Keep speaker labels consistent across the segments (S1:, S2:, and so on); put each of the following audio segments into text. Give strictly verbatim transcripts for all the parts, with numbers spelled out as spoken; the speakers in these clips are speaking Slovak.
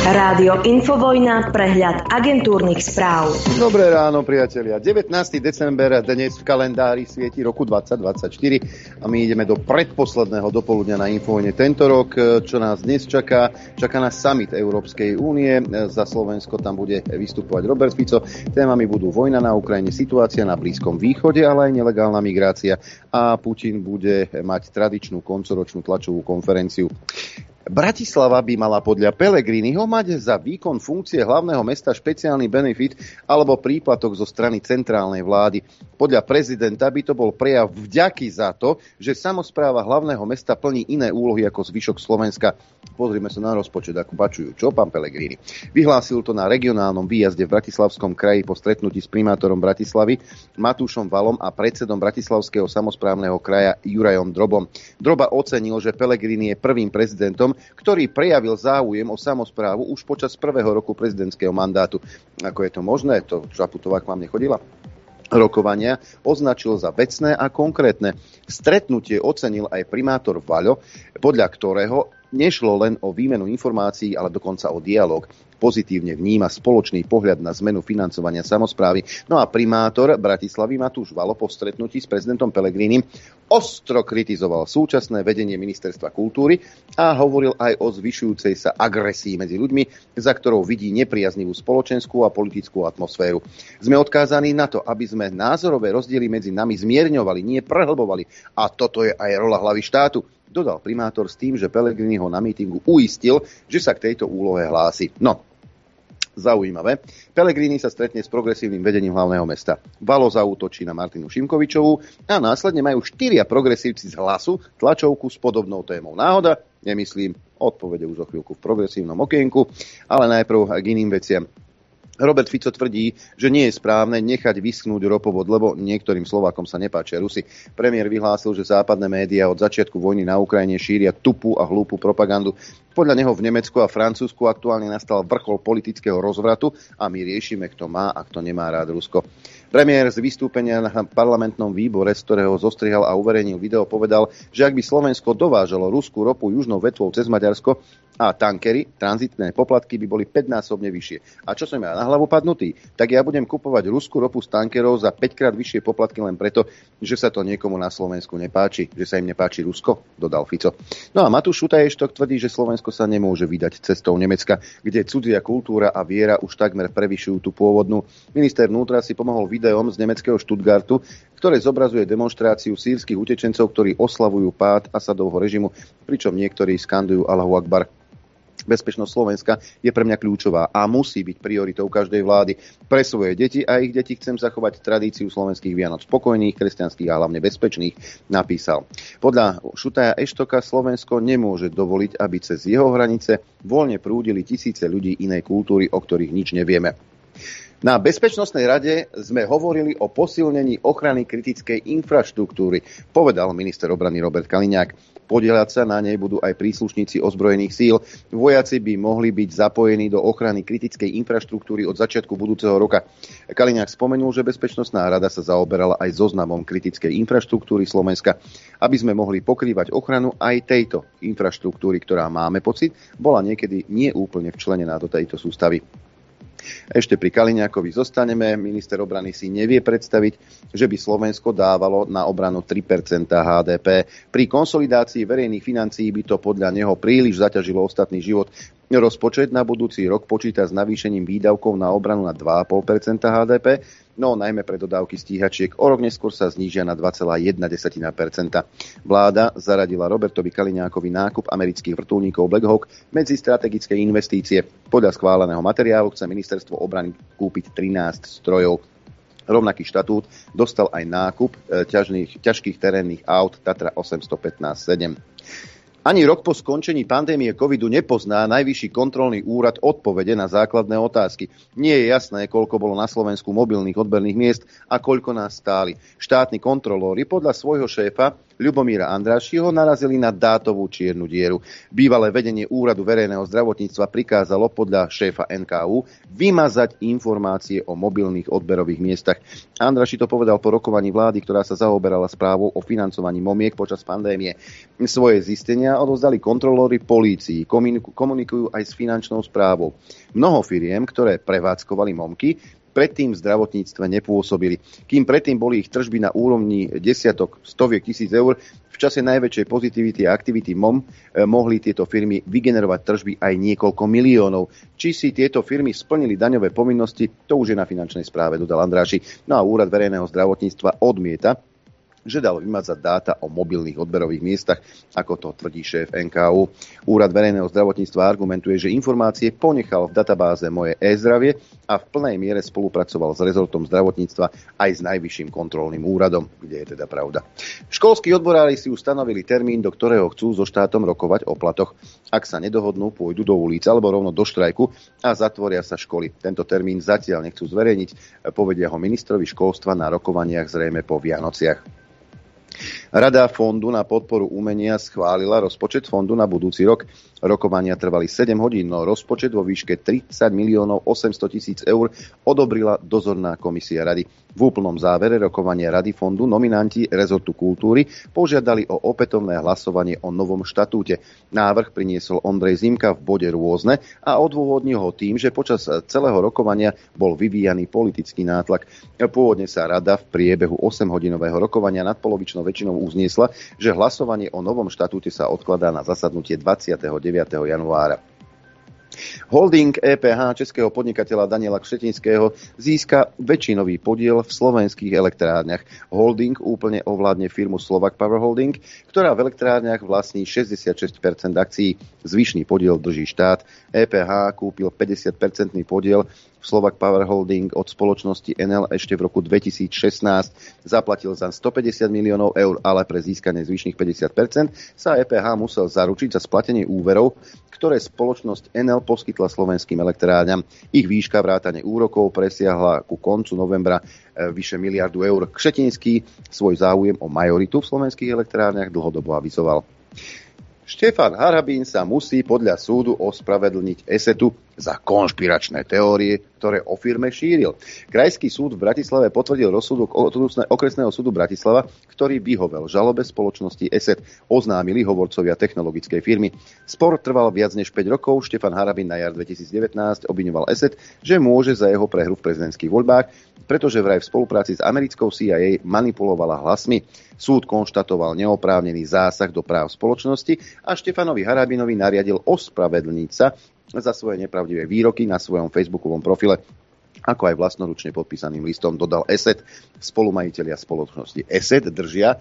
S1: Rádio Infovojna, prehľad agentúrnych správ.
S2: Dobré ráno, priatelia. devätnásteho december dnes v kalendári svieti roku dvadsať dvadsaťštyri a my ideme do predposledného dopoludňa na Infovojne tento rok. Čo nás dnes čaká? Čaká nás summit Európskej únie. Za Slovensko tam bude vystupovať Robert Fico. Témami budú vojna na Ukrajine, situácia na Blízkom východe, ale aj nelegálna migrácia. A Putin bude mať tradičnú koncoročnú tlačovú konferenciu. Bratislava by mala podľa Pellegriniho mať za výkon funkcie hlavného mesta špeciálny benefit alebo príplatok zo strany centrálnej vlády. Podľa prezidenta by to bol prejav vďaky za to, že samospráva hlavného mesta plní iné úlohy ako zvyšok Slovenska. Pozrime sa na rozpočet, ako pačujú. Čo pán Pellegrini? Vyhlásil to na regionálnom výjazde v Bratislavskom kraji po stretnutí s primátorom Bratislavy Matúšom Valom a predsedom Bratislavského samosprávneho kraja Jurajom Drobom. Droba ocenil, že Pellegrini je prvým prezidentom, ktorý prejavil záujem o samosprávu už počas prvého roku prezidentského mandátu. Ako je to možné? To Čaputová k vám nechodila? Rokovania označil za vecné a konkrétne. Stretnutie ocenil aj primátor Vaľo, podľa ktorého nešlo len o výmenu informácií, ale dokonca o dialog. Pozitívne vníma spoločný pohľad na zmenu financovania samosprávy. No a primátor Bratislavy Matúš Valo po stretnutí s prezidentom Pellegrinim ostro kritizoval súčasné vedenie ministerstva kultúry a hovoril aj o zvyšujúcej sa agresii medzi ľuďmi, za ktorou vidí nepriaznivú spoločenskú a politickú atmosféru. Sme odkázaní na to, aby sme názorové rozdiely medzi nami zmierňovali, nie prehlbovali. A toto je aj rola hlavy štátu, dodal primátor s tým, že Pellegrini ho na mítingu uistil, že sa k tejto úlohe hlási. No, zaujímavé. Pellegrini sa stretne s progresívnym vedením hlavného mesta. Valo zaútočí na Martinu Šimkovičovú a následne majú štyria progresívci z Hlasu tlačovku s podobnou témou. Náhoda? Nemyslím. Odpovede už o chvíľku v progresívnom okienku, ale najprv k iným veciam. Robert Fico tvrdí, že nie je správne nechať vyschnúť ropovod, lebo niektorým Slovákom sa nepáčia Rusi. Premiér vyhlásil, že západné médiá od začiatku vojny na Ukrajine šíria tupú a hlúpu propagandu. Podľa neho v Nemecku a Francúzsku aktuálne nastal vrchol politického rozvratu a my riešime, kto má a kto nemá rád Rusko. Premiér z vystúpenia na parlamentnom výbore, z ktorého zostrihal a uverejnil video, povedal, že ak by Slovensko dovážalo ruskú ropu južnou vetvou cez Maďarsko a tankery, tranzitné poplatky by boli päťnásobne vyššie. A čo som ja na hlavu padnutý? Tak ja budem kupovať ruskú ropu z tankerov za päťkrát vyššie poplatky len preto, že sa to niekomu na Slovensku nepáči, že sa im nepáči Rusko, dodal Fico. No a Matúš Šutaj-Eštok tvrdí, že Slovensko sa nemôže vydať cestou Nemecka, kde cudzia kultúra a viera už takmer prevyšujú tú pôvodnú. Minister vnútra si pomohol videom z nemeckého Stuttgartu, ktoré zobrazuje demonštráciu sýrskych utečencov, ktorí oslavujú pád Asadovho režimu, pričom niektorí skandujú Allahu Akbar. Bezpečnosť Slovenska je pre mňa kľúčová a musí byť prioritou každej vlády. Pre svoje deti a ich deti chcem zachovať tradíciu slovenských Vianoc spokojných, kresťanských a hlavne bezpečných, napísal. Podľa Šutaja Eštoka Slovensko nemôže dovoliť, aby cez jeho hranice voľne prúdili tisíce ľudí inej kultúry, o ktorých nič nevieme. Na Bezpečnostnej rade sme hovorili o posilnení ochrany kritickej infraštruktúry, povedal minister obrany Robert Kaliňák. Podieľať sa na nej budú aj príslušníci ozbrojených síl. Vojaci by mohli byť zapojení do ochrany kritickej infraštruktúry od začiatku budúceho roka. Kaliňák spomenul, že Bezpečnostná rada sa zaoberala aj zoznamom kritickej infraštruktúry Slovenska, aby sme mohli pokrývať ochranu aj tejto infraštruktúry, ktorá, máme pocit, bola niekedy nie úplne včlenená do tejto sústavy. Ešte pri Kaliňákovi zostaneme. Minister obrany si nevie predstaviť, že by Slovensko dávalo na obranu tri percentá há dé pé. Pri konsolidácii verejných financií by to podľa neho príliš zaťažilo ostatný život. Rozpočet na budúci rok počíta s navýšením výdavkov na obranu na dva celé päť percenta há dé pé, no najmä pre dodávky stíhačiek. O rok neskôr sa znížia na dva celé jedna percenta. Vláda zaradila Robertovi Kaliňákovi nákup amerických vrtuľníkov Black Hawk medzi strategické investície. Podľa schváleného materiálu chce ministerstvo obrany kúpiť trinásť strojov. Rovnaký štatút dostal aj nákup ťažných, ťažkých terénnych aut Tatra osemstopätnásť sedem. Ani rok po skončení pandémie covidu nepozná Najvyšší kontrolný úrad odpovede na základné otázky. Nie je jasné, koľko bolo na Slovensku mobilných odberných miest a koľko nás stáli. Štátni kontrolóri podľa svojho šéfa Ľubomíra Andrášiho narazili na dátovú čiernu dieru. Bývalé vedenie Úradu verejného zdravotníctva prikázalo podľa šéfa en ká ú vymazať informácie o mobilných odberových miestach. Andráši to povedal po rokovaní vlády, ktorá sa zaoberala správou o financovaní momiek počas pandémie. Svoje zistenia odovzdali kontrolóri polícii, komunikujú aj s finančnou správou. Mnoho firiem, ktoré prevádzkovali momky, predtým v zdravotníctve nepôsobili. Kým predtým boli ich tržby na úrovni desiatok, stoviek tisíc eur, v čase najväčšej pozitivity a aktivity em o em mohli tieto firmy vygenerovať tržby aj niekoľko miliónov. Či si tieto firmy splnili daňové povinnosti, to už je na finančnej správe, dodal Andráši. No a Úrad verejného zdravotníctva odmieta, že dal vymazať dáta o mobilných odberových miestach, ako to tvrdí šéf en ká ú. Úrad verejného zdravotníctva argumentuje, že informácie ponechal v databáze Moje e-zdravie a v plnej miere spolupracoval s rezortom zdravotníctva aj s najvyšším kontrolným úradom, kde je teda pravda. Školskí odborári si ustanovili termín, do ktorého chcú so štátom rokovať o platoch. Ak sa nedohodnú, pôjdu do ulic alebo rovno do štrajku a zatvoria sa školy. Tento termín zatiaľ nechcú zverejniť, povedia ho ministrovi školstva na rokovaniach zrejme po Vianociach. Rada Fondu na podporu umenia schválila rozpočet fondu na budúci rok. Rokovania trvali sedem hodín, no rozpočet vo výške tridsať miliónov osemsto tisíc eur odobrila dozorná komisia rady. V úplnom závere rokovania Rady fondu nominanti rezortu kultúry požiadali o opätovné hlasovanie o novom štatúte. Návrh priniesol Ondrej Zimka v bode rôzne a odôvodnil ho tým, že počas celého rokovania bol vyvíjaný politický nátlak. Pôvodne sa rada v priebehu osemhodinového rokovania nadpolovičnou väčšinou uzniesla, že hlasovanie o novom štatúte sa odkladá na zasadnutie dvadsiateho deviateho januára. Holding é pé há českého podnikateľa Daniela Kšetinského získa väčšinový podiel v slovenských elektrárniach. Holding úplne ovládne firmu Slovak Power Holding, ktorá v elektrárniach vlastní šesťdesiatšesť percent akcií. Zvyšný podiel drží štát. é pé há kúpil päťdesiat percent podiel v Slovak Power Holding od spoločnosti en el ešte v roku dvetisícšestnásť. Zaplatil za stopäťdesiat miliónov eur, ale pre získanie zvyšných päťdesiat percent sa é pé há musel zaručiť za splatenie úverov, ktoré spoločnosť en el poskytla slovenským elektrárňam. Ich výška vrátane úrokov presiahla ku koncu novembra vyše miliardu eur. Kšetinský svoj záujem o majoritu v slovenských elektrárniach dlhodobo avizoval. Štefan Harabín sa musí podľa súdu ospravedlniť ESETu za konšpiračné teórie, ktoré o firme šíril. Krajský súd v Bratislave potvrdil rozsudok okresného súdu Bratislava, ktorý vyhovel žalobe spoločnosti ESET, oznámili hovorcovia technologickej firmy. Spor trval viac než päť rokov. Štefan Harabín na jar dvetisícdevätnásť obviňoval ESET, že môže za jeho prehru v prezidentských voľbách, pretože vraj v spolupráci s americkou C I A manipulovala hlasmi. Súd konštatoval neoprávnený zásah do práv spoločnosti a Štefanovi Harabinovi nariadil ospravedlniť sa za svoje nepravdivé výroky na svojom facebookovom profile, ako aj vlastnoručne podpísaným listom, dodal ESET. Spolumajitelia spoločnosti ESET držia,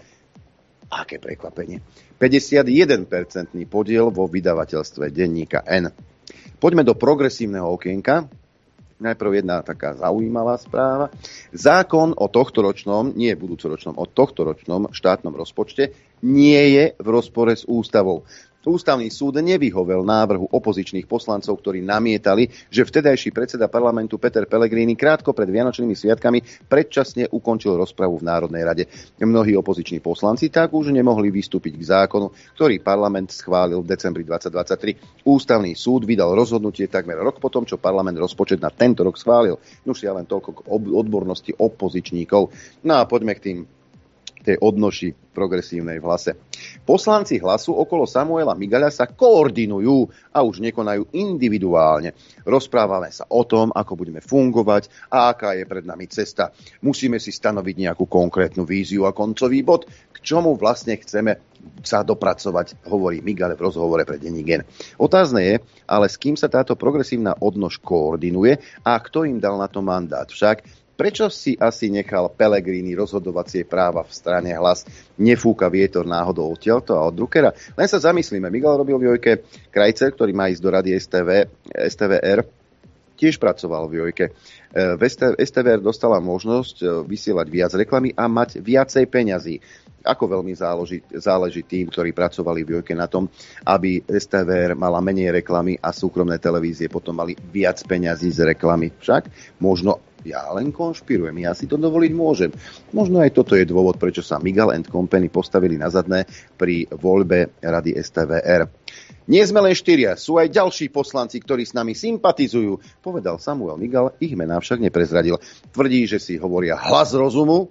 S2: aké prekvapenie, päťdesiatjeden percent podiel vo vydavateľstve denníka N. Poďme do progresívneho okienka. Najprv jedna taká zaujímavá správa. Zákon o tohtoročnom, nie budúcoročnom, o tohtoročnom štátnom rozpočte nie je v rozpore s ústavou. Ústavný súd nevyhovel návrhu opozičných poslancov, ktorí namietali, že vtedajší predseda parlamentu Peter Pellegrini krátko pred Vianočnými sviatkami predčasne ukončil rozpravu v Národnej rade. Mnohí opoziční poslanci tak už nemohli vystúpiť k zákonu, ktorý parlament schválil v decembri dvetisícdvadsaťtri. Ústavný súd vydal rozhodnutie takmer rok potom, čo parlament rozpočet na tento rok schválil. Nuž ja len toľko k odbornosti opozičníkov. No a poďme k tým tej odnoši progresívnej v Hlase. Poslanci Hlasu okolo Samuela Migaľa sa koordinujú a už nekonajú individuálne. Rozprávame sa o tom, ako budeme fungovať a aká je pred nami cesta. Musíme si stanoviť nejakú konkrétnu víziu a koncový bod, k čomu vlastne chceme sa dopracovať, hovorí Migaľ v rozhovore pre denník N. Otázne je, ale s kým sa táto progresívna odnož koordinuje a kto im dal na to mandát. Však prečo si asi nechal Pellegrini rozhodovacie práva v strane Hlas? Nefúka vietor náhodou odtiaľto a od Druckera? Len sa zamyslíme. Migaľ robil v Jojke. Krajcer, ktorý má ísť do rady es té vé, es té vé er, tiež pracoval v Jojke. V es té vé er dostala možnosť vysielať viac reklamy a mať viacej peňazí. Ako veľmi záleží, záleží tým, ktorí pracovali v Jojke na tom, aby es té vé er mala menej reklamy a súkromné televízie potom mali viac peňazí z reklamy. Však možno Ja len konšpirujem, ja si to dovoliť môžem. Možno aj toto je dôvod, prečo sa Miguel and Company postavili na zadné pri voľbe Rady es té vé er. Nie sme len štyria, sú aj ďalší poslanci, ktorí s nami sympatizujú, povedal Samuel Miguel, ich mená však neprezradil. Tvrdí, že si hovoria hlas rozumu,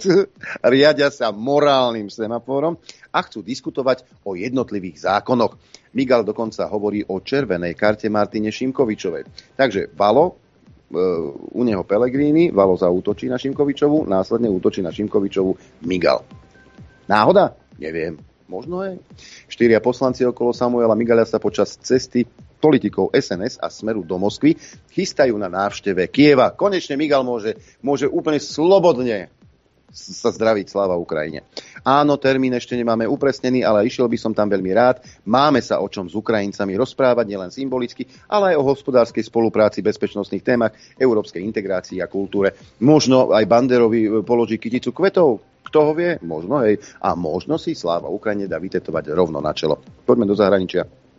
S2: riadia sa morálnym semaforom a chcú diskutovať o jednotlivých zákonoch. Miguel dokonca hovorí o červenej karte Martine Šimkovičovej. Takže Valo, u neho Pellegrini, Valo zaútočí na Šimkovičovu, následne útočí na Šimkovičovu Miguel. Náhoda? Neviem. Možno je. Štyria poslanci okolo Samuela Miguela sa počas cesty politikov es en es a Smeru do Moskvy chystajú na návšteve Kieva. Konečne Miguel môže, môže úplne slobodne sa zdraviť, sláva Ukrajine. Áno, termín ešte nemáme upresnený, ale išiel by som tam veľmi rád. Máme sa o čom s Ukrajincami rozprávať, nielen symbolicky, ale aj o hospodárskej spolupráci, bezpečnostných témach, európskej integrácii a kultúre. Možno aj Banderovi položí kyticu kvetov. Kto ho vie? Možno, hej. A možno si sláva Ukrajine dá vytetovať rovno na čelo. Poďme do zahraničia.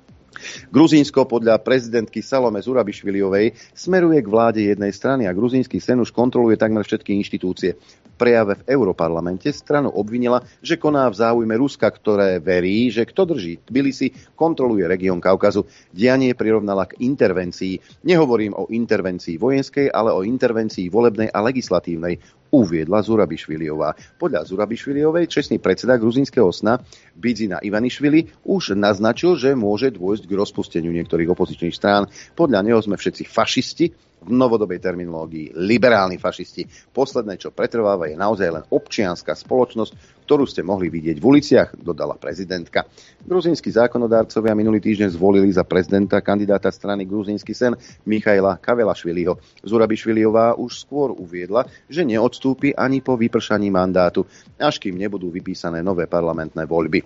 S2: Gruzínsko podľa prezidentky Salome Zurabišviliovej smeruje k vláde jednej strany a gruzínsky sen už kontroluje takmer všetky inštitúcie. V prejave v Europarlamente stranu obvinila, že koná v záujme Ruska, ktoré verí, že kto drží Tbilisi, kontroluje región Kaukazu. Dianie prirovnala k intervencii. Nehovorím o intervencii vojenskej, ale o intervencii volebnej a legislatívnej, uviedla Zurabišviliová. Podľa Zurabišviliovej čestný predseda gruzínskeho sna Bidzina Ivanišvili už naznačil, že môže dôjsť k rozpusteniu niektorých opozičných strán. Podľa neho sme všetci fašisti, v novodobej terminológii liberálni fašisti. Posledné, čo pretrváva, je naozaj len občianska spoločnosť, ktorú ste mohli vidieť v uliciach, dodala prezidentka. Gruzínsky zákonodárcovia minulý týždeň zvolili za prezidenta kandidáta strany Gruzínsky sen Michaila Kavelašviliho. Zurabišviliová už skôr uviedla, že neodstúpi ani po vypršaní mandátu, až kým nebudú vypísané nové parlamentné voľby.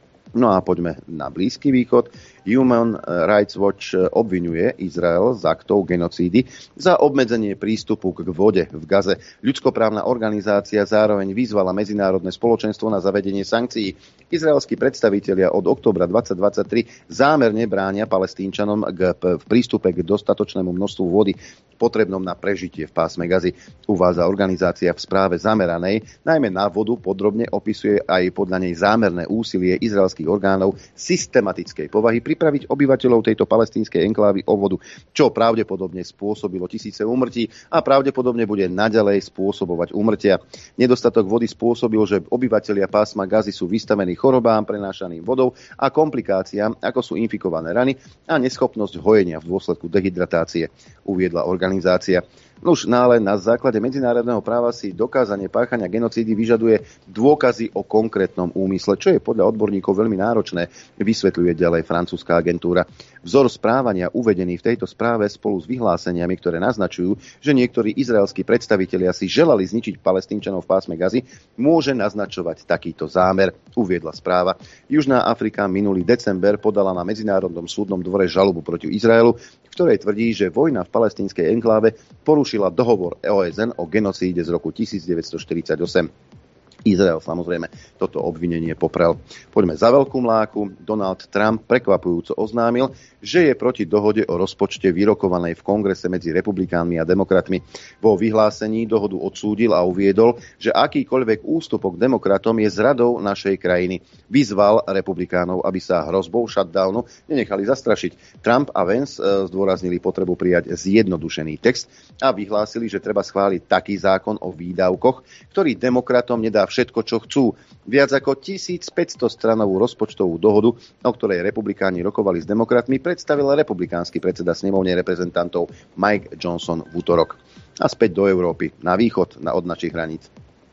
S2: No a poďme na Blízky východ. Human Rights Watch obviňuje Izrael z aktov genocídy za obmedzenie prístupu k vode v Gaze. Ľudskoprávna organizácia zároveň vyzvala medzinárodné spoločenstvo na zavedenie sankcií. Izraelskí predstavitelia od októbra dvetisícdvadsaťtri zámerne bránia Palestínčanom k, v prístupe k dostatočnému množstvu vody potrebnom na prežitie v pásme Gazy. Uvádza organizácia v správe zameranej najmä na vodu, podrobne opisuje aj podľa nej zámerné úsilie izraelských orgánov systematickej povahy pripraviť obyvateľov tejto palestínskej enklávy o vodu, čo pravdepodobne spôsobilo tisíce úmrtí a pravdepodobne bude naďalej spôsobovať úmrtia. Nedostatok vody spôsobil, že obyvatelia pásma Gazy sú vystavení chorobám prenášaným vodou a komplikáciám, ako sú infikované rany a neschopnosť hojenia v dôsledku dehydratácie, uviedla organizácia. Už nále na základe medzinárodného práva si dokázanie páchania genocídy vyžaduje dôkazy o konkrétnom úmysle, čo je podľa odborníkov veľmi náročné, vysvetľuje ďalej francúzska agentúra. Vzor správania uvedený v tejto správe spolu s vyhláseniami, ktoré naznačujú, že niektorí izraelskí predstavitelia si želali zničiť Palestínčanov v pásme Gazy, môže naznačovať takýto zámer, uviedla správa. Južná Afrika minulý december podala na Medzinárodnom súdnom dvore žalobu proti Izraelu, v ktorej tvrdí, že vojna v palestínskej enkláve porušila dohovor ó es en o genocíde z roku devätnásťstoštyridsaťosem. Izrael samozrejme toto obvinenie poprel. Poďme za veľkú mláku. Donald Trump prekvapujúco oznámil, že je proti dohode o rozpočte vyrokovanej v kongrese medzi republikánmi a demokratmi. Vo vyhlásení dohodu odsúdil a uviedol, že akýkoľvek ústupok demokratom je zradou našej krajiny. Vyzval republikánov, aby sa hrozbou shutdownu nenechali zastrašiť. Trump a Vance zdôraznili potrebu prijať zjednodušený text a vyhlásili, že treba schváliť taký zákon o výdavkoch, ktorý demokratom nedá všetko, čo chcú. Viac ako tisícpäťsto stranovú rozpočtovú dohodu, o ktorej republikáni rokovali s demokratmi, predstavil republikánsky predseda snemovne reprezentantov Mike Johnson v útorok. A späť do Európy, na východ, na od našich hraníc.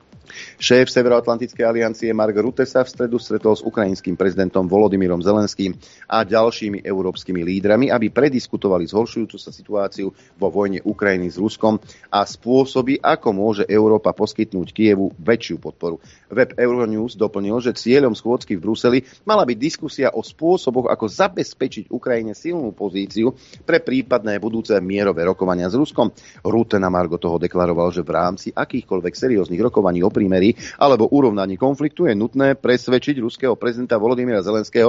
S2: Šéf Severoatlantickej aliancie Mark Rutte sa v stredu stretol s ukrajinským prezidentom Volodymyrom Zelenským a ďalšími európskymi lídrami, aby prediskutovali zhoršujúcu sa situáciu vo vojne Ukrajiny s Ruskom a spôsoby, ako môže Európa poskytnúť Kyjevu väčšiu podporu. Web Euronews doplnil, že cieľom schôdzky v Bruseli mala byť diskusia o spôsoboch, ako zabezpečiť Ukrajine silnú pozíciu pre prípadné budúce mierové rokovania s Ruskom. Rutte na margo toho deklaroval, že v rámci akýchkoľvek serióznych rokovaní o prímeri alebo urovnaní konfliktu je nutné presvedčiť ruského prezidenta Volodymyra Zelenského,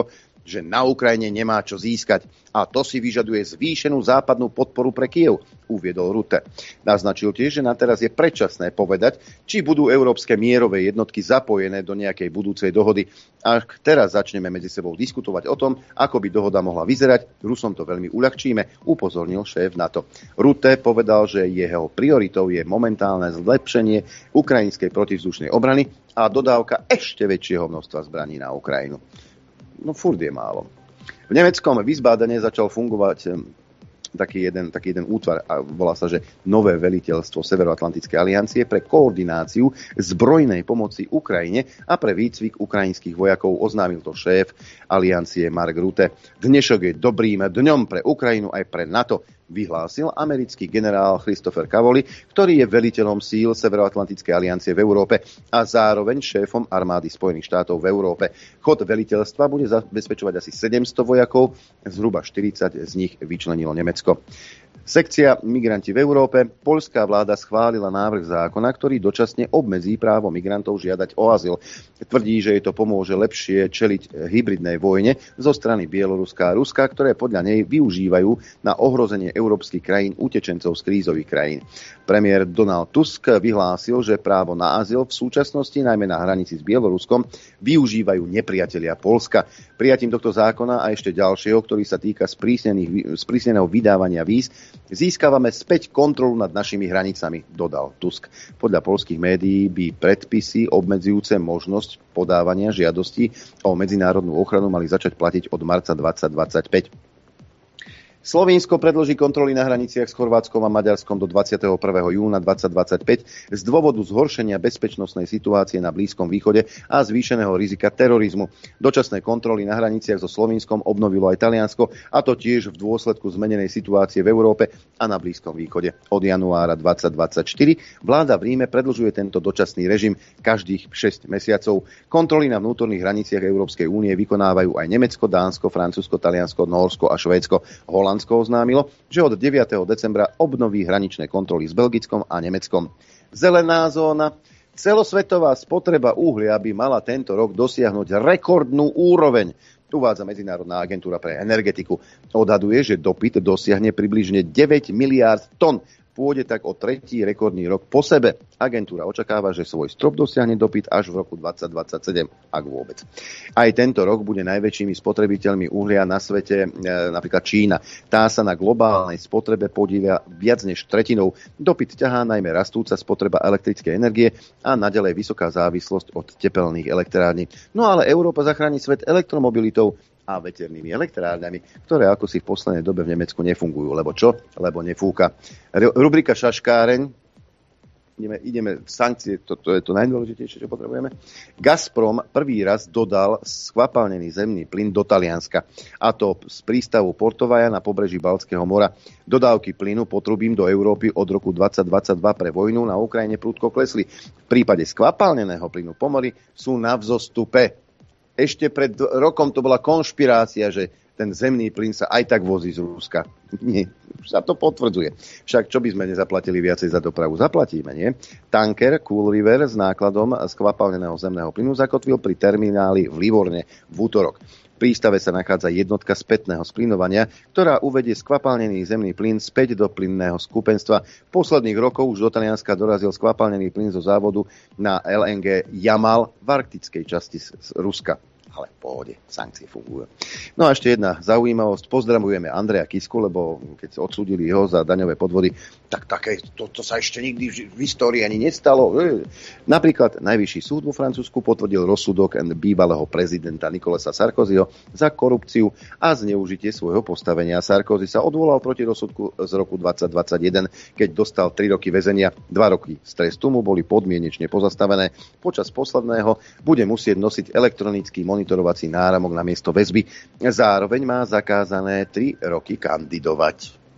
S2: že na Ukrajine nemá čo získať a to si vyžaduje zvýšenú západnú podporu pre Kyjev, uviedol Rutte. Naznačil tiež, že na teraz je predčasné povedať, či budú európske mierové jednotky zapojené do nejakej budúcej dohody. Ak teraz začneme medzi sebou diskutovať o tom, ako by dohoda mohla vyzerať, Rusom to veľmi uľahčíme, upozornil šéf NATO. Rutte povedal, že jeho prioritou je momentálne zlepšenie ukrajinskej protivzdušnej obrany a dodávka ešte väčšieho množstva zbraní na Ukrajinu. No furt je málo. V nemeckom Wiesbadene začal fungovať taký jeden, taký jeden útvar a volá sa, že Nové veliteľstvo Severoatlantickej aliancie pre koordináciu zbrojnej pomoci Ukrajine a pre výcvik ukrajinských vojakov, oznámil to šéf aliancie Mark Rutte. Dnešok je dobrým dňom pre Ukrajinu aj pre NATO, vyhlásil americký generál Christopher Cavoli, ktorý je veliteľom síl Severoatlantickej aliancie v Európe a zároveň šéfom armády Spojených štátov v Európe. Chod veliteľstva bude zabezpečovať asi sedemsto vojakov, zhruba štyridsať z nich vyčlenilo Nemecko. Sekcia Migranti v Európe. Poľská vláda schválila návrh zákona, ktorý dočasne obmedzí právo migrantov žiadať o azyl. Tvrdí, že jej to pomôže lepšie čeliť hybridnej vojne zo strany Bieloruska a Ruska, ktoré podľa nej využívajú na ohrozenie európskych krajín utečencov z krízových krajín. Premiér Donald Tusk vyhlásil, že právo na azyl v súčasnosti, najmä na hranici s Bieloruskom, využívajú nepriatelia Poľska. Prijatím tohto zákona a ešte ďalšieho, ktorý sa týka sprísneného vydávania víz, získavame späť kontrolu nad našimi hranicami, dodal Tusk. Podľa poľských médií by predpisy obmedzujúce možnosť podávania žiadosti o medzinárodnú ochranu mali začať platiť od marca dvadsať dvadsaťpäť. Slovinsko predloží kontroly na hraniciach s Chorvátskom a Maďarskom do dvadsiateho prvého júna dvadsať dvadsaťpäť z dôvodu zhoršenia bezpečnostnej situácie na Blízkom východe a zvýšeného rizika terorizmu. Dočasné kontroly na hraniciach so Slovinskom obnovilo aj Taliansko, a to tiež v dôsledku zmenenej situácie v Európe a na Blízkom východe. Od januára dvadsať dvadsaťštyri vláda v Ríme predĺžuje tento dočasný režim každých šesť mesiacov. Kontroly na vnútorných hraniciach Európskej únie vykonávajú aj Nemecko, Dánsko, Francúzsko, Taliansko, Nórsko a Švédsko. Holandsko oznámilo, že od deviateho decembra obnoví hraničné kontroly s Belgickom a Nemeckom. Zelená zóna. Celosvetová spotreba uhlia by mala tento rok dosiahnuť rekordnú úroveň, uvádza Medzinárodná agentúra pre energetiku. Odhaduje, že dopyt dosiahne približne deväť miliárd tón. Pôjde tak o tretí rekordný rok po sebe. Agentúra očakáva, že svoj strop dosiahne dopyt až v roku dvadsať dvadsaťsedem, ak vôbec. Aj tento rok bude najväčšími spotrebiteľmi uhlia na svete e, napríklad Čína. Tá sa na globálnej spotrebe podielia viac než tretinou. Dopyt ťahá najmä rastúca spotreba elektrickej energie a naďalej vysoká závislosť od tepelných elektrární. No ale Európa zachráni svet elektromobilitou a veternými elektrárňami, ktoré ako si v poslednej dobe v Nemecku nefungujú. Lebo čo? Lebo nefúka. Rubrika Šaškáreň. Ideme, ideme v sankcie, to, to je to najdôležitejšie, čo potrebujeme. Gazprom prvý raz dodal skvapalnený zemný plyn do Talianska. A to z prístavu Portovaja na pobreží Baltského mora. Dodávky plynu potrubím do Európy od roku dvadsať dvadsaťdva pre vojnu na Ukrajine prudko klesli. V prípade skvapalneného plynu po mori sú na vzostupe. Ešte pred rokom to bola konšpirácia, že ten zemný plyn sa aj tak vozí z Ruska. Nie, už sa to potvrdzuje. Však čo by sme nezaplatili viacej za dopravu? Zaplatíme, nie? Tanker Cool River s nákladom skvapalneného zemného plynu zakotvil pri termináli v Livorne v útorok. V prístave sa nachádza jednotka spätného splynovania, ktorá uvedie skvapalnený zemný plyn späť do plynného skupenstva. V posledných rokoch už do Talianska dorazil skvapalnený plyn zo závodu na el en gé Jamal v arktickej časti z Ruska. Ale v pohode, sankcie fungujú. No a ešte jedna zaujímavosť. Pozdravujeme Andreja Kisku, lebo keď odsúdili ho za daňové podvody, tak také, to, to sa ešte nikdy v, v histórii ani nestalo. Napríklad Najvyšší súd vo Francúzsku potvrdil rozsudok bývalého prezidenta Nicolasa Sarkozyho za korupciu a zneužitie svojho postavenia. Sarkozy sa odvolal proti rozsudku z roku dvadsať dvadsaťjeden, keď dostal tri roky väzenia. Dva roky z trestu mu boli podmienečne pozastavené. Počas posledného bude musieť nosiť elektronický monitorovací náramok na miesto väzby. Zároveň má zakázané tri roky kandidovať.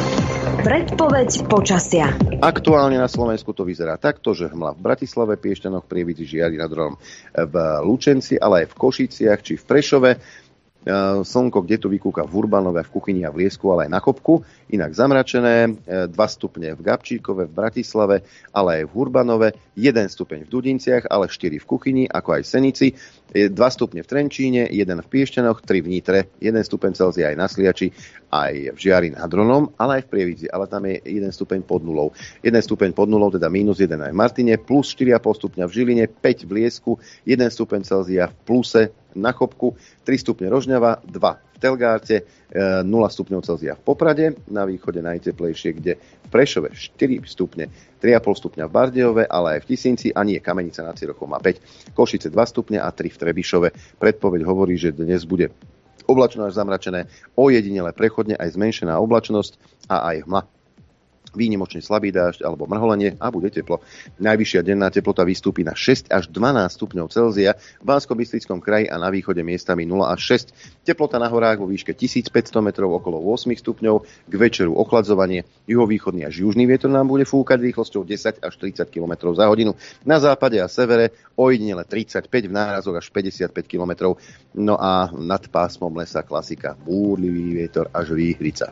S1: Predpoveď počasia.
S2: Aktuálne na Slovensku to vyzerá takto, že hmla v Bratislave, Piešťanoch, Prievidzi, Žiari nad Hronom, v Lučenci, ale aj v Košiciach či v Prešove. Slnko kde tu vykúka v Urbanove, v Kuchyni a v Liesku, ale aj na Chopku. Inak zamračené, dva stupne v Gabčíkove, v Bratislave, ale aj v Urbanove, jeden stupeň v Dudinciach, ale štyri v Kuchyni, ako aj v Senici, dva stupne v Trenčíne, jeden v Piešťanoch, tri v Nitre, jeden stupeň Celzia aj na Sliači, aj v Žiari nad Hronom, ale aj v Prievidzi, ale tam je jeden stupeň pod nulou. jeden stupeň pod nulou, teda mínus jeden aj v Martine, plus štyri a pol stupňa v Žiline, päť v Liesku, jeden stupeň Celzia v pluse na Chopku, tri stupne Rožňava, dva v Telgárte, nula stupňov Celzia v Poprade, na východe najteplejšie, kde v Prešove štyri stupne, tri a pol stupňa v Bardejove, ale aj v Tisínci a nie, Kamenica nad Cirochom má päť, Košice dva stupne a tri v Trebišove. Predpoveď hovorí, že dnes bude oblačno až zamračené, ojedinele prechodne aj zmenšená oblačnosť a aj hmla. Výnimočne slabý dážď alebo mrholenie a bude teplo. Najvyššia denná teplota vystúpi na šesť až dvanásť stupňov Celzia, v Banskobystrickom kraji a na východe miestami nula až šesť. Teplota na horách vo výške tisícpäťsto metrov okolo osem stupňov, k večeru ochladzovanie, juhovýchodný až južný vietor nám bude fúkať rýchlosťou desať až tridsať kilometrov za hodinu. Na západe a severe ojedinele tridsaťpäť, v nárazoch až päťdesiatpäť kilometrov. No a nad pásmom lesa klasika búrlivý vietor až výhrica.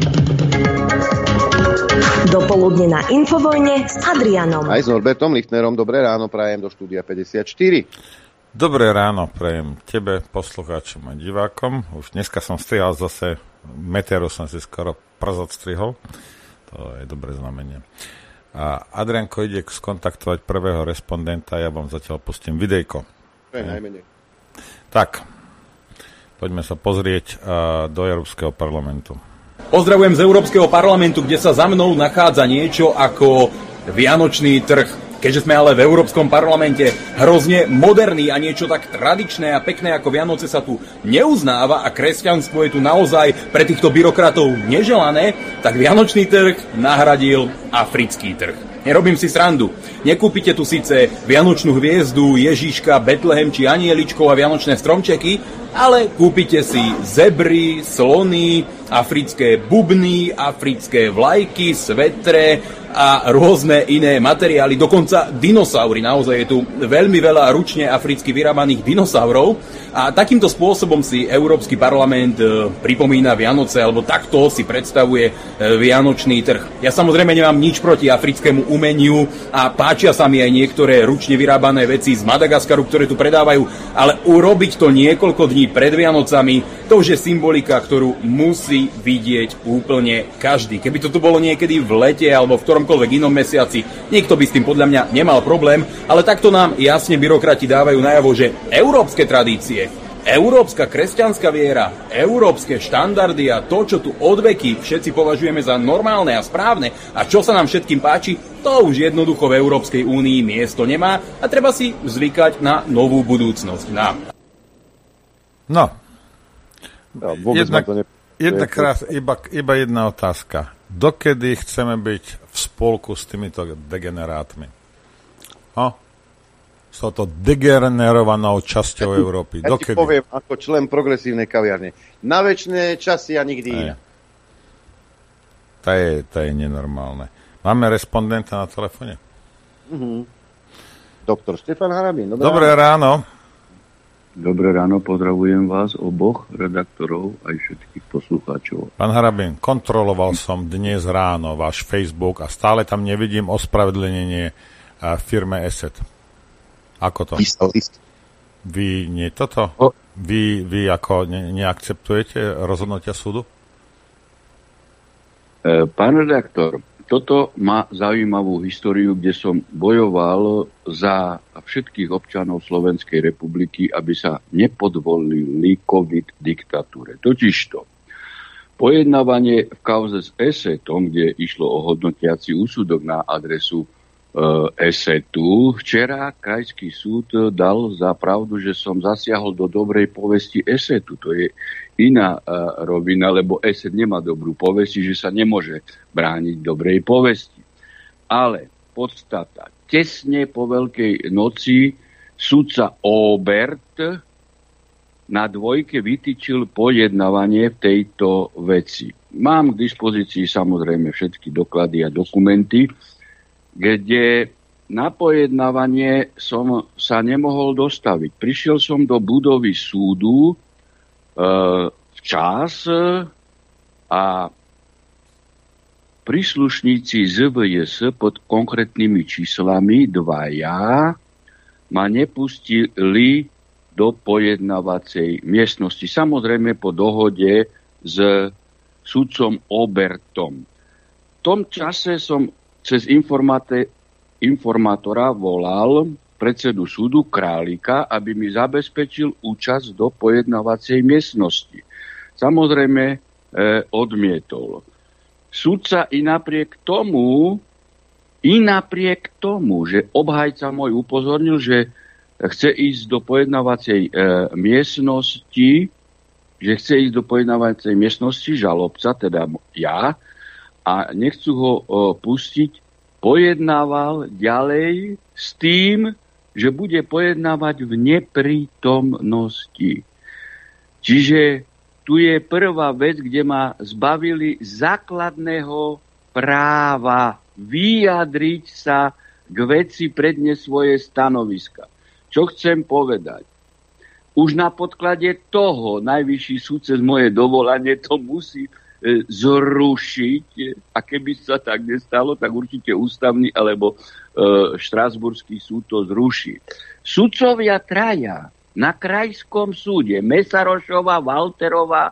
S1: Dopoludne na Infovojne s Adrianom.
S2: Aj s Norbertom Lichtnerom. Dobré ráno prajem do štúdia päťdesiatštyri.
S3: Dobré ráno prajem tebe, poslucháčom a divákom. Už dneska som strihal zase, meteoru som si skoro prst odstrihol. To je dobré znamenie. A Adrianko ide skontaktovať prvého respondenta, ja vám zatiaľ pustím videjko.
S2: To je najmenej.
S3: Tak, poďme sa pozrieť uh, do Európskeho parlamentu.
S4: Pozdravujem z Európskeho parlamentu, kde sa za mnou nachádza niečo ako vianočný trh. Keďže sme ale v Európskom parlamente hrozne moderní a niečo tak tradičné a pekné ako Vianoce sa tu neuznáva a kresťanstvo je tu naozaj pre týchto byrokratov neželané, tak vianočný trh nahradil africký trh. Nerobím si srandu. Nekúpite tu síce vianočnú hviezdu, Ježiška, Betlehem či anieličkov a vianočné stromčeky, ale kúpite si zebry, slony, africké bubny, africké vlajky, svetre a rôzne iné materiály, dokonca dinosaury. Naozaj je tu veľmi veľa ručne africky vyrábaných dinosaurov a takýmto spôsobom si Európsky parlament pripomína Vianoce, alebo takto si predstavuje vianočný trh. Ja samozrejme nemám nič proti africkému umeniu a páčia sa mi aj niektoré ručne vyrábané veci z Madagaskaru, ktoré tu predávajú, ale urobiť to niekoľko dní pred Vianocami, to už je symbolika, ktorú musí vidieť úplne každý. Keby to tu bolo niekedy v lete alebo v ktoromkoľvek inom mesiaci, niekto by s tým podľa mňa nemal problém, ale takto nám jasne byrokrati dávajú najavo, že európske tradície, európska kresťanská viera, európske štandardy a to, čo tu odveky všetci považujeme za normálne a správne a čo sa nám všetkým páči, to už jednoducho v Európskej únii miesto nemá a treba si zvykať na novú budúcnosť. Na.
S3: No,
S2: ja, jedna,
S3: to ne... jedna krás, iba, iba jedna otázka. Dokedy chceme byť v spolku s týmito degenerátmi? Ho? S touto degenerovanou časťou ja Európy.
S2: Ja
S3: Dokedy?
S2: ti poviem ako člen progresívnej kaviarne. Na večné časy a nikdy iné.
S3: To je, to je nenormálne. Máme respondenta na telefóne?
S2: Mm-hmm. Doktor Štefan Harabín. Dobré,
S3: Dobré ráno. ráno.
S5: Dobré ráno, pozdravujem vás oboch redaktorov aj všetkých poslucháčov.
S3: Pán Harabín, kontroloval som dnes ráno váš Facebook a stále tam nevidím ospravedlnenie firme Eset. Ako to? Vy nie toto? Vy, vy ako ne, neakceptujete rozhodnutia súdu?
S5: Pán redaktor, toto má zaujímavú históriu, kde som bojoval za všetkých občanov Slovenskej republiky, aby sa nepodvolili COVID diktatúre. Totižto pojednávanie v kauze s Esetom, kde išlo o hodnotiaci úsudok na adresu e, Esetu, včera krajský súd dal za pravdu, že som zasiahol do dobrej povesti Esetu. To je iná uh, rovina, lebo Eset nemá dobrú povesti, že sa nemôže brániť dobrej povesti. Ale podstata. Tesne po Veľkej noci sudca Obert na dvojke vytýčil pojednávanie v tejto veci. Mám k dispozícii samozrejme všetky doklady a dokumenty, kde na pojednávanie som sa nemohol dostaviť. Prišiel som do budovy súdu, včas a príslušníci zet vé es pod konkrétnymi číslami dvaja ma nepustili do pojednávacej miestnosti. Samozrejme po dohode s sudcom Obertom. V tom čase som cez informátora volal predsedu súdu Králika, aby mi zabezpečil účasť do pojednávacej miestnosti. Samozrejme e, odmietol. Sudca i napriek tomu, i napriek tomu, že obhajca môj upozornil, že chce ísť do pojednávacej e, miestnosti, že chce ísť do pojednávacej miestnosti žalobca, teda ja, a nechcú ho e, pustiť, pojednával ďalej s tým, že bude pojednávať v neprítomnosti. Čiže tu je prvá vec, kde ma zbavili základného práva vyjadriť sa k veci, predniesť svoje stanoviska. Čo chcem povedať? Už na podklade toho najvyšší súd cez moje dovolanie to musí e, zrušiť. A keby sa tak nestalo, tak určite ústavný alebo e, štrasburský súd to zruší. Sudcovia traja na krajskom súde Mesarošová, Walterová,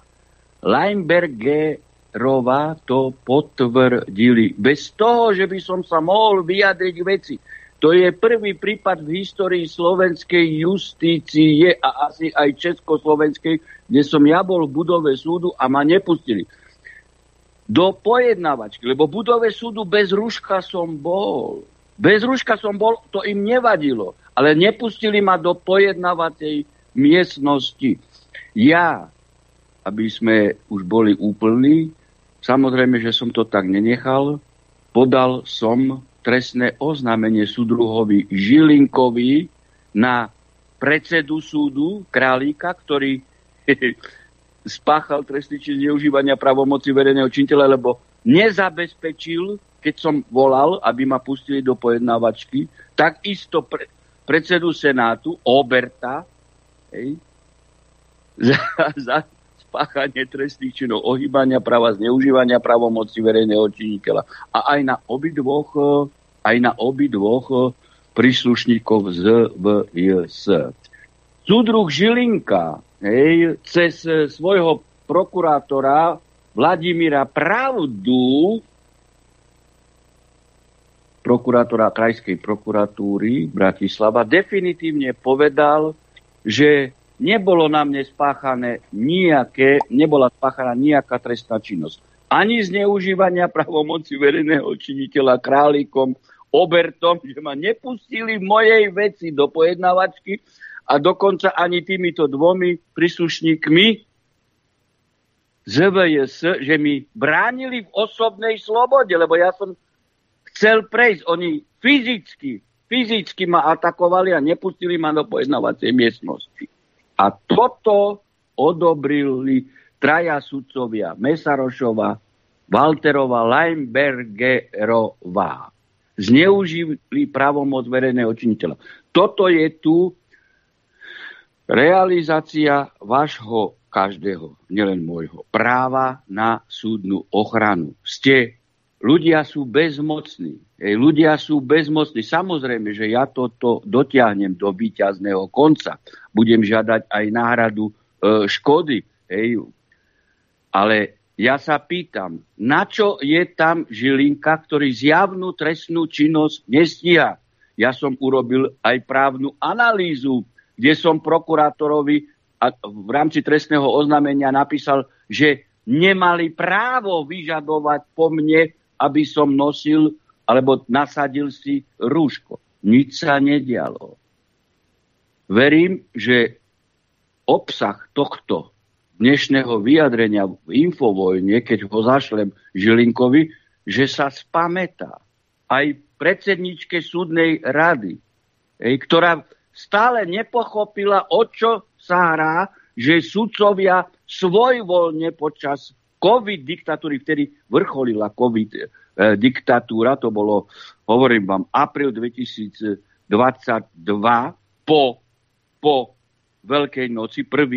S5: Leinbergerová to potvrdili. Bez toho, že by som sa mohol vyjadriť veci. To je prvý prípad v histórii slovenskej justície a asi aj československej, kde som ja bol v budove súdu a ma nepustili do pojednávačky, lebo v budove súdu bez rúška som bol. Bez rúška som bol, to im nevadilo, ale nepustili ma do pojednávacej miestnosti. Ja, aby sme už boli úplní, samozrejme, že som to tak nenechal, podal som trestné oznámenie súdruhovi Žilinkovi na predsedu súdu Králika, ktorý spáchal trestný čin zneužívania právomoci verejného činiteľa, lebo nezabezpečil, keď som volal, aby ma pustili do pojednávačky, takisto pre, predsedu Senátu, Oberta, hej, za, za spáchanie trestných činov, ohýbania práva, zneužívania právomoci verejného činiteľa. A aj na obidvoch, aj na obidvoch príslušníkov zet vé es. Súdruh Žilinka, hej, cez svojho prokurátora Vladimíra Pravdu, prokurátora Krajskej prokuratúry Bratislava, definitívne povedal, že nebolo na mne spáchané nejaké, nebola spáchaná nejaká trestná činnosť. Ani zneužívania pravomoci verejného činiteľa Králikom, Obertom, že ma nepustili v mojej veci do pojednávačky a dokonca ani týmito dvomi príslušníkmi zet vé es, že mi bránili v osobnej slobode, lebo ja som chcel prejsť. Oni fyzicky, fyzicky ma atakovali a nepustili ma do pojednávacej miestnosti. A toto odobrili traja sudcovia Mesarošová, Walterová, Leinbergerová. Zneužili právomoc verejného činiteľa. Toto je tu realizácia vášho každého, nielen môjho, práva na súdnu ochranu. Ste, ľudia sú bezmocní. Ej, ľudia sú bezmocní. Samozrejme, že ja toto dotiahnem do víťazného konca. Budem žiadať aj náhradu e, škody. Ej. Ale ja sa pýtam, na čo je tam Žilinka, ktorý zjavnú trestnú činnosť nestíha? Ja som urobil aj právnu analýzu, kde som prokurátorovi a v rámci trestného oznámenia napísal, že nemali právo vyžadovať po mne, aby som nosil alebo nasadil si rúško. Nič sa nedialo. Verím, že obsah tohto dnešného vyjadrenia v Infovojne, keď ho zašlem Žilinkovi, že sa spamätá aj predsedničke súdnej rady, ej, ktorá stále nepochopila, o čo sa hrá, že sudcovia svojvoľne počas COVID diktatúry, vtedy vrcholila COVID e, diktatúra, to bolo, hovorím vám, apríl dvetisícdvadsaťdva, po, po Veľkej noci, prvý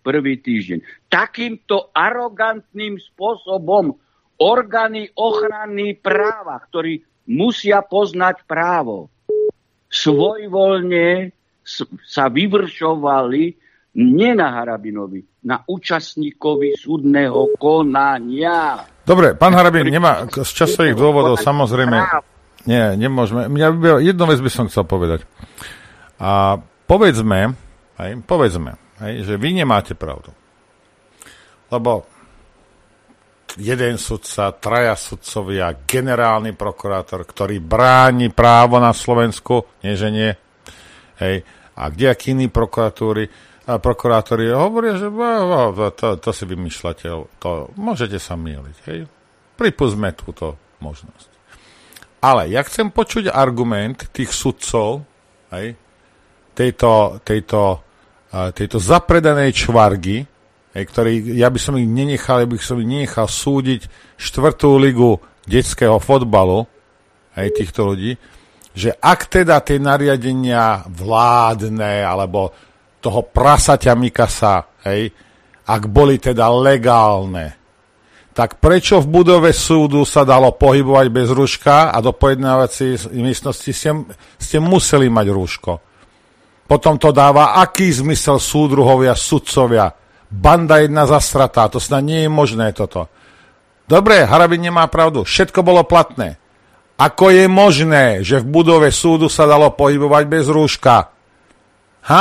S5: prvý týždeň. Takýmto arogantným spôsobom orgány ochrany práva, ktorí musia poznať právo, svojvoľne sa vyvršovali nie na Harabinovi, na účastníkovi súdneho konania.
S3: Dobre, pán Harabin, nemá z časových dôvodov, samozrejme, nie, nemôžeme. Mňa by, jednu vec by som chcel povedať. A povedzme, hej, povedzme, hej, že vy nemáte pravdu. Lebo jeden sudca, traja sudcovia, generálny prokurátor, ktorý bráni právo na Slovensku, nie že nie, hej, a kdejakí iní prokuratúry, a prokurátori hovoria, že to, to si vymýšľate, to môžete sa mýliť. Hej. Pripustme túto možnosť. Ale ja chcem počuť argument tých sudcov, hej, tejto, tejto, tejto zapredanej čvargy, hej, ktorý, ja by som ich nenechal, ja by som ich nenechal súdiť štvrtú ligu detského fotbalu, hej, týchto ľudí, že ak teda tie nariadenia vládne, alebo toho prasaťa Mikasa, hej, ak boli teda legálne, tak prečo v budove súdu sa dalo pohybovať bez rúška a do pojednávacej miestnosti ste, ste museli mať rúško? Potom to dáva aký zmysel súdruhovia, sudcovia? Banda jedna zastratá, to snad nie je možné toto. Dobre, Harabin nemá pravdu, všetko bolo platné. Ako je možné, že v budove súdu sa dalo pohybovať bez rúška? Ha?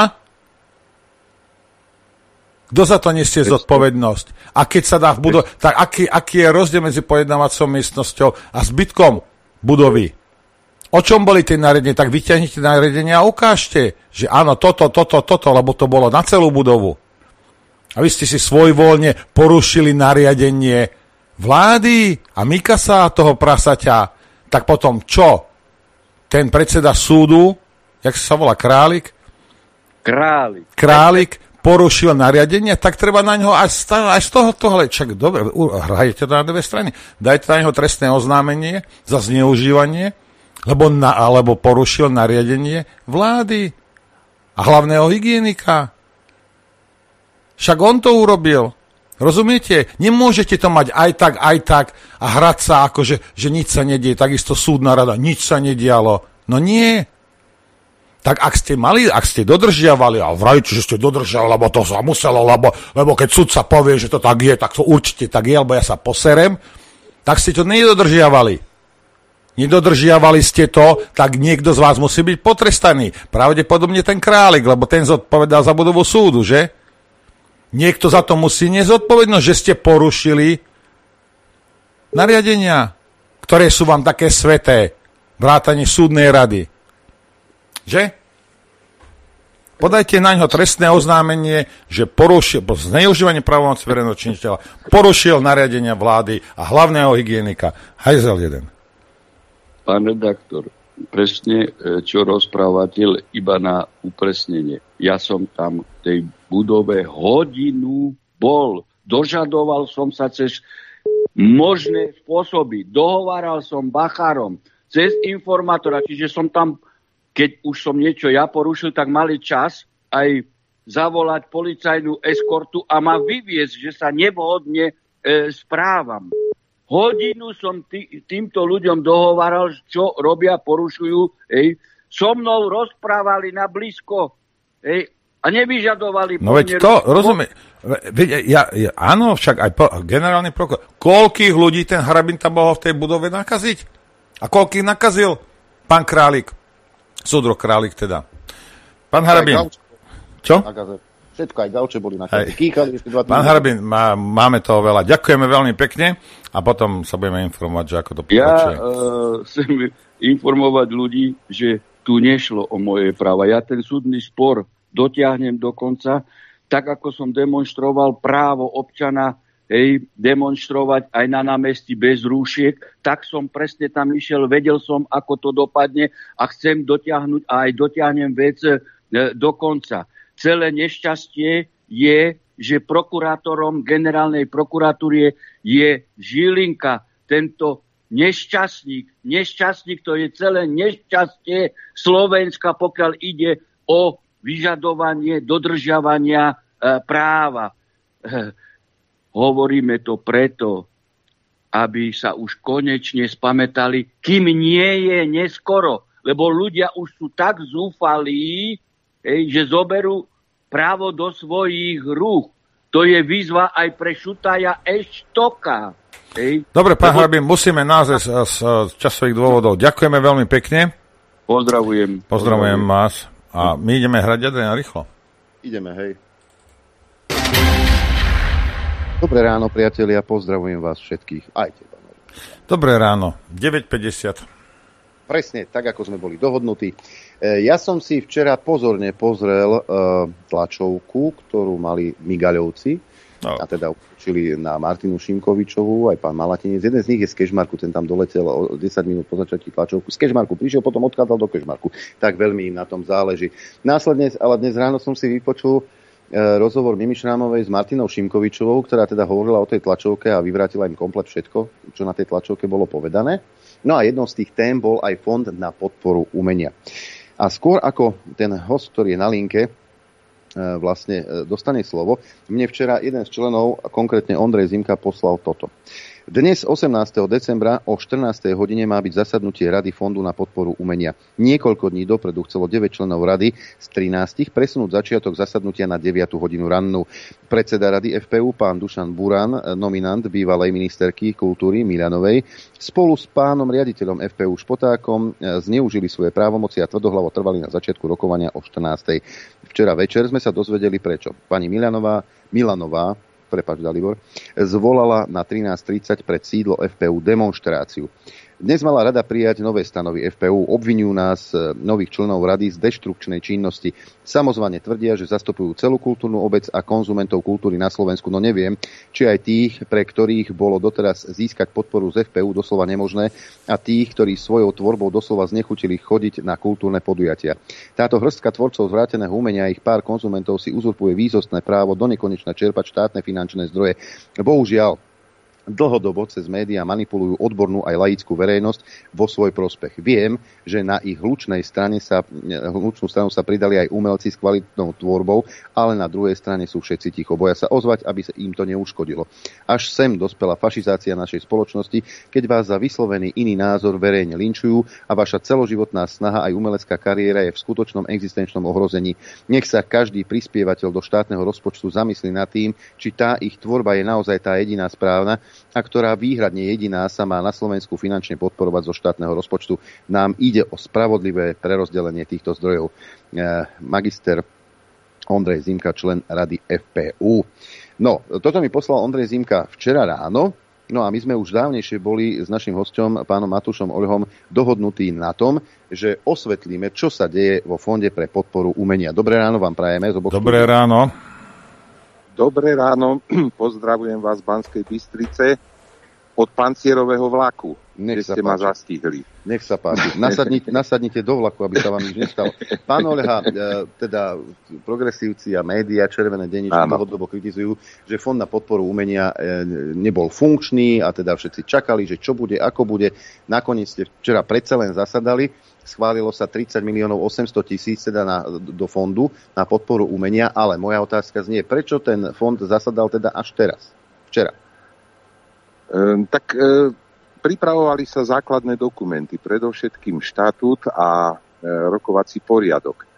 S3: Kto za to nesie zodpovednosť? A keď sa dá v budove, tak aký, aký je rozdiel medzi pojednávacou miestnosťou a zbytkom budovy? O čom boli tie nariadenia? Tak vyťahnite nariadenia a ukážte, že áno, toto, toto, toto, lebo to bolo na celú budovu. A vy ste si svojvoľne porušili nariadenie vlády a Mikasa, toho prasaťa. Tak potom čo? Ten predseda súdu, jak sa volá, Králik?
S5: Králik.
S3: Králik porušil nariadenie, tak treba na ňo aj, sta- aj z toho tohle. Čak, dobre, hrajete to na dve strany. Dajte na ňo trestné oznámenie za zneužívanie, lebo, na, alebo porušil nariadenie vlády a hlavného hygienika. Však on to urobil. Rozumiete? Nemôžete to mať aj tak, aj tak a hrať sa ako, že, že nič sa nedieje. Takisto súdna rada, nič sa nedialo. No nie. Tak ak ste mali, ak ste dodržiavali, a vrajte, že ste dodržiavali, lebo to sa muselo, lebo, lebo keď sudca povie, že to tak je, tak to určite tak je, lebo ja sa poserem, tak ste to nedodržiavali. Nedodržiavali ste to, tak niekto z vás musí byť potrestaný. Pravdepodobne ten Králik, lebo ten zodpovedal za budovu súdu, že? Niekto za to musí nezodpovednosť, že ste porušili nariadenia, ktoré sú vám také sveté, vrátane súdnej rady. Že? Podajte na ňo trestné oznámenie, že porušil, zneužívanie právomoci verejného činiteľa, porušil nariadenia vlády a hlavného hygienika. Hajzel jeden.
S5: Pán redaktor, presne čo rozprávate, iba na upresnenie. Ja som tam v tej budove hodinu bol. Dožadoval som sa cez možné spôsoby. Dohováral som bachárom cez informátora, čiže som tam, keď už som niečo ja porušil, tak mali čas aj zavolať policajnú eskortu a ma vyviesť, že sa nevhodne e, správam. Hodinu som tý, týmto ľuďom dohováral, čo robia, porušujú. Ej. So mnou rozprávali na blízko ej, a nevyžadovali...
S3: No veď to, rozumiem. Ja, ja, áno, však aj po, generálny prokurátor. Koľkých ľudí ten Harabin tam mohol v tej budove nakaziť? A koľkých nakazil pán Králik? Súdruh Králik teda. Pán Harabin. Čo?
S2: Všetko, aj gauče boli na čas. Kýkali ešte dva týždne.
S3: Pán Harabin, má, máme toho veľa. Ďakujeme veľmi pekne a potom sa budeme informovať, že ako to pokračuje.
S5: Ja uh, chcem informovať ľudí, že tu nešlo o moje práva. Ja ten súdny spor dotiahnem do konca, tak ako som demonstroval právo občana hej, demonstrovať aj na námestí bez rúšiek, tak som presne tam išiel, vedel som, ako to dopadne a chcem dotiahnuť a aj dotiahnem vec e, do konca. Celé nešťastie je, že prokurátorom generálnej prokuratúry je Žilinka. Tento nešťastník, nešťastník, to je celé nešťastie Slovenska, pokiaľ ide o vyžadovanie dodržiavania e, práva. hovoríme to preto, aby sa už konečne spamätali, kým nie je neskoro. Lebo ľudia už sú tak zúfalí, hej, že zoberú právo do svojich rúk. To je výzva aj pre Šutaja Eštoka. Hej.
S3: Dobre, pán Hrabin, musíme naozaj z, z časových dôvodov. Ďakujeme veľmi pekne.
S5: Pozdravujem.
S3: Pozdravujem vás. A my ideme hrať, Adrian, rýchlo.
S2: Ideme, hej. Dobré ráno, priatelia, pozdravujem vás všetkých. Aj teba.
S3: Dobré ráno, deväť päťdesiat.
S2: Presne, tak ako sme boli dohodnutí. Ja som si včera pozorne pozrel tlačovku, ktorú mali Migaľovci, no. A teda učili na Martinu Šimkovičovú, aj pán Malatinec. Jeden z nich je z Kežmarku, ten tam doletel o desať minút po začatí tlačovku. Z Kežmarku prišiel, potom odchádzal do Kežmarku. Tak veľmi im na tom záleží. Následne, ale dnes ráno som si vypočul rozhovor Mimi Šrámovej s Martinou Šimkovičovou, ktorá teda hovorila o tej tlačovke a vyvrátila im komplet všetko, čo na tej tlačovke bolo povedané. No a jednou z tých tém bol aj fond na podporu umenia. A skôr ako ten host, ktorý je na linke, vlastne dostane slovo, mne včera jeden z členov, konkrétne Ondrej Zimka, poslal toto. Dnes, osemnásteho decembra o štrnástej hodine má byť zasadnutie Rady Fondu na podporu umenia. Niekoľko dní dopredu chcelo deväť členov rady z trinástich presunúť začiatok zasadnutia na deviatu hodinu rannú. Predseda Rady ef pé ú, pán Dušan Buran, nominant bývalej ministerky kultúry Milanovej, spolu s pánom riaditeľom ef pé ú Špotákom zneužili svoje právomoci a tvrdohlavo trvali na začiatku rokovania o štrnástej. Včera večer sme sa dozvedeli prečo. Pani Milanová, Milanová prepáč Dalibor, zvolala na trinásť tridsať pred sídlo ef pé ú demonštráciu. Dnes mala rada prijať nové stanovy ef pé ú. Obviňujú nás nových členov rady z deštrukčnej činnosti. Samozvane tvrdia, že zastupujú celú kultúrnu obec a konzumentov kultúry na Slovensku. No neviem, či aj tých, pre ktorých bolo doteraz získať podporu z ef pé ú doslova nemožné a tých, ktorí svojou tvorbou doslova znechutili chodiť na kultúrne podujatia. Táto hrstka tvorcov zvráteného umenia a ich pár konzumentov si uzurpuje výsostné právo donekonečna čerpať štátne finančné zdroje. Bohužiaľ, dlhodobo cez médiá manipulujú odbornú aj laickú verejnosť vo svoj prospech. Viem, že na ich hlučnej strane sa, hlučnú stranu sa pridali aj umelci s kvalitnou tvorbou, ale na druhej strane sú všetci ticho. Boja sa ozvať, aby sa im to neuškodilo. Až sem dospela fašizácia našej spoločnosti, keď vás za vyslovený iný názor verejne linčujú a vaša celoživotná snaha aj umelecká kariéra je v skutočnom existenčnom ohrození. Nech sa každý prispievateľ do štátneho rozpočtu zamyslí nad tým, či tá ich tvorba je naozaj tá jediná správna, a ktorá výhradne jediná sa má na Slovensku finančne podporovať zo štátneho rozpočtu. Nám ide o spravodlivé prerozdelenie týchto zdrojov. Magister Ondrej Zimka, člen Rady ef pé ú. No, toto mi poslal Ondrej Zimka včera ráno, no a my sme už dávnejšie boli s našim hosťom, pánom Matúšom Oľhom, dohodnutí na tom, že osvetlíme, čo sa deje vo Fonde pre podporu umenia. Dobré ráno vám prajeme.
S3: Dobré ráno.
S6: Dobré ráno, pozdravujem vás z Banskej Bystrice od pancierového vlaku,
S2: Nech
S6: kde ste páči. Ma zastihli.
S2: Nech sa páči. Nasadnite, nasadnite do vlaku, aby sa vám nič nestalo. Pán Oľha, teda progresívci a médiá, červené denníčky dlhodobo kritizujú, že Fond na podporu umenia nebol funkčný a teda všetci čakali, že čo bude, ako bude. Nakoniec ste včera predsa len zasadali. Schválilo sa tridsať miliónov osemsto tisíc teda na, do fondu na podporu umenia, ale moja otázka znie, prečo ten fond zasadal teda až teraz, včera?
S6: E, tak e, pripravovali sa základné dokumenty, predovšetkým štatút a e, rokovací poriadok. E,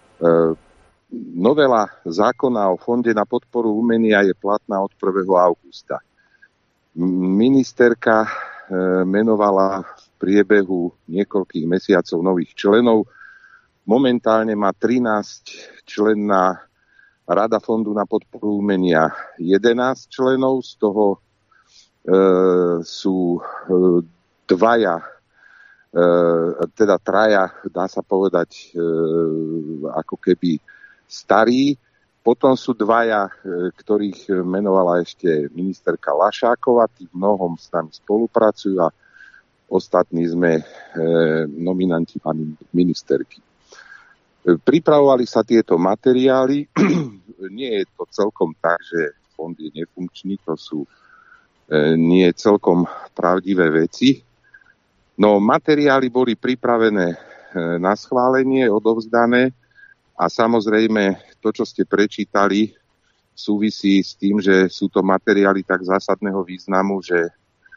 S6: novela zákona o fonde na podporu umenia je platná od prvého augusta. Ministerka e, menovala v priebehu niekoľkých mesiacov nových členov. Momentálne má trinásť členná Rada Fondu na podporu umenia jedenásť členov, z toho e, sú e, dvaja, e, teda traja, dá sa povedať, e, ako keby starí. Potom sú dvaja, e, ktorých menovala ešte ministerka Lašáková, tí v mnohom s nami spolupracujú a ostatní sme e, nominanti pani ministerky. E, pripravovali sa tieto materiály. Nie je to celkom tak, že fond je nefunkčný, to sú e, nie celkom pravdivé veci. No materiály boli pripravené e, na schválenie, odovzdané a samozrejme to, čo ste prečítali, súvisí s tým, že sú to materiály tak zásadného významu, že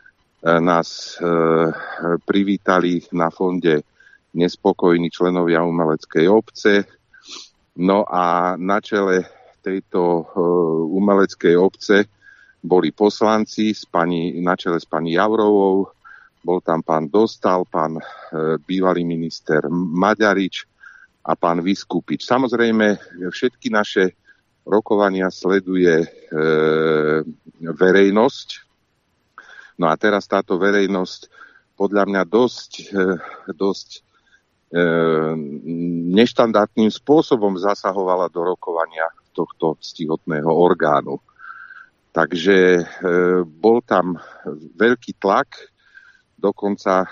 S6: nás privítali na fonde nespokojní členovia umeleckej obce. No a na čele tejto umeleckej obce boli poslanci s pani, na čele s pani Javrovou, bol tam pán Dostal, pán e, bývalý minister Maďarič a pán Vyskupič. Samozrejme, všetky naše rokovania sleduje e, verejnosť. No a teraz táto verejnosť podľa mňa dosť, e, dosť e, neštandardným spôsobom zasahovala do rokovania tohto ctihodného orgánu. Takže e, bol tam veľký tlak. Dokonca e,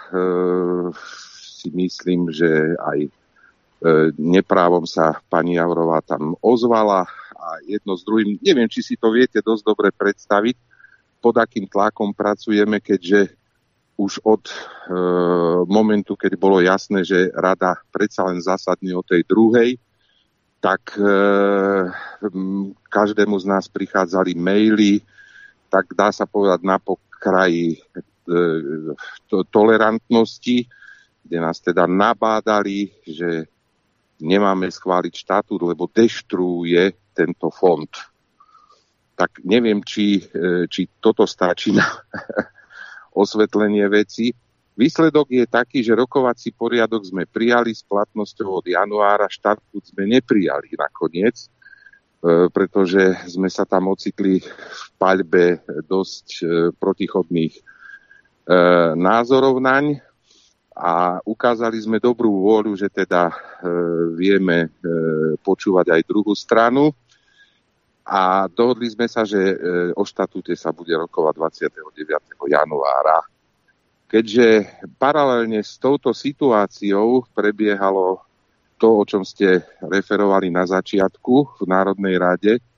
S6: si myslím, že aj e, neprávom sa pani Javrová tam ozvala a jedno s druhým, neviem, či si to viete dosť dobre predstaviť, pod akým tlakom pracujeme, keďže už od e, momentu, keď bolo jasné, že rada predsa len zasadne o tej druhej, tak e, každému z nás prichádzali maily, tak dá sa povedať na pokraji To, tolerantnosti, kde nás teda nabádali, že nemáme schváliť štatút, lebo deštruuje tento fond. Tak neviem, či, či toto stačí na osvetlenie veci. Výsledok je taký, že rokovací poriadok sme prijali s platnosťou od januára, štatút sme neprijali nakoniec, pretože sme sa tam ocitli v paľbe dosť protichodných názorov naň a ukázali sme dobrú vôľu, že teda e, vieme e, počúvať aj druhú stranu a dohodli sme sa, že e, o štatúte sa bude rokovať dvadsiateho deviateho januára. Keďže paralelne s touto situáciou prebiehalo to, o čom ste referovali na začiatku v Národnej rade, e,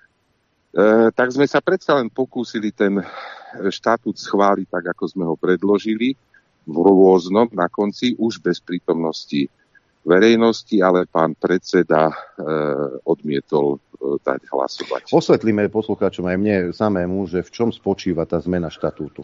S6: tak sme sa predsa len pokúsili ten štatút schváliť tak, ako sme ho predložili, v rôznom na konci, už bez prítomnosti verejnosti, ale pán predseda e, odmietol e, dať hlasovať.
S2: Osvetlíme poslucháčom aj mne samému, že v čom spočíva tá zmena štatútu.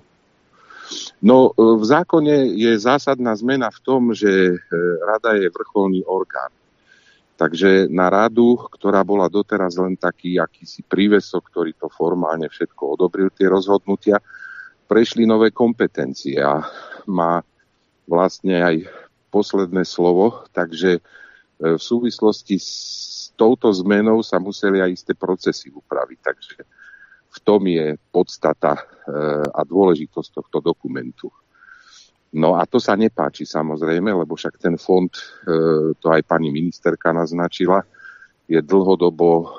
S6: No, v zákone je zásadná zmena v tom, že e, rada je vrcholný orgán. Takže na radu, ktorá bola doteraz len taký akýsi prívesok, ktorý to formálne všetko odobril, tie rozhodnutia, prešli nové kompetencie a má vlastne aj posledné slovo, takže v súvislosti s touto zmenou sa museli aj isté procesy upraviť. Takže v tom je podstata a dôležitosť tohto dokumentu. No a to sa nepáči samozrejme, lebo však ten fond, to aj pani ministerka naznačila, je dlhodobo e,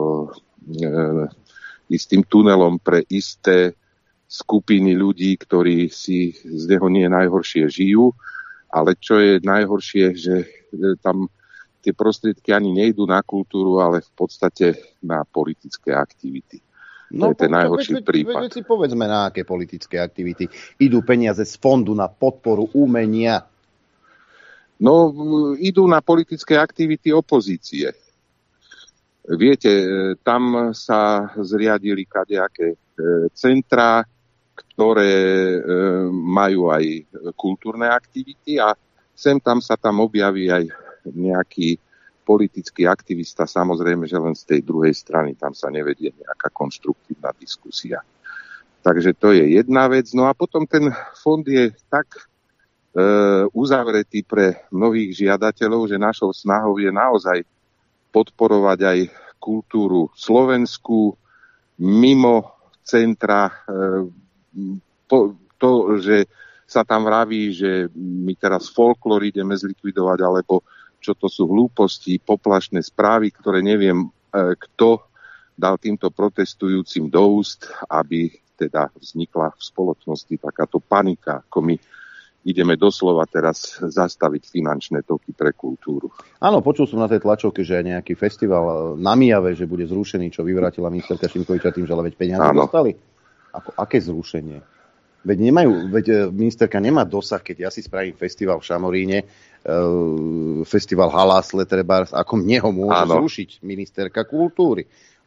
S6: istým tunelom pre isté skupiny ľudí, ktorí si z neho nie najhoršie žijú, ale čo je najhoršie, že tam tie prostriedky ani nejdú na kultúru, ale v podstate na politické aktivity.
S2: No,
S6: to je ten najhorší
S2: veď,
S6: prípad.
S2: Veď si povedzme, na aké politické aktivity idú peniaze z fondu na podporu umenia.
S6: No, idú na politické aktivity opozície. Viete, tam sa zriadili kadejaké centrá, ktoré majú aj kultúrne aktivity a sem tam sa tam objaví aj nejaký politický aktivista, samozrejme, že len z tej druhej strany, tam sa nevedie nejaká konštruktívna diskusia. Takže to je jedna vec. No a potom ten fond je tak e, uzavretý pre mnohých žiadateľov, že našou snahou je naozaj podporovať aj kultúru slovenskú mimo centra. E, po, to, že sa tam vraví, že my teraz folklór ideme zlikvidovať, alebo čo to sú hlúposti, poplašné správy, ktoré neviem, e, kto dal týmto protestujúcim do úst, aby teda vznikla v spoločnosti takáto panika, ako my ideme doslova teraz zastaviť finančné toky pre kultúru.
S2: Áno, počul som na tej tlačovke, že aj nejaký festival na Mijave, že bude zrušený, čo vyvrátila ministerka Šimkoviča tým, že ale veď peniaze
S6: Áno.
S2: dostali. Ako, aké zrušenie? Veď, nemajú, veď ministerka nemá dosah, keď ja si spravím festival v Šamoríne, e, festival Halásle, trebárs, ako mne ho môže
S6: Áno.
S2: zrušiť ministerka kultúry.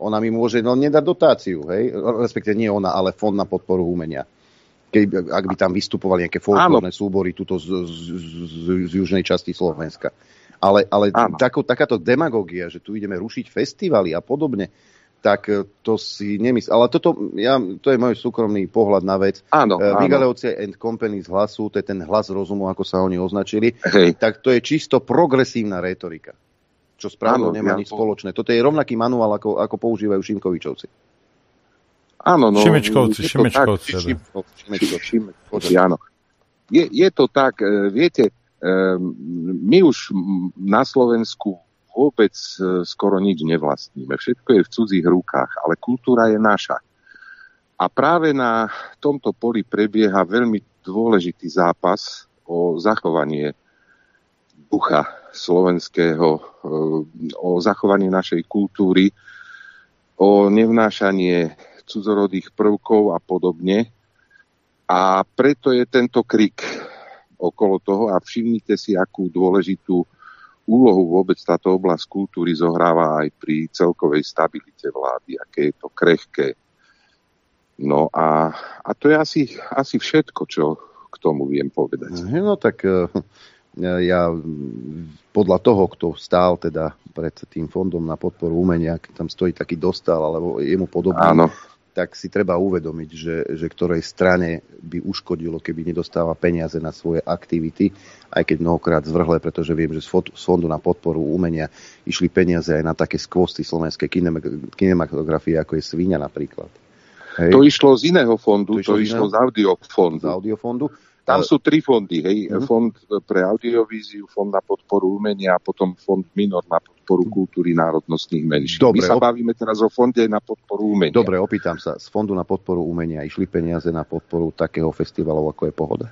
S2: Ona mi môže no, nedať dotáciu, hej? Respektíve nie ona, ale Fond na podporu umenia. Keď, ak by tam vystupovali nejaké folklórne súbory tuto z, z, z, z južnej časti Slovenska. Ale, ale tako, takáto demagógia, že tu ideme rušiť festivaly a podobne, tak to si nemyslím. Ale toto, ja, to je môj súkromný pohľad na vec.
S6: Áno, áno.
S2: Vigaleovci and Company z Hlasu, to je ten hlas rozumu, ako sa oni označili, hej. Tak to je čisto progresívna rétorika. Čo správne nemá ja nič po... spoločné. Toto je rovnaký manuál, ako, ako používajú Šimkovičovci.
S6: Áno, no.
S3: Šimečkovci, Šimečkovci.
S6: Šimečkovci, áno. Je, je to tak, viete, my už na Slovensku vôbec skoro nič nevlastníme. Všetko je v cudzích rukách, ale kultúra je naša. A práve na tomto poli prebieha veľmi dôležitý zápas o zachovanie ducha slovenského, o zachovanie našej kultúry, o nevnášanie cudzorodých prvkov a podobne. A preto je tento krik okolo toho a všimnite si, akú dôležitú úlohu vôbec táto oblasť kultúry zohráva aj pri celkovej stabilite vlády, aké je to krehké. No a, a to je asi, asi všetko, čo k tomu viem povedať.
S2: No tak ja podľa toho, kto stál teda pred tým fondom na podporu umenia, keď tam stojí taký Dostál alebo jemu podobný, áno, tak si treba uvedomiť, že, že ktorej strane by uškodilo, keby nedostáva peniaze na svoje aktivity, aj keď mnohokrát zvrhlé, pretože viem, že z fondu na podporu umenia išli peniaze aj na také skvosty slovenskej kinematografie, ako je Sviňa napríklad. Hej.
S6: To išlo z iného fondu, to, to išlo z audiofondu.
S2: Z audiofondu.
S6: Tam sú tri fondy, hej. Mm-hmm. Fond pre audiovíziu, fond na podporu umenia a potom fond minor na podporu kultúry národnostných menšín. My sa op- bavíme teraz o fonde na podporu umenia.
S2: Dobre, opýtam sa. Z fondu na podporu umenia išli peniaze na podporu takého festivalov, ako je Pohoda?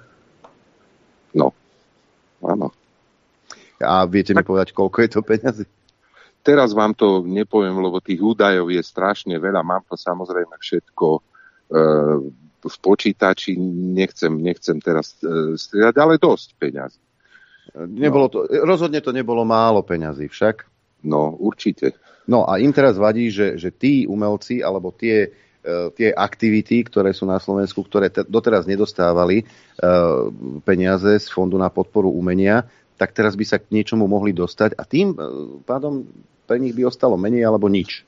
S6: No, áno.
S2: A viete tak mi povedať, koľko je to peniazy?
S6: Teraz vám to nepoviem, lebo tých údajov je strašne veľa. Mám to samozrejme všetko e, v počítači, nechcem, nechcem teraz e, strieľať, ale dosť peňazí.
S2: Nebolo to, rozhodne to nebolo málo peňazí však.
S6: No, určite.
S2: No a im teraz vadí, že, že tí umelci, alebo tie, e, tie aktivity, ktoré sú na Slovensku, ktoré te, doteraz nedostávali e, peniaze z Fondu na podporu umenia, tak teraz by sa k niečomu mohli dostať a tým e, pádom pre nich by ostalo menej alebo nič.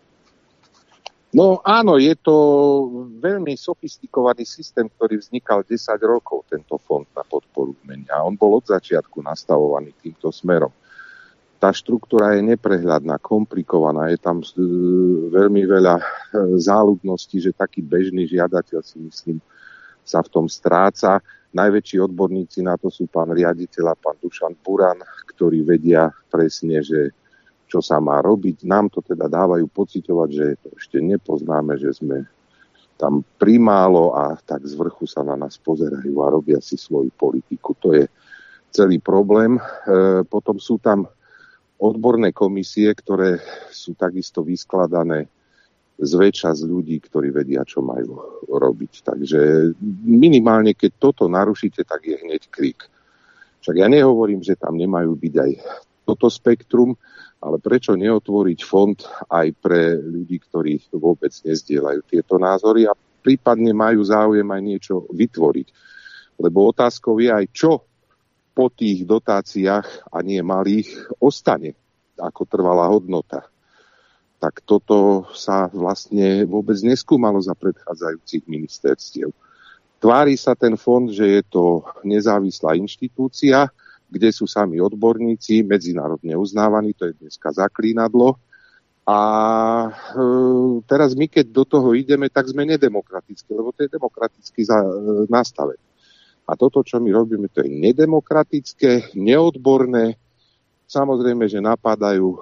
S6: No áno, je to veľmi sofistikovaný systém, ktorý vznikal desať rokov, tento fond na podporu umenia. On bol od začiatku nastavovaný týmto smerom. Tá štruktúra je neprehľadná, komplikovaná, je tam veľmi veľa záľudností, že taký bežný žiadateľ, si myslím, sa v tom stráca. Najväčší odborníci na to sú pán riaditeľ a pán Dušan Buran, ktorí vedia presne, že čo sa má robiť. Nám to teda dávajú pociťovať, že to ešte nepoznáme, že sme tam primálo a tak z vrchu sa na nás pozerajú a robia si svoju politiku. To je celý problém. E, potom sú tam odborné komisie, ktoré sú takisto vyskladané zväčša z ľudí, ktorí vedia, čo majú robiť. Takže minimálne, keď toto narušíte, tak je hneď krik. Však ja nehovorím, že tam nemajú byť aj toto spektrum, ale prečo neotvoriť fond aj pre ľudí, ktorí vôbec nezdieľajú tieto názory a prípadne majú záujem aj niečo vytvoriť. Lebo otázkou je aj, čo po tých dotáciách, a nie malých, ostane ako trvalá hodnota. Tak toto sa vlastne vôbec neskúmalo za predchádzajúcich ministerstiev. Tvári sa ten fond, že je to nezávislá inštitúcia, kde sú sami odborníci, medzinárodne uznávaní, to je dneska zaklínadlo. A e, teraz my, keď do toho ideme, tak sme nedemokratickí, lebo to je demokraticky za, e, nastavené. A toto, čo my robíme, to je nedemokratické, neodborné. Samozrejme, že napadajú e,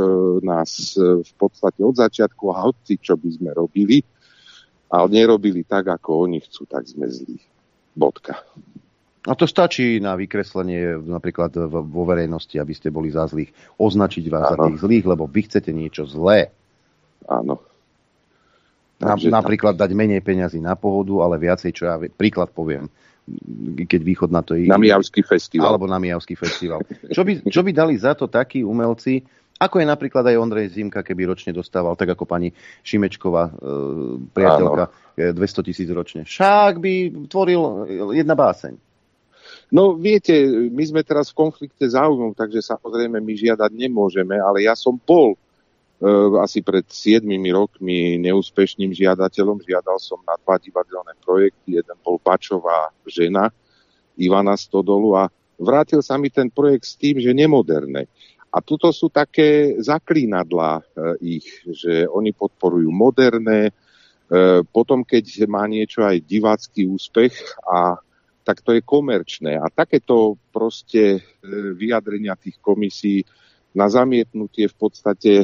S6: nás e, v podstate od začiatku a hoci, čo by sme robili, ale nerobili tak, ako oni chcú, tak sme zlí. Bodka.
S2: A to stačí na vykreslenie napríklad vo verejnosti, aby ste boli za zlých. Označiť vás Áno. za tých zlých, lebo vy chcete niečo zlé.
S6: Áno.
S2: Na, napríklad dať menej peňazí na Pohodu, ale viacej, čo ja príklad poviem, keď východ na to...
S6: Na Mijavský festival.
S2: Alebo na Mijavský festival. Čo by, čo by dali za to takí umelci, Ako je napríklad aj Ondrej Zimka, keby ročne dostával, tak ako pani Šimečková, e, priateľka, e, dvesto tisíc ročne. Však by tvoril jedna báseň.
S6: No viete, my sme teraz v konflikte záujmov, takže samozrejme my žiadať nemôžeme, ale ja som bol e, asi pred siedmimi rokmi neúspešným žiadateľom. Žiadal som na dva divadelné projekty. Jeden bol Bačová žena Ivana Stodolu a vrátil sa mi ten projekt s tým, že nemoderné. A tuto sú také zaklínadlá e, ich, že oni podporujú moderné, e, potom keď má niečo aj divácky úspech, a tak to je komerčné. A takéto proste e, vyjadrenia tých komisí na zamietnutie v podstate e,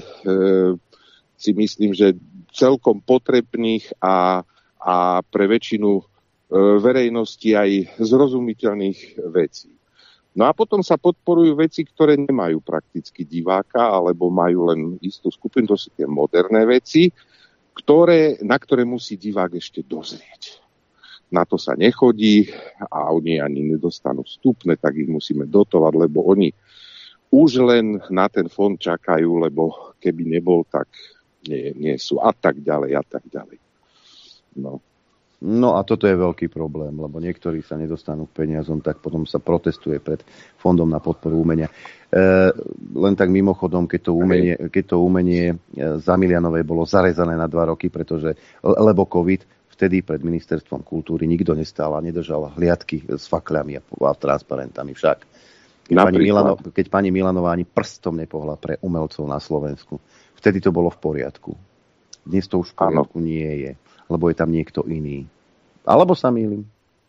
S6: si myslím, že celkom potrebných a, a pre väčšinu e, verejnosti aj zrozumiteľných vecí. No a potom sa podporujú veci, ktoré nemajú prakticky diváka, alebo majú len istú skupinu, to sú tie moderné veci, ktoré, na ktoré musí divák ešte dozrieť. Na to sa nechodí a oni ani nedostanú vstupné, tak ich musíme dotovať, lebo oni už len na ten fond čakajú, lebo keby nebol, tak nie, nie sú a tak ďalej a tak ďalej. No.
S2: No a toto je veľký problém, lebo niektorí sa nedostanú k peniazom, tak potom sa protestuje pred Fondom na podporu umenia. E, len tak mimochodom, keď to umenie, keď to umenie za Milianovej bolo zarezané na dva roky, pretože, lebo COVID, vtedy pred ministerstvom kultúry nikto nestál a nedržal hliadky s fakľami a, a transparentami však. Keď pani, Milano, keď pani Milanová ani prstom nepohla pre umelcov na Slovensku, vtedy to bolo v poriadku. Dnes to už v poriadku nie je, lebo je tam niekto iný. Alebo sa mýlim?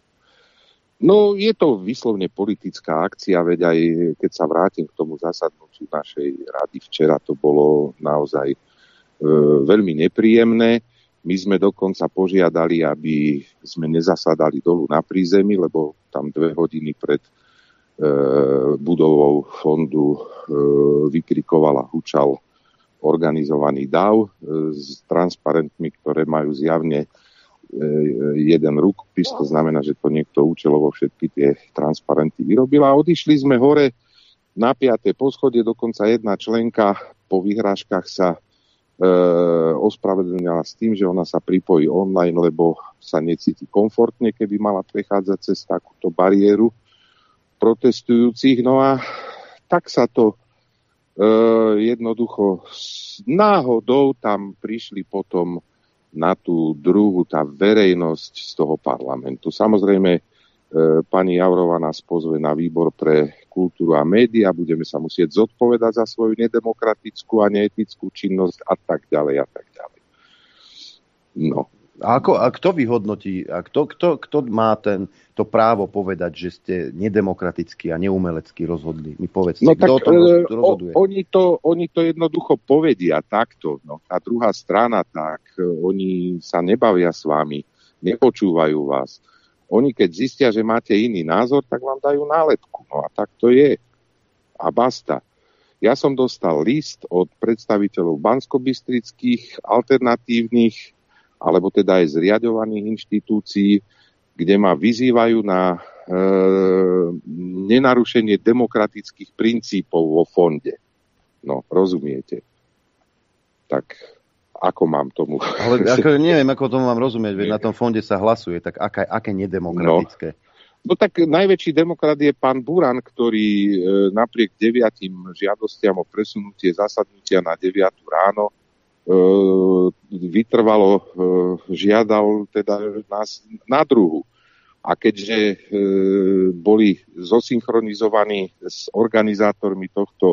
S6: No, je to vyslovne politická akcia, veď aj keď sa vrátim k tomu zasadnutiu našej rady včera, to bolo naozaj e, veľmi nepríjemné. My sme dokonca požiadali, aby sme nezasadali dolu na prízemí, lebo tam dve hodiny pred e, budovou fondu e, vykrikoval a hučal organizovaný dav s transparentmi, ktoré majú zjavne jeden rukopis, to znamená, že to niekto účelovo všetky tie transparenty vyrobil a odišli sme hore na piate poschodie, dokonca jedna členka po vyhrážkach sa e, ospravedlnila s tým, že ona sa pripojí online, lebo sa necíti komfortne, keby mala prechádzať cez takúto bariéru protestujúcich. No a tak sa to Uh, jednoducho s náhodou tam prišli potom na tú druhú tá verejnosť z toho parlamentu. Samozrejme, uh, pani Jourová nás pozve na výbor pre kultúru a média, budeme sa musieť zodpovedať za svoju nedemokratickú a neetickú činnosť a tak ďalej a tak ďalej. No.
S2: A, ako, a kto vyhodnotí, a kto, kto, kto má ten, to právo povedať, že ste nedemokraticky a neumelecky rozhodli? Mi povedzte,
S6: no
S2: kto
S6: tak,
S2: o tom rozhoduje?
S6: O, oni, to, oni to jednoducho povedia takto. No. Tá druhá strana, tak oni sa nebavia s vami, nepočúvajú vás. Oni keď zistia, že máte iný názor, tak vám dajú nálepku. No a tak to je. A basta. Ja som dostal list od predstaviteľov banskobystrických alternatívnych alebo teda aj zriaďovaných inštitúcií, kde ma vyzývajú na e, nenarušenie demokratických princípov vo fonde. No, rozumiete? Tak ako mám tomu...
S2: Ale ako, neviem, ako tomu mám rozumieť, veď na tom fonde sa hlasuje, tak aké, aké nedemokratické?
S6: No, no tak najväčší demokrat je pán Buran, ktorý e, napriek deviatim žiadostiam o presunutie zasadnutia na deviatu ráno vytrvalo žiadal teda nás na druhu. A keďže boli zosynchronizovaní s organizátormi tohto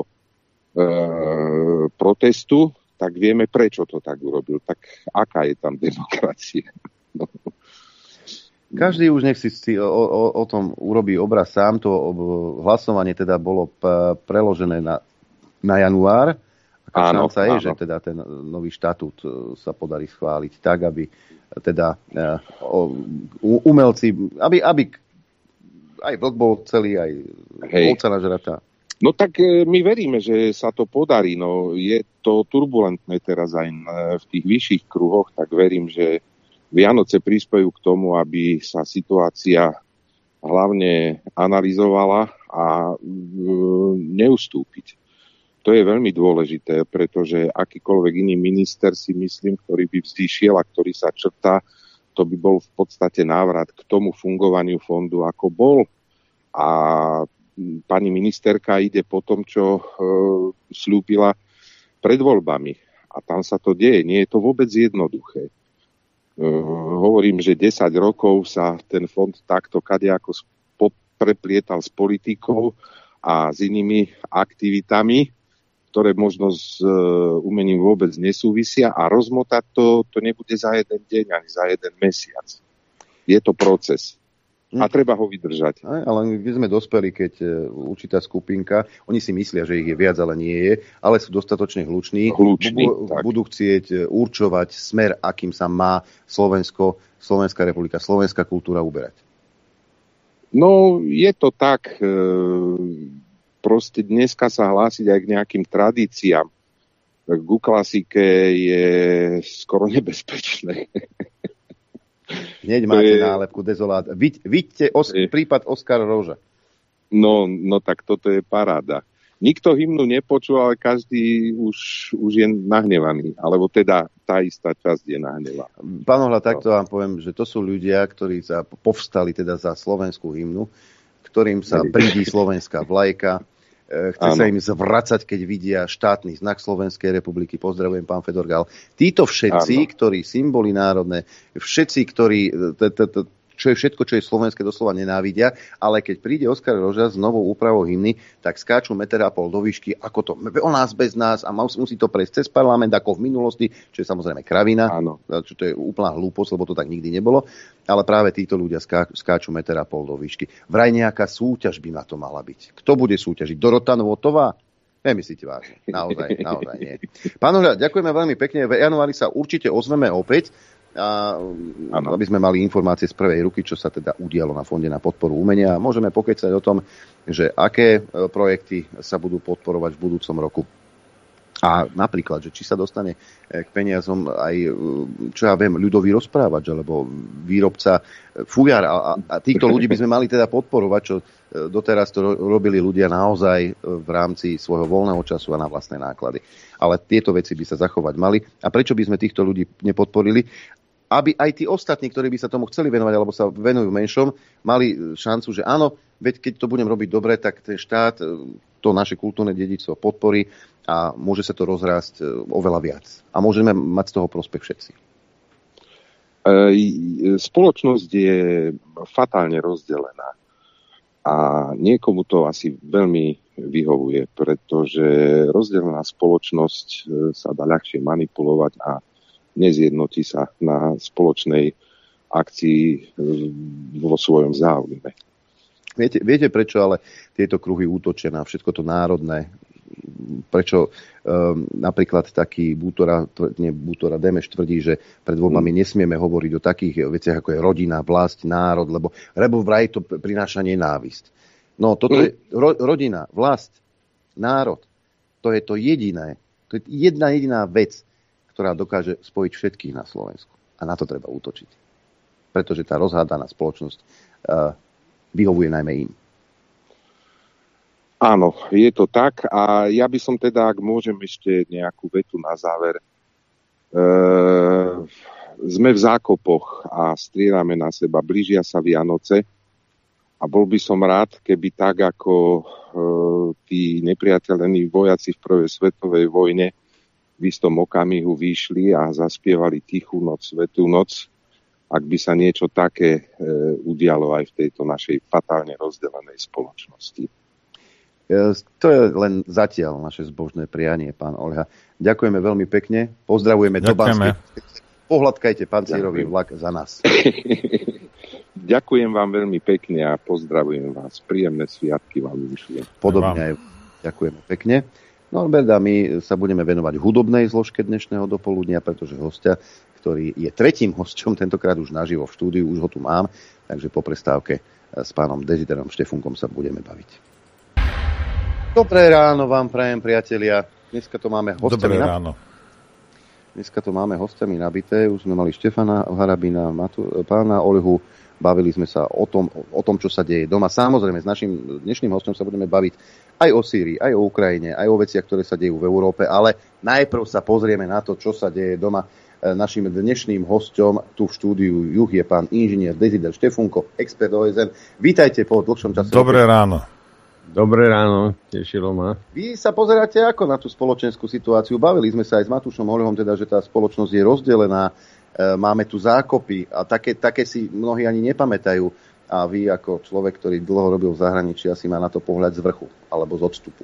S6: protestu, tak vieme, prečo to tak urobil. Tak aká je tam demokracia? No.
S2: Každý už nech si o, o, o tom urobí obraz sám. To hlasovanie teda bolo p- preložené na, na január. Áno, šanca je, áno. Že teda ten nový štatút sa podarí schváliť tak, aby teda uh, umelci, aby, aby aj vlk bol celý, aj ovca nažratá.
S6: No tak my veríme, že sa to podarí. No, je to turbulentné teraz aj v tých vyšších kruhoch, tak verím, že Vianoce prispejú k tomu, aby sa situácia hlavne analyzovala a uh, neustúpiť. To je veľmi dôležité, pretože akýkoľvek iný minister si myslím, ktorý by vzýšiel a ktorý sa črtá, to by bol v podstate návrat k tomu fungovaniu fondu, ako bol. A pani ministerka ide po tom, čo e, slúbila pred voľbami. A tam sa to deje. Nie je to vôbec jednoduché. E, hovorím, že desať rokov sa ten fond takto kadejako preplietal s politikou a s inými aktivitami, ktoré možno s e, umením vôbec nesúvisia, a rozmotať to, to nebude za jeden deň ani za jeden mesiac. Je to proces. A treba ho vydržať.
S2: Ale my sme dospeli, keď určitá skupinka, oni si myslia, že ich je viac, ale nie je, ale sú dostatočne hluční,
S6: hluční
S2: budú, budú chcieť určovať smer, akým sa má Slovensko, Slovenská republika, slovenská kultúra uberať.
S6: No, je to tak. Proste dneska sa hlásiť aj k nejakým tradíciám. Ku klasike je skoro nebezpečné.
S2: Hneď máte je... nálepku dezolát. Vy, vidíte os- je... prípad Oskara Roža.
S6: No, no tak toto je paráda. Nikto hymnu nepočul, ale každý už, už je nahnevaný. Alebo teda tá istá časť je nahnevaná.
S2: Pán Ohľad, takto vám poviem, že to sú ľudia, ktorí sa povstali teda za slovenskú hymnu, ktorým sa bridí slovenská vlajka. Chce ano. Sa im zvracať, keď vidia štátny znak Slovenskej republiky. Pozdravujem, pán Fedorgál. Títo všetci, ano. Ktorí symboly národné, všetci, ktorí, čo je všetko, čo je slovenské, doslova nenávidia, ale keď príde Oskar Roža s novou úpravou hymny, tak skáču meter a pol do výšky, ako to o nás bez nás, a musí to prejsť cez parlament, ako v minulosti, čo je samozrejme kravina, ano. Čo to je úplná hlúposť, lebo to tak nikdy nebolo. Ale práve títo ľudia ská, skáču meter a pol do výšky. Vraj nejaká súťaž by na to mala byť. Kto bude súťažiť? Dorota Novotová? Nemyslíte vážne. Naozaj, naozaj nie. Pán Ohľad, ďakujeme veľmi pekne. V januári sa určite ozveme opäť, a, aby sme mali informácie z prvej ruky, čo sa teda udialo na Fonde na podporu umenia. Môžeme pokecať o tom, že aké projekty sa budú podporovať v budúcom roku. A napríklad, že či sa dostane k peniazom aj, čo ja viem, ľudový rozprávač, alebo výrobca fujar. A, a týchto ľudí by sme mali teda podporovať, čo doteraz to robili ľudia naozaj v rámci svojho voľného času a na vlastné náklady. Ale tieto veci by sa zachovať mali. A prečo by sme týchto ľudí nepodporili? Aby aj tí ostatní, ktorí by sa tomu chceli venovať, alebo sa venujú menšom, mali šancu, že áno, veď keď to budem robiť dobre, tak ten štát to naše kultúrne dedičstvo podporí a môže sa to rozrásť oveľa viac. A môžeme mať z toho prospech všetci.
S6: Spoločnosť je fatálne rozdelená. A niekomu to asi veľmi vyhovuje, pretože rozdelená spoločnosť sa dá ľahšie manipulovať a nezjednotí sa na spoločnej akcii vo svojom záujme.
S2: Viete, viete prečo ale tieto kruhy útočia na všetko to národné? Prečo um, napríklad taký Bútora, nie Bútora, Demeš tvrdí, že pred voľbami mm. nesmieme hovoriť o takých veciach, ako je rodina, vlast, národ, lebo, lebo vraj to prináša nenávisť. No toto mm. je ro, rodina, vlast, národ. To je to jediné, to je jedna jediná vec, ktorá dokáže spojiť všetkých na Slovensku. A na to treba útočiť. Pretože tá rozhádaná spoločnosť uh, vyhovuje najmä im.
S6: Áno, je to tak. A ja by som teda, ak môžem ešte nejakú vetu na záver. Uh, sme v zákopoch a strieľame na seba. Blížia sa Vianoce. A bol by som rád, keby tak, ako uh, tí nepriateľení vojaci v prvej svetovej vojne v istom okamihu vyšli a zaspievali Tichú noc, Svätú noc, ak by sa niečo také e, udialo aj v tejto našej fatálne rozdelenej spoločnosti.
S2: E, to je len zatiaľ naše zbožné prianie, pán Oľha. Ďakujeme veľmi pekne, pozdravujeme do Banskej. Pohľadkajte pancírový vlak za nás.
S6: Ďakujem vám veľmi pekne a pozdravujem vás. Príjemné sviatky vám vyšli.
S2: Podobne aj ďakujeme pekne. Norbert, a my sa budeme venovať hudobnej zložke dnešného dopoludnia, pretože hostia, ktorý je tretím hosťom, tentokrát už naživo v štúdiu, už ho tu mám, takže po prestávke s pánom Desiderom Štefunkom sa budeme baviť. Dobré ráno vám prajem, priatelia. Dneska to máme hostiami.
S3: Dobré ráno.
S2: Dneska to máme hostiami nabité. Už sme mali Štefana Harabina, Matu, pána Oľhu. Bavili sme sa o tom, o tom, čo sa deje doma. Samozrejme, s našim dnešným hostom sa budeme baviť aj o Sýrii, aj o Ukrajine, aj o veciach, ktoré sa dejú v Európe, ale najprv sa pozrieme na to, čo sa deje doma. Našim dnešným hosťom tu v štúdiu Juh je pán inžinier Dezidel Štefunko, expert ó es en. Vítajte po dlhšom čase.
S3: Dobré ráno.
S7: Dobré ráno, tešilo ma.
S2: Vy sa pozeráte ako na tú spoločenskú situáciu? Bavili sme sa aj s Matúšom Holihom, teda, že tá spoločnosť je rozdelená, máme tu zákopy a také, také si mnohí ani nepamätajú. A vy ako človek, ktorý dlho robil v zahraničí, asi má na to pohľad z vrchu alebo z odstupu.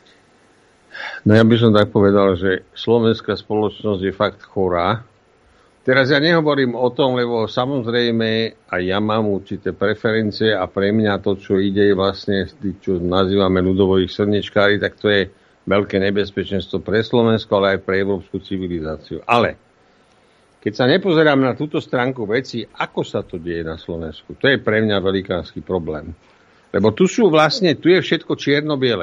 S7: No ja by som tak povedal, že slovenská spoločnosť je fakt chorá. Teraz ja nehovorím o tom, lebo samozrejme aj ja mám určité preferencie a pre mňa to, čo ide vlastne, čo nazývame ľudových srnečkári, tak to je veľké nebezpečenstvo pre Slovensko, ale aj pre európsku civilizáciu. Ale keď sa nepozerám na túto stránku veci, ako sa to deje na Slovensku, to je pre mňa velikánsky problém. Lebo tu sú vlastne, tu je všetko čierno-biele.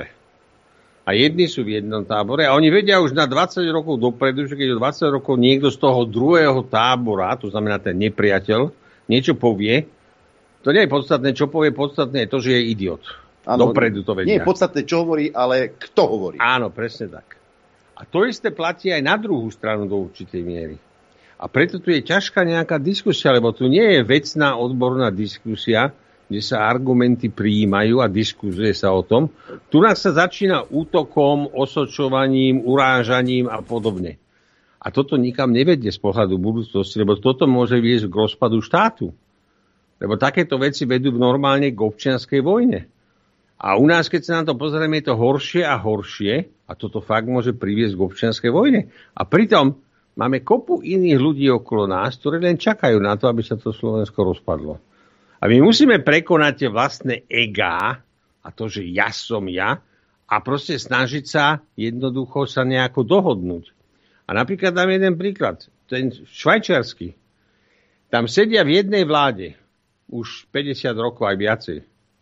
S7: A jedni sú v jednom tábore a oni vedia už na dvadsať rokov dopredu, že keď o dvadsať rokov niekto z toho druhého tábora, to znamená ten nepriateľ, niečo povie, to nie je podstatné, čo povie, podstatné je to, že je idiot. Áno, dopredu to vedia.
S2: Nie je podstatné, čo hovorí, ale kto hovorí.
S7: Áno, presne tak. A to isté platí aj na druhú stranu do určitej miery. A preto tu je ťažká nejaká diskusia, lebo tu nie je vecná odborná diskusia, kde sa argumenty prijímajú a diskuzuje sa o tom. Tu nás sa začína útokom, osočovaním, urážaním a podobne. A toto nikam nevedie z pohľadu budúcnosti, lebo toto môže viesť k rozpadu štátu. Lebo takéto veci vedú normálne k občianskej vojne. A u nás, keď sa na to pozrieme, je to horšie a horšie a toto fakt môže priviesť k občianskej vojne. A pritom máme kopu iných ľudí okolo nás, ktorí len čakajú na to, aby sa to Slovensko rozpadlo. A my musíme prekonať tie vlastné egá a to, že ja som ja a proste snažiť sa jednoducho sa nejako dohodnúť. A napríklad dám jeden príklad. Ten švajčiarsky. Tam sedia v jednej vláde už päťdesiat rokov aj viacej.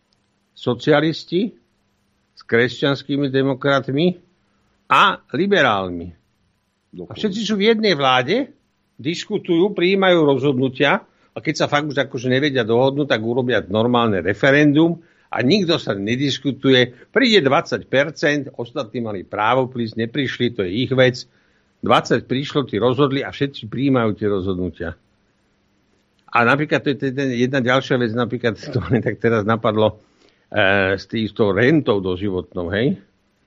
S7: Socialisti s kresťanskými demokratmi a liberálmi. A všetci sú v jednej vláde, diskutujú, prijímajú rozhodnutia a keď sa fakt už akože nevedia dohodnúť, tak urobia normálne referendum a nikto sa nediskutuje. Príde dvadsať percent, ostatní mali právo prísť, neprišli, to je ich vec. dvadsať prišlo, tí rozhodli a všetci prijímajú tie rozhodnutia. A napríklad, to je teda jedna ďalšia vec, napríklad, to mi tak teraz napadlo e, s tou rentou doživotnou, hej?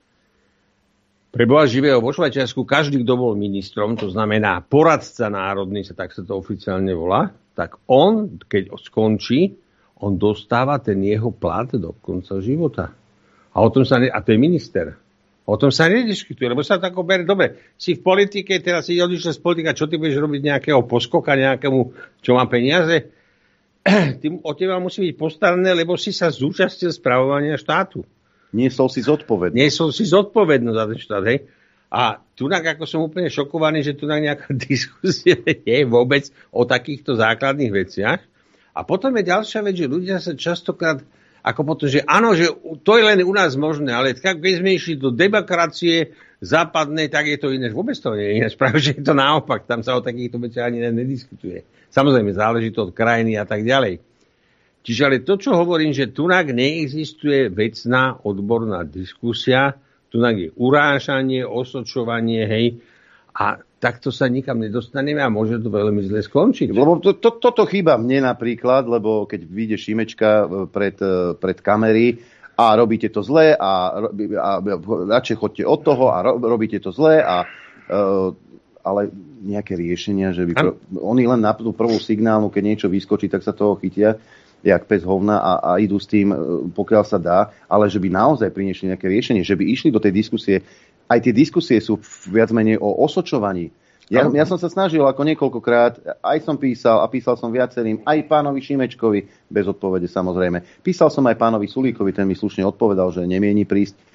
S7: Pre Boha živého vo Švajčiarsku každý, kto bol ministrom, to znamená poradca národný, sa tak sa to oficiálne volá, tak on, keď skončí, on dostáva ten jeho plat do konca života. A, o tom sa ne, a to je minister. O tom sa nediskutuje, lebo sa tako berie, dobre, si v politike, teraz si odišiel z politika, čo ty budeš robiť nejakého poskoka, nejakému, čo má peniaze? Ty, o teba musí byť postarané, lebo si sa zúčastnil spravovania štátu.
S2: Niesol si zodpovednosť.
S7: Niesol si zodpovednosť za ten štát, hej. A tunak, ako som úplne šokovaný, že tunak nejaká diskusia je vôbec o takýchto základných veciach. A potom je ďalšia vec, že ľudia sa častokrát, ako potom, že áno, že to je len u nás možné, ale keď sme išli do demokracie západnej, tak je to iné. Vôbec to nie je iné. Práve, že je to naopak. Tam sa o takýchto veciach ani nediskutuje. Samozrejme, záleží to od krajiny a tak ďalej. Čiže ale to, čo hovorím, že tunak neexistuje vecná odborná diskusia, tunak je urážanie, osočovanie, hej, a takto sa nikam nedostaneme a môže to veľmi zle skončiť.
S2: Lebo to, to, toto chýba mne napríklad, lebo keď vyjde Šimečka pred, pred kamery a robíte to zle a, a, a radšej chodte od toho a ro, robíte to zle a uh, ale nejaké riešenia, že by... Pro, oni len na tú prvú signálnu, keď niečo vyskočí, tak sa toho chytia jak pes hovna a, a idú s tým, pokiaľ sa dá, ale že by naozaj priniesli nejaké riešenie, že by išli do tej diskusie. Aj tie diskusie sú viac menej o osočovaní. Ja, ja som sa snažil ako niekoľkokrát, aj som písal a písal som viacerým, aj pánovi Šimečkovi, bez odpovede samozrejme. Písal som aj pánovi Sulíkovi, ten mi slušne odpovedal, že nemieni prísť. E,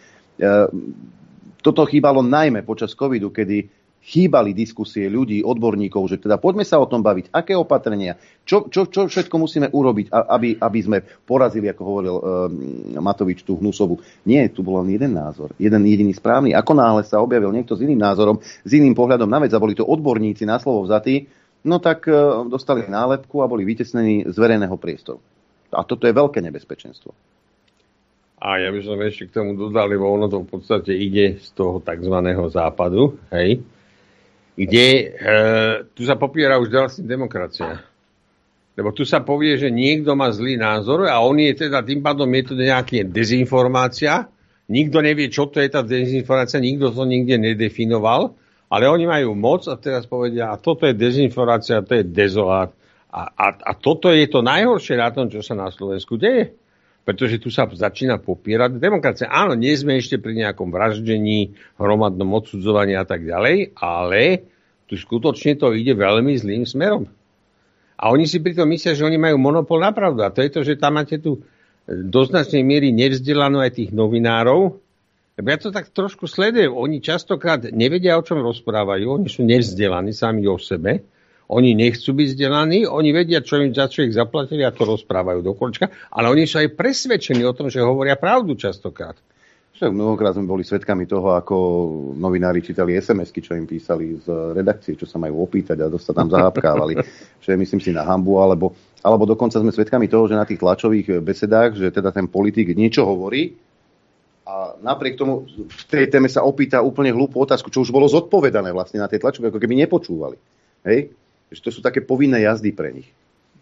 S2: toto chýbalo najmä počas covidu, kedy chýbali diskusie ľudí, odborníkov, že teda poďme sa o tom baviť, aké opatrenia, čo, čo, čo všetko musíme urobiť, aby, aby sme porazili, ako hovoril um, Matovič, tú Hnusovu. Nie, tu bol len jeden názor, jeden jediný správny. Ako náhle sa objavil niekto s iným názorom, s iným pohľadom na vec a boli to odborníci na slovo vzatí, no tak uh, dostali nálepku a boli vytesnení z verejného priestoru. A toto je veľké nebezpečenstvo.
S7: A ja by som ešte k tomu dodal, lebo ono to v podstate ide z toho takzvaného západu, hej, kde e, tu sa popiera už vlastne demokracia. Lebo tu sa povie, že niekto má zlý názor a on je teda, tým pádom je to nejaká dezinformácia. Nikto nevie, čo to je tá dezinformácia, nikto to nikde nedefinoval, ale oni majú moc a teraz povedia, a toto je dezinformácia, to je dezolát. A, a, a toto je to najhoršie na tom, čo sa na Slovensku deje. Pretože tu sa začína popierať demokracia. Áno, nie sme ešte pri nejakom vraždení, hromadnom odsudzovaní a tak ďalej, ale tu skutočne to ide veľmi zlým smerom. A oni si pritom myslia, že oni majú monopol na pravdu. A to je to, že tam máte tu do značnej miery nevzdelanú aj tých novinárov. Lebo ja to tak trošku sledujem. Oni častokrát nevedia, o čom rozprávajú. Oni sú nevzdelaní sami o sebe. Oni nechcú byť vzdelaní, oni vedia, čo im za čo ich zaplatili a to rozprávajú do kolečka, ale oni sú aj presvedčení o tom, že hovoria pravdu častokrát.
S2: Však mnohokrát sme boli svedkami toho, ako novinári čítali es em esky, čo im písali z redakcie, čo sa majú opýtať a dosť sa tam zahápkávali. Čo je, myslím si, na hanbu, alebo, alebo dokonca sme svedkami toho, že na tých tlačových besedách, že teda ten politik niečo hovorí a napriek tomu v tej téme sa opýta úplne hlúpu otázku, čo už bolo zodpovedané vlastne na tej tlačovej, ako keby nepočúvali. Hej? Že to sú také povinné jazdy pre nich.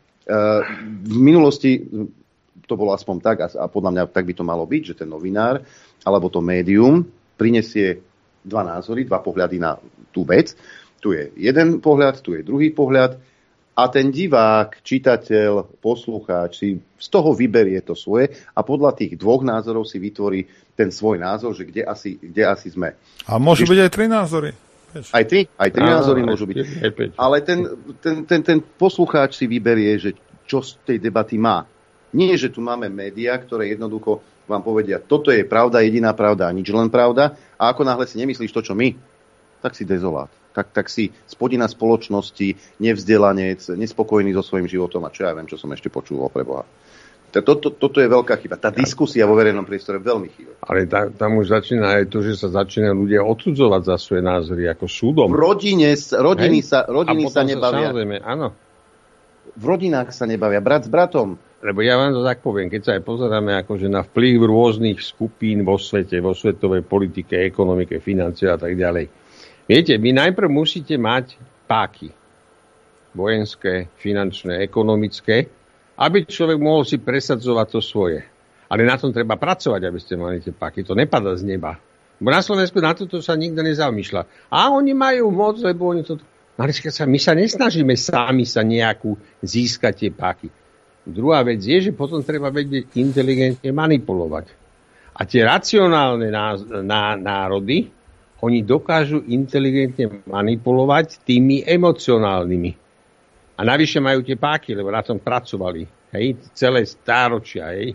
S2: V minulosti to bolo aspoň tak, a podľa mňa tak by to malo byť, že ten novinár alebo to médium prinesie dva názory, dva pohľady na tú vec. Tu je jeden pohľad, tu je druhý pohľad a ten divák, čitateľ, poslucháč si z toho vyberie to svoje a podľa tých dvoch názorov si vytvorí ten svoj názor, že kde asi, kde asi sme.
S3: A môžu Když... byť aj tri názory.
S2: Aj tri, aj tri názory môžu byť. Ale ten, ten, ten, ten poslucháč si vyberie, že čo z tej debaty má. Nie, že tu máme médiá, ktoré jednoducho vám povedia, toto je pravda, jediná pravda a nič len pravda. A ako náhle si nemyslíš to, čo my, tak si dezolát. Tak, tak si spodina spoločnosti, nevzdelanec, nespokojný so svojím životom a čo ja viem, čo som ešte počúval pre Boha. Toto, toto je veľká chyba. Tá diskusia vo verejnom priestore veľmi chýba.
S7: Ale tam, tam už začína aj to, že sa začínajú ľudia odsudzovať za svoje názory ako súdom.
S2: V rodine, rodiny Hej? sa, rodiny sa nebavia.
S7: Sa, áno.
S2: V rodinách sa nebavia. Brat s bratom.
S7: Lebo ja vám to tak poviem, keď sa aj pozeráme akože na vplyv rôznych skupín vo svete, vo svetovej politike, ekonomike, financie a tak ďalej. Viete, vy najprv musíte mať páky. Vojenské, finančné, ekonomické, aby človek mohol si presadzovať to svoje. Ale na tom treba pracovať, aby ste mali tie páky. To nepadá z neba. Bo na Slovensku na toto sa nikto nezamýšľa. A oni majú moc, lebo oni to... Ale my sa nesnažíme sami sa nejakú získať tie páky. Druhá vec je, že potom treba vedieť inteligentne manipulovať. A tie racionálne národy, oni dokážu inteligentne manipulovať tými emocionálnymi. A navyše majú tie páky, lebo na tom pracovali. Hej, celé stáročia. Hej.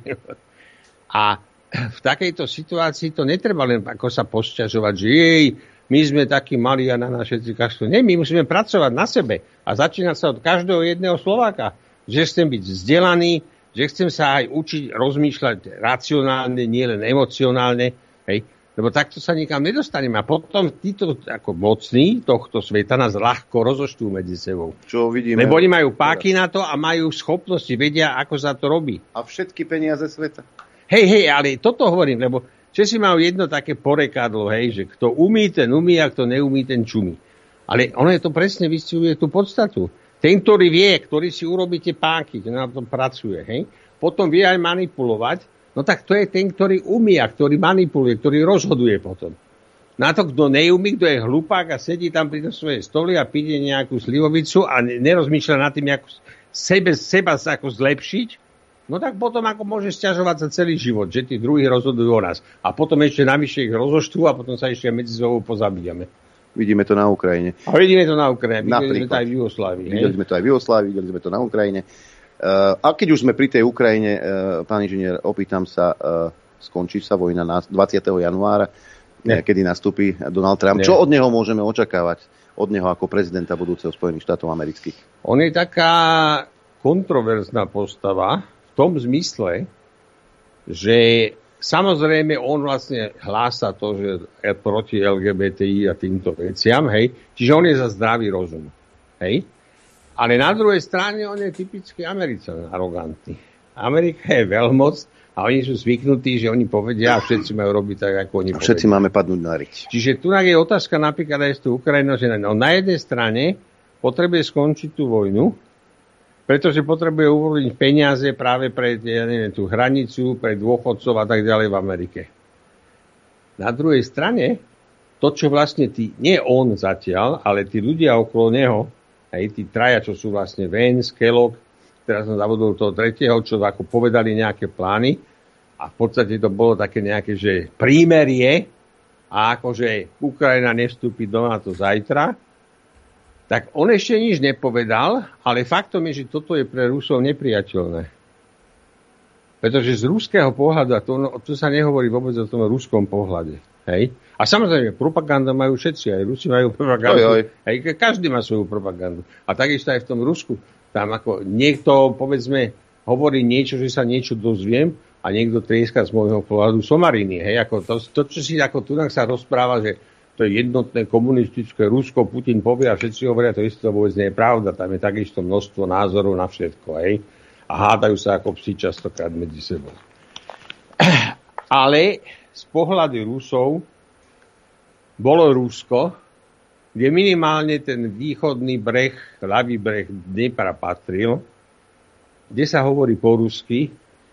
S7: A v takejto situácii to netreba len ako sa posťažovať, že jej, my sme takí malí a na nás všetci kašľú. Nie, my musíme pracovať na sebe a začínať sa od každého jedného Slováka. Že chcem byť vzdelaný, že chcem sa aj učiť rozmýšľať racionálne, nielen emocionálne. Hej. Lebo takto sa nikam nedostaneme. A potom títo ako mocní tohto sveta nás ľahko rozoštú medzi sebou.
S2: Čo vidíme?
S7: Lebo oni majú páky na to a majú schopnosti, vedia, ako sa to robí.
S2: A všetky peniaze sveta.
S7: Hej, hej, ale toto hovorím, lebo Česi majú jedno také porekadlo, hej, že kto umí, ten umí a kto neumí, ten čumí. Ale ono je to presne vystihuje tú podstatu. Ten, ktorý vie, ktorý si urobí tie páky, že na tom pracuje, hej, potom vie aj manipulovať. No tak to je ten, ktorý umie a ktorý manipuluje, ktorý rozhoduje potom. Na to, kto neumí, kto je hlupák a sedí tam pri svojej stoli a pije nejakú slivovicu a nerozmýšľa nad tým, ako sebe, seba sa ako zlepšiť, no tak potom ako môže sťažovať za celý život, že tí druhí rozhodujú o nás. A potom ešte navyše ich rozoštú a potom sa ešte medzi sebou pozabíjame.
S2: Vidíme to na Ukrajine.
S7: A vidíme to na Ukrajine. Videli sme to aj v Jugoslávii.
S2: Videli sme to aj v Jugoslávii, videli sme to na Ukrajine. Uh, a keď už sme pri tej Ukrajine, uh, pán inžinier, opýtam sa, uh, skončí sa vojna na dvadsiateho januára, ne. kedy nastúpi Donald Trump. Ne. Čo od neho môžeme očakávať? Od neho ako prezidenta budúceho Spojených štátov amerických? On
S7: je taká kontroverzná postava v tom zmysle, že samozrejme on vlastne hlása to, že je proti el gé bé té í a týmto veciam, hej. Čiže on je za zdravý rozum, hej. Ale na druhej strane on je typický Američan, arogantný. Amerika je veľmoc, A oni sú zvyknutí, že oni povedia a všetci majú robiť tak, ako oni povedia.
S2: Všetci máme padnúť na riť.
S7: Čiže tu je otázka napríklad aj z tú Ukrajinu, že no, na jednej strane potrebuje skončiť tú vojnu, pretože potrebuje uvoľniť peniaze práve pre ja neviem, tú hranicu, pre dôchodcov a tak ďalej v Amerike. Na druhej strane, to, čo vlastne tí, nie on zatiaľ, ale tí ľudia okolo neho, aj tí traja, čo sú vlastne Vance, Kellogg, teraz som zavodol toho tretieho, čo ako povedali nejaké plány a v podstate to bolo také nejaké, že prímerie a akože Ukrajina nevstúpi do NATO zajtra, tak on ešte nič nepovedal, ale faktom je, že toto je pre Rusov nepriateľné. Pretože z ruského pohľadu, a to, no, to sa nehovorí vôbec o tom ruskom pohľade, hej? A samozrejme, propaganda majú všetci, aj Rusi majú propagandu, oj, oj. Hej, každý má svoju propagandu. A takisto aj v tom Rusku. Tam ako niekto, povedzme, hovorí niečo, že sa niečo dozviem a niekto trieska z môjho pohľadu somariny. Hej, ako to, to, čo si ako tu sa rozpráva, že to je jednotné komunistické Rusko, Putin povie a všetci hovoria, to isté vôbec nie je pravda. Tam je takisto množstvo názorov na všetko. Hej, a hádajú sa ako psi častokrát medzi sebou. Ale z pohľadu Rusov bolo Rusko, kde minimálne ten východný breh, ľavý breh Dnepra patril, kde sa hovorí po rusky.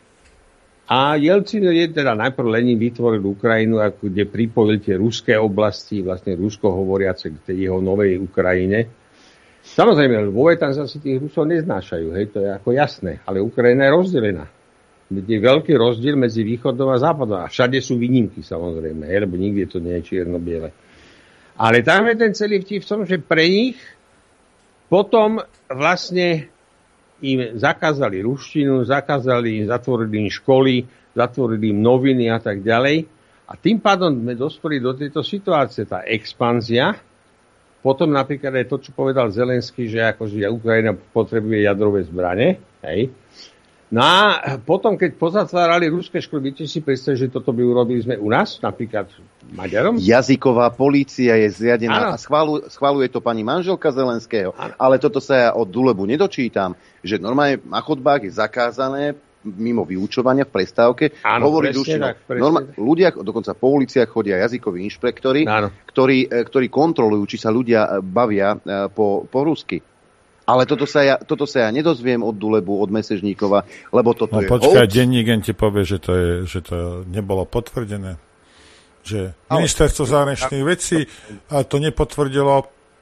S7: A Jelcin je teda najprv Lenin vytvoril Ukrajinu, kde pripojil tie ruské oblasti, vlastne rusko hovoriace k tej jeho novej Ukrajine. Samozrejme, Lvove tam zase tých Rusov neznášajú, hej, to je ako jasné, ale Ukrajina je rozdelená. Je veľký rozdiel medzi východom a západom. A všade sú výnimky, samozrejme, hej, lebo nikde to nie je čierno-biele. Ale tam je ten celý vtip v tom, že pre nich potom vlastne im zakázali ruštinu, zakázali im, zatvorili im školy, zatvorili im noviny a tak ďalej. A tým pádom sme dospeli do tejto situácie. Tá expanzia, potom napríklad aj to, čo povedal Zelenský, že akože Ukrajina potrebuje jadrové zbrane, hej. No a potom, keď pozatvárali ruské školy, viete si predstaviť, že toto by urobili sme u nás, napríklad Maďarom?
S2: Jazyková polícia je zriadená a schváluje, schváluje to pani manželka Zelenského. Ano. Ale toto sa ja od Dulebu nedočítam, že normálne na chodbách je zakázané mimo vyučovania v prestávke hovoriť ruštinu. Norma- ľudia, dokonca po uliciach chodia jazykoví inšpektori, ktorí, ktorí kontrolujú, či sa ľudia bavia po, po rusky. Ale toto sa, ja, toto sa ja nedozviem od Dulebu, od Mesežníkova, lebo toto
S3: no,
S2: je
S3: počkaj, denník ti povie, že to, je, že to nebolo potvrdené. Že ministerstvo zahraničných vecí to nepotvrdilo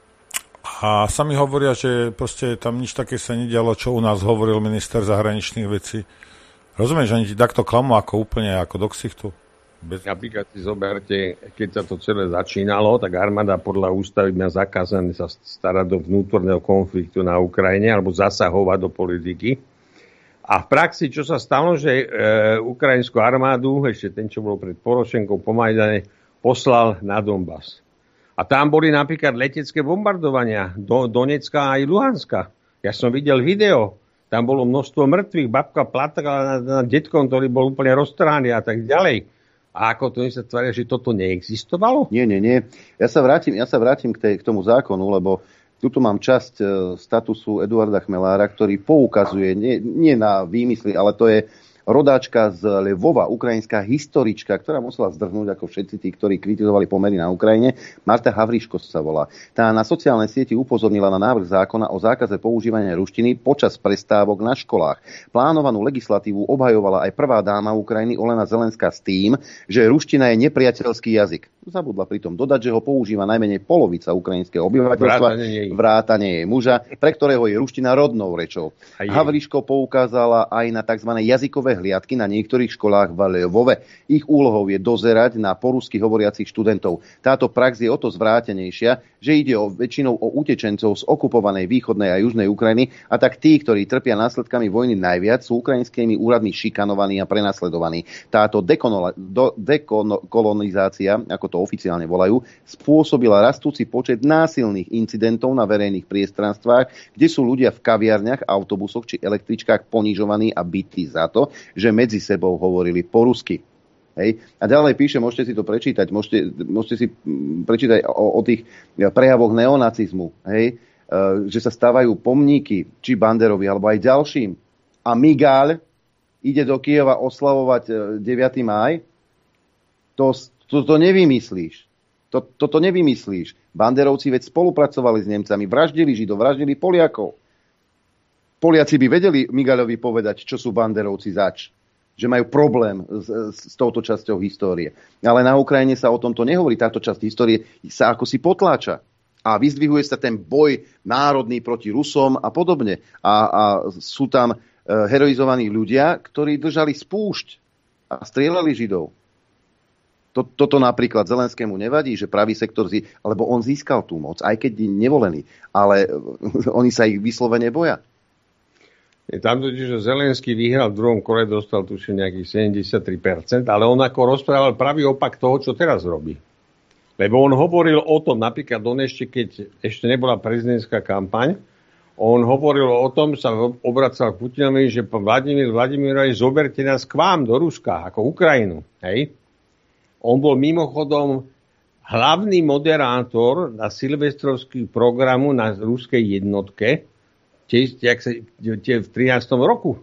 S3: a sami hovoria, že proste tam nič také sa nedialo, čo u nás hovoril minister zahraničných vecí. Rozumieš, že oni ti takto klamú ako úplne ako do ksichtu?
S7: Bez... Napríklad si zoberte, keď sa to celé začínalo, tak armáda podľa ústavy má zakázané sa starať do vnútorného konfliktu na Ukrajine alebo zasahovať do politiky. A v praxi, čo sa stalo, že e, ukrajinskú armádu, ešte ten, čo bol pred Porošenkou po Majdane, poslal na Donbas. A tam boli napríklad letecké bombardovania do Donecka aj Luhanska. Ja som videl video, tam bolo množstvo mŕtvych, babka plakala nad, nad detkom, ktorý bol úplne roztrhaný a tak ďalej. A ako to sa tvária, že toto neexistovalo?
S2: Nie, nie, nie. Ja sa vrátim, ja sa vrátim k, tej, k tomu zákonu, lebo tuto mám časť e, statusu Eduarda Chmelára, ktorý poukazuje nie, nie na výmysly, ale to je rodáčka z Lvova, ukrajinská historička, ktorá musela zdrhnúť ako všetci tí, ktorí kritizovali pomery na Ukrajine. Marta Havriško sa volá. Tá na sociálnej sieti upozornila na návrh zákona o zákaze používania ruštiny počas prestávok na školách. Plánovanú legislatívu obhajovala aj prvá dáma Ukrajiny Olena Zelenská s tým, že ruština je nepriateľský jazyk. Zabudla pritom dodať, že ho používa najmenej polovica ukrajinského obyvateľstva, vrátane jej muža, pre ktorého je ruština rodnou rečou. Havriško poukázala aj na tzv. Jazykové hliadky na niektorých školách v Lvove. Ich úlohou je dozerať na po rusky hovoriacich študentov. Táto prax je o to zvrátenejšia, že ide o väčšinou o utečencov z okupovanej východnej a južnej Ukrajiny, a tak tí, ktorí trpia následkami vojny najviac, sú ukrajinskými úradmi šikanovaní a prenasledovaní. Táto dekonola, do, dekolonizácia, ako to oficiálne volajú, spôsobila rastúci počet násilných incidentov na verejných priestranstvách, kde sú ľudia v kaviarniach, autobusoch či električkách ponižovaní a bití za to, že medzi sebou hovorili po rusky. Hej. A ďalej píše, môžete si to prečítať, môžete, môžete si prečítať o, o tých prejavoch neonacizmu, hej, že sa stávajú pomníky, či Banderovi, alebo aj ďalším. A Migáľ ide do Kyjeva oslavovať deviateho mája, to, to, to nevymyslíš. To, toto nevymyslíš. Banderovci veď spolupracovali s Nemcami, vraždili Židov, vraždili Poliakov. Poliaci by vedeli Migaľovi povedať, čo sú banderovci zač. Že majú problém s, s touto časťou histórie. Ale na Ukrajine sa o tomto nehovorí. Táto časť histórie sa ako si potláča. A vyzdvihuje sa ten boj národný proti Rusom a podobne. A, a sú tam e, heroizovaní ľudia, ktorí držali spúšť a strieľali Židov. To, toto napríklad Zelenskému nevadí, že pravý sektor, zí, lebo on získal tú moc, aj keď je nevolený. Ale oni sa ich vyslovene boja.
S7: Je tam totiž, že Zelenský vyhral v druhom kole, dostal tuším nejakých sedemdesiattri percent, ale on ako rozprával pravý opak toho, čo teraz robí. Lebo on hovoril o tom, napríklad on ešte, keď ešte nebola prezidentská kampaň, on hovoril o tom, sa obracal k Putinovi, že Vladimír Vladimirovi, zoberte nás k vám do Ruska, ako Ukrajinu. Hej? On bol mimochodom hlavný moderátor na silvestrovský programu na ruskej jednotke, tiež v trinástom roku.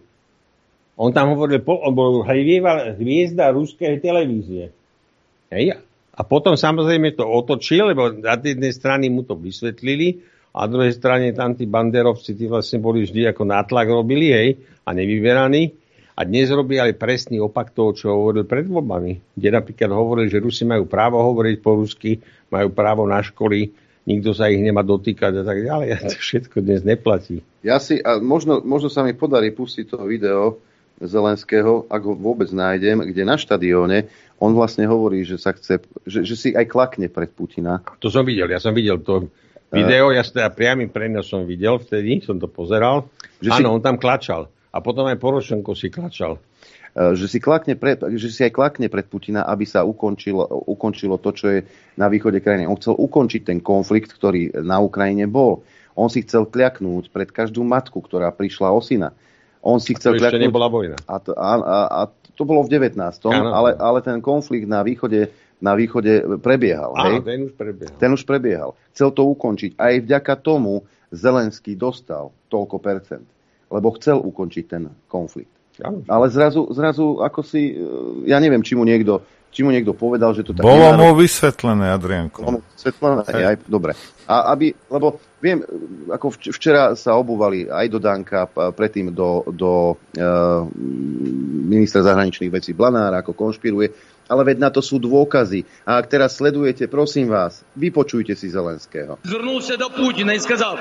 S7: On tam hovoril, on bol hviezda ruskej televízie. Hej? A potom samozrejme to otočil, lebo na jednej strane mu to vysvetlili, a na druhej strane tam tí banderovci, tí vlastne boli vždy ako nátlak robili, hej, a nevyberaní. A dnes robí ale presný opak toho, čo hovoril pred voľbami. Kde napríklad hovoril, že Rusi majú právo hovoriť po rusky, majú právo na školy, nikto sa ich nemá dotýkať a tak ďalej. A to všetko dnes neplatí.
S2: Ja si, a možno, možno sa mi podarí pustiť to video Zelenského, ak ho vôbec nájdem, kde na štadióne on vlastne hovorí, že sa chce, že, že si aj klakne pred Putina.
S7: To som videl, ja som videl to video, ja teda priamy prenos som videl vtedy, som to pozeral. Áno, si... on tam klačal. A potom aj Porošenko si klačal.
S2: Že si, klakne pred, že si aj klakne pred Putina, aby sa ukončilo, ukončilo to, čo je na východe krajiny. On chcel ukončiť ten konflikt, ktorý na Ukrajine bol. On si chcel kľaknúť pred každú matku, ktorá prišla o syna. On si chcel
S7: to ešte nebola vojna.
S2: A to, a, a, a to bolo v devätnástom Áno, ale, ale ten konflikt na východe, na východe prebiehal.
S7: Áno,
S2: hej?
S7: ten už prebiehal.
S2: Ten už prebiehal. Chcel to ukončiť. Aj vďaka tomu Zelenský dostal toľko percent. Lebo chcel ukončiť ten konflikt. Áno. Ale zrazu, zrazu, ako si, ja neviem, či mu niekto, či mu niekto povedal, že to tak...
S3: Bolo mu vysvetlené, Adriánko.
S2: Bolo mu vysvetlené, aj, dobre. A aby, lebo viem, ako včera sa obúvali aj do Danka, predtým do, do uh, ministra zahraničných vecí Blanára, ako konšpiruje, ale veď na to sú dôkazy. A ak teraz sledujete, prosím vás, vypočujte si Zelenského.
S8: Звернувся до Путіна і сказав: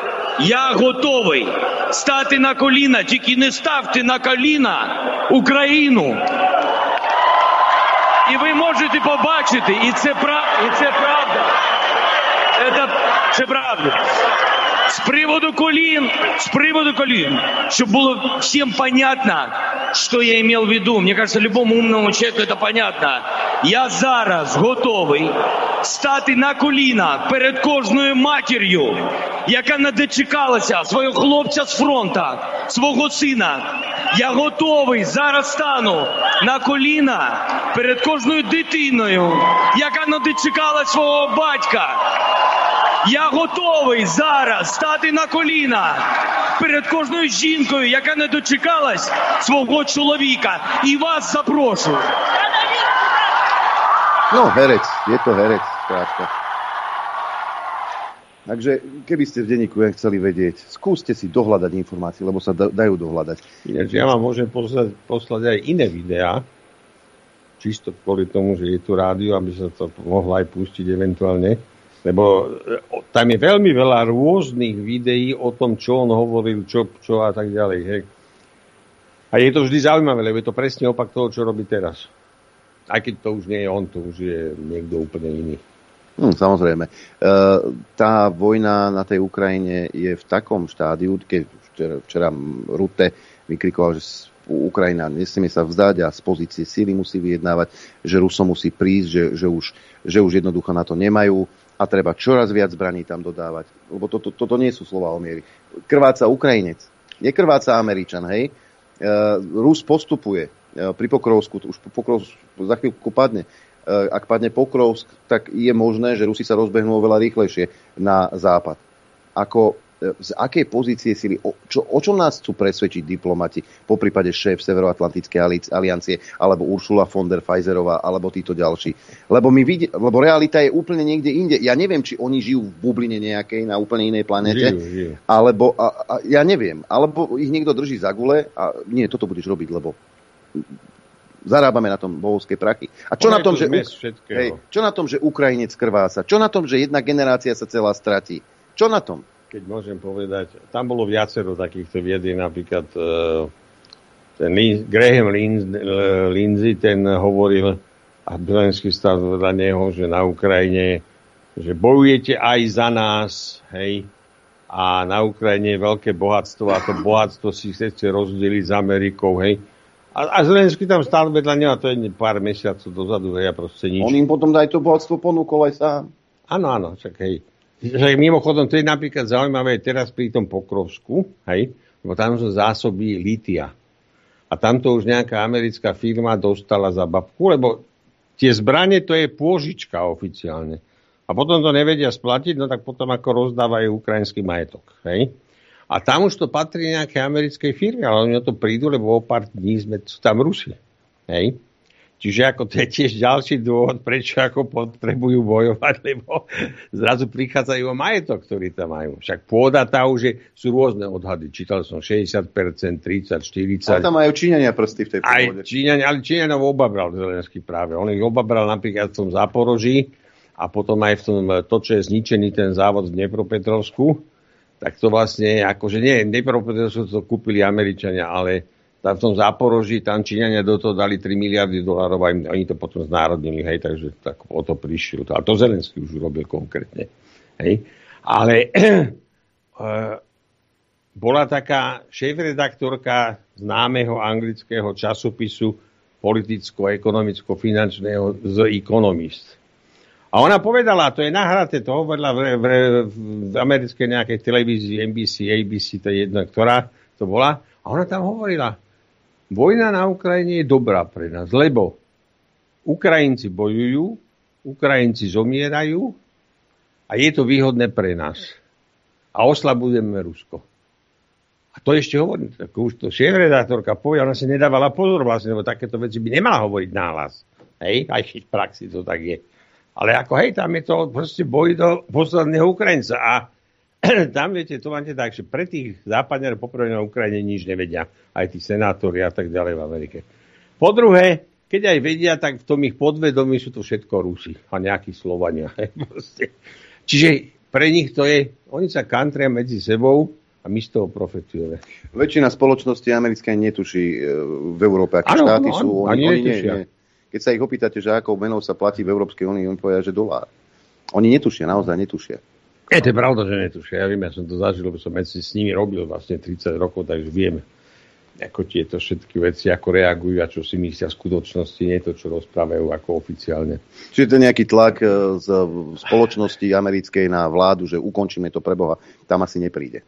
S8: "Я готовий стати на коліна, тільки не ставте на коліна Україну". І ви можете побачити, і це, прав... і це правда. Це, це правда. С приводу колін, с приводу колін, чтобы было всем понятно, что я имел в виду. Мне кажется, любому умному человеку это понятно. Я зараз готовий стати на коліна перед кожною матір'ю, яка не дочекалася свого хлопця з фронта, свого сина. Я готовий зараз стану на коліна перед кожною дитиною, яка не дочекала свого батька. Я готовий зараз стати на коліна перед кожною жінкою, яка не дочекалась свого чоловіка. І вас запрошую.
S2: No, herec, je to herec, skrátka. Takže, keby ste v denníku chceli vedieť, skúste si dohľadať informácie, lebo sa dajú dohľadať.
S7: Ináč, ja vám môžem poslať, poslať aj iné videá, čisto kvôli tomu, že je tu rádio, aby sa to mohlo aj pustiť eventuálne. Lebo tam je veľmi veľa rôznych videí o tom, čo on hovoril, čo, čo a tak ďalej. Hej. A je to vždy zaujímavé, lebo je to presne opak toho, čo robí teraz. Aj keď to už nie je on, to už je niekto úplne iný.
S2: Hm, samozrejme. E, tá vojna na tej Ukrajine je v takom štádiu, keď včera, včera Rutte vykrikoval, že Ukrajina nesmie sa vzdať a z pozície síly musí vyjednávať, že Rusom musí prísť, že, že, už, že už jednoducho na to nemajú a treba čoraz viac zbraní tam dodávať. Lebo toto to, to nie sú slova o miery. Krváca Ukrajinec. Nekrváca Američan, hej. E, Rus postupuje e, pri Pokrovsku, už Pokrovsk za chvíľku padne. E, ak padne Pokrovsk, tak je možné, že Rusi sa rozbehnú oveľa rýchlejšie na západ. Ako z akej pozície sily, o, čo, o čom nás chcú presvedčiť diplomati, po prípade šéf Severoatlantickej aliancie, alebo Ursula von der Pfizerová, alebo títo ďalší. Lebo, my vidie, lebo realita je úplne niekde inde. Ja neviem, či oni žijú v bubline nejakej, na úplne inej planete, žijú, žijú. alebo, a, a, ja neviem, alebo ich niekto drží za gule a nie, toto budeš robiť, lebo zarábame na tom bohovské prachy. A čo na tom, že, hej, čo na tom, že Ukrajinec krvása? Čo na tom, že jedna generácia sa celá stratí? Čo na tom?
S7: Keď môžem povedať, tam bolo viacero takýchto viedí, napríklad uh, ten Lin, Graham Lin, uh, Lindsay, ten hovoril, a Zelenský stal vedľa neho, že na Ukrajine, že bojujete aj za nás, hej, a na Ukrajine je veľké bohatstvo a to bohatstvo si chce rozdeliť s Amerikou, hej. A, a Zelenský tam stál vedľa neho, a to je pár mesiacov dozadu, hej, a proste nič.
S2: On im potom daj to bohatstvo ponúkol aj sám.
S7: Áno, áno, čak hej. Že mimochodom, to je napríklad zaujímavé teraz pri tom Pokrovsku, hej, lebo tam sú zásoby lítia. A tamto už nejaká americká firma dostala za babku, lebo tie zbranie to je pôžička oficiálne. A potom to nevedia splatiť, no tak potom ako rozdávajú ukrajinský majetok, hej. A tam už to patrí nejaké americkej firme, ale oni o to prídu, lebo o pár dní sme tam Rusi, hej. Čiže ako to je tiež ďalší dôvod, prečo ako potrebujú bojovať, lebo zrazu prichádzajú o majetok, ktorý tam majú. Však pôda tá už je, sú rôzne odhady. Čítal som šesťdesiat percent, tridsať, štyridsať.
S2: Ale tam majú Číňania prsty v tej pôde.
S7: Aj Číňania, ale Číňanov obabral Zelenský práve. On ich obabral napríklad v tom Záporoží a potom aj v tom, to, čo je zničený ten závod v Dnepropetrovsku, tak to vlastne, akože nie, Dnepropetrovsku to kúpili Američania, ale v tom Záporoží, tam Číňania do toho dali tri miliardy dolárov a oni to potom znárodnili, hej, takže tak o to prišiel. Ale to Zelenský už urobil konkrétne, hej. Ale e, bola taká šéfredaktorka známeho anglického časopisu politicko-ekonomicko-finančného The Economist. A ona povedala, to je nahraté, to hovorila v, v, v americkej nejakej televízii, N B C, A B C, to je jedno, ktorá to bola. A ona tam hovorila, vojna na Ukrajine je dobrá pre nás, lebo Ukrajinci bojujú, Ukrajinci zomierajú a je to výhodné pre nás. A oslabujeme Rusko. A to ešte hovorím, tak už to šéfredaktorka povie, ona si nedávala pozor vlastne, lebo takéto veci by nemala hovoriť nahlas. Hej, aj v praxi to tak je. Ale ako hej, tam je to proste boj do posledného Ukrajinca. A tam, viete, to máte tak, že pre tých západňarov poprvé na Ukrajine nič nevedia. Aj tí senátori a tak ďalej v Amerike. Po druhé, keď aj vedia, tak v tom ich podvedomí sú to všetko Rusi a nejakí Slovania. Čiže pre nich to je, oni sa kantria medzi sebou a my z toho profitujeme.
S2: Väčšina spoločnosti americkej netuší v Európe, aké ano, štáty no, sú. Oni, oni nie, nie. Keď sa ich opýtate, že akou menou sa platí v Európskej únii, oni povedia, že dolár. Oni netušia, naozaj netušia.
S7: Je to pravda, že netušia. Ja viem, ja som to zažil, lebo som medzi s nimi robil vlastne tridsať rokov, takže viem, ako tieto všetky veci, ako reagujú a čo si myslia v skutočnosti, nie to, čo rozprávajú ako oficiálne.
S2: Čiže to je nejaký tlak z spoločnosti americkej na vládu, že ukončíme to pre Boha. Tam asi nepríde.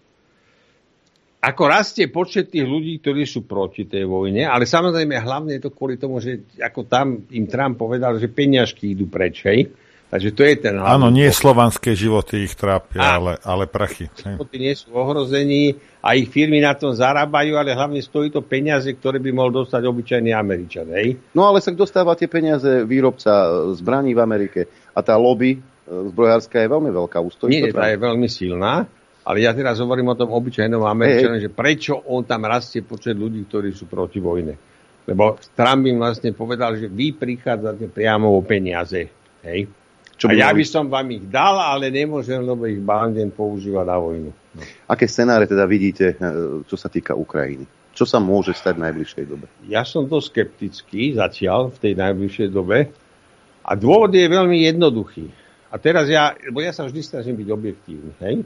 S7: Ako rastie počet tých ľudí, ktorí sú proti tej vojne, ale samozrejme hlavne je to kvôli tomu, že ako tam im Trump povedal, že peniažky idú preč, hej? Takže to je ten hlavný.
S3: Áno, nie slovanské životy ich trápia, ale, ale prachy.
S7: Životy nie sú ohrození a ich firmy na tom zarábajú, ale hlavne stojí to peniaze, ktoré by mohol dostať obyčajný Američan. Hej?
S2: No ale sa dostáva tie peniaze výrobca zbraní v Amerike a tá lobby zbrojárska je veľmi veľká. Ustojí
S7: nie, tá je veľmi silná, ale ja teraz hovorím o tom obyčajnom Američanovi, že prečo on tam rastie počet ľudí, ktorí sú proti vojne. Lebo Trump im vlastne povedal, že vy prichádzate priamo o peniaze. Hej? Čo a ja by som vám ich dal, ale nemôžem, lebo ich Biden používa na vojnu. No.
S2: Aké scenáre teda vidíte, čo sa týka Ukrajiny? Čo sa môže stať v najbližšej dobe?
S7: Ja som to skeptický zatiaľ v tej najbližšej dobe. A dôvod je veľmi jednoduchý. A teraz ja, lebo ja sa vždy snažím byť objektívny. Hej?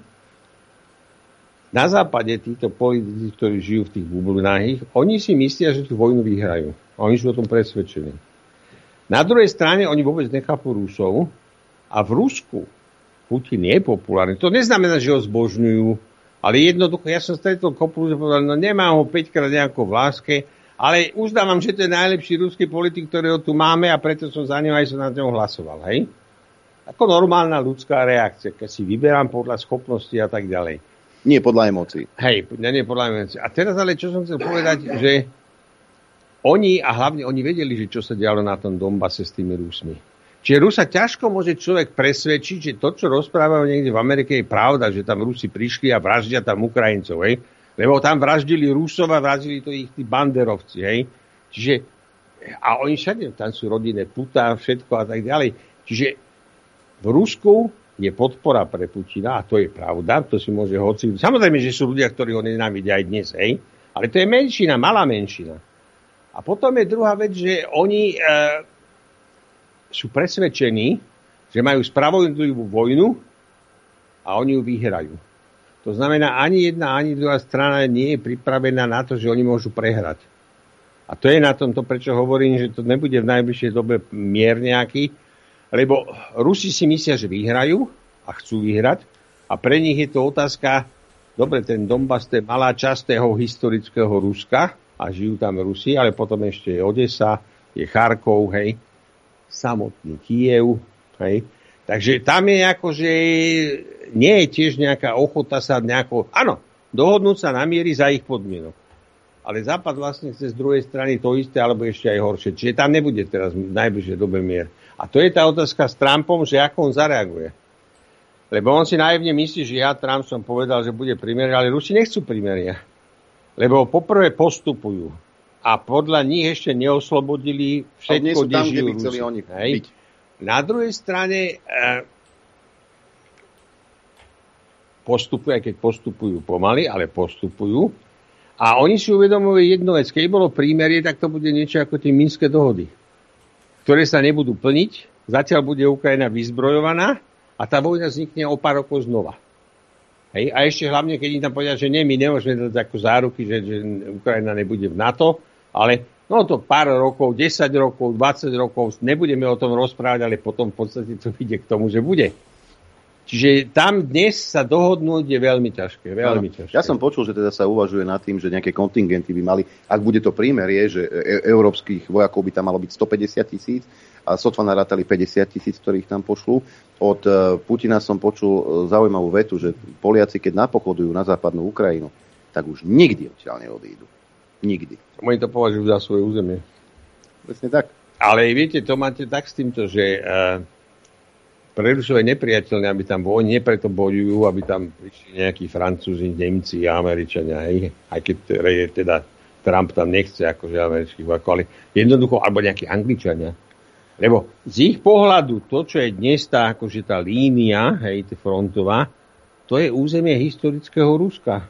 S7: Na západe títo politici, ktorí žijú v tých bublinách, oni si myslia, že tú vojnu vyhrajú. Oni sú o tom presvedčení. Na druhej strane oni vôbec nechápu Rusov. A v Rusku Putin je populárny. To neznamená, že ho zbožňujú, ale jednoducho, ja som stretol kopu, že povedal, no nemám ho päťkrát nejako v láske, ale uznávam, že to je najlepší ruský politik, ktorého tu máme a preto som za neho aj som na neho hlasoval. Hej? Ako normálna ľudská reakcia, keď si vyberám podľa schopnosti a tak ďalej.
S2: Nie podľa emócií.
S7: Hej, nie podľa emócií. A teraz ale, čo som chcel povedať, že oni, a hlavne oni vedeli, že čo sa dialo na tom Donbase s tými Rusmi. Čiže Rusa ťažko môže človek presvedčiť, že to, čo rozprávajú niekde v Amerike, je pravda, že tam Rusi prišli a vraždia tam Ukrajincov, hej? Lebo tam vraždili Rusov a vraždili to ich tí banderovci, hej? Čiže, a oni všade, tam sú rodinné putá, všetko a tak ďalej. Čiže v Rusku je podpora pre Putina a to je pravda, to si môže hoci... Samozrejme, že sú ľudia, ktorí ho nenávidia aj dnes, hej? Ale to je menšina, malá menšina. A potom je druhá vec, že oni... E, sú presvedčení, že majú spravodlivú vojnu a oni ju vyhrajú. To znamená, ani jedna, ani druhá strana nie je pripravená na to, že oni môžu prehrať. A to je na tomto, prečo hovorím, že to nebude v najbližšej dobe mier nejaký, lebo Rusi si myslia, že vyhrajú a chcú vyhrať a pre nich je to otázka, dobre, ten Donbas, to je malá časť toho historického Ruska a žijú tam Rusi, ale potom ešte je Odesa, je Charkov, hej, samotný Kyjev, hej. Takže tam je ako, že nie je tiež nejaká ochota sa nejako, áno, dohodnúť sa na miery za ich podmienok. Ale Západ vlastne chce z druhej strany to isté, alebo ešte aj horšie. Čiže tam nebude teraz v najbližšej dobe mier. A to je tá otázka s Trumpom, že ako on zareaguje. Lebo on si naivne myslí, že ja, Trump, som povedal, že bude primerie, ale Rusi nechcú primeria. Lebo poprvé postupujú. A podľa nich ešte neoslobodili všetko, kde žijú Rusi. Oni byť. Na druhej strane e, postupujú, aj keď postupujú pomaly, ale postupujú. A oni si uvedomujú jednu vec. Keď bolo prímerie, tak to bude niečo ako tie Minské dohody, ktoré sa nebudú plniť. Zatiaľ bude Ukrajina vyzbrojovaná a tá vojna vznikne o pár rokov znova. Hej? A ešte hlavne, keď im tam povedia, že nie, my nemôžeme dať ako záruky, že, že Ukrajina nebude v NATO, ale no to pár rokov, desať rokov, dvadsať rokov, nebudeme o tom rozprávať, ale potom v podstate to ide k tomu, že bude. Čiže tam dnes sa dohodnúť je veľmi ťažké. Veľmi no, ťažké.
S2: Ja som počul, že teda sa uvažuje nad tým, že nejaké kontingenty by mali, ak bude to prímerie, že e- európskych vojakov by tam malo byť stopäťdesiat tisíc a sotva narátali päťdesiat tisíc, ktorých tam pošlú. Od e, Putina som počul e, zaujímavú vetu, že Poliaci, keď napochodujú na západnú Ukrajinu, tak už nikdy odtiaľ neodídu. Nikdy.
S7: Oni to považujú za svoje územie.
S2: Presne tak.
S7: Ale viete, to máte tak s týmto, že uh, pre Rusov je nepriateľné, aby tam boli, nie preto bojujú, aby tam prišli nejakí Francúzi, Nemci a Američania, hej. Aj keď teda Trump tam nechce akože amerických vojakov, ale jednoducho, alebo nejakí Angličania. Lebo z ich pohľadu, to, čo je dnes tá, akože tá línia, hej, tá frontová, to je územie historického Ruska.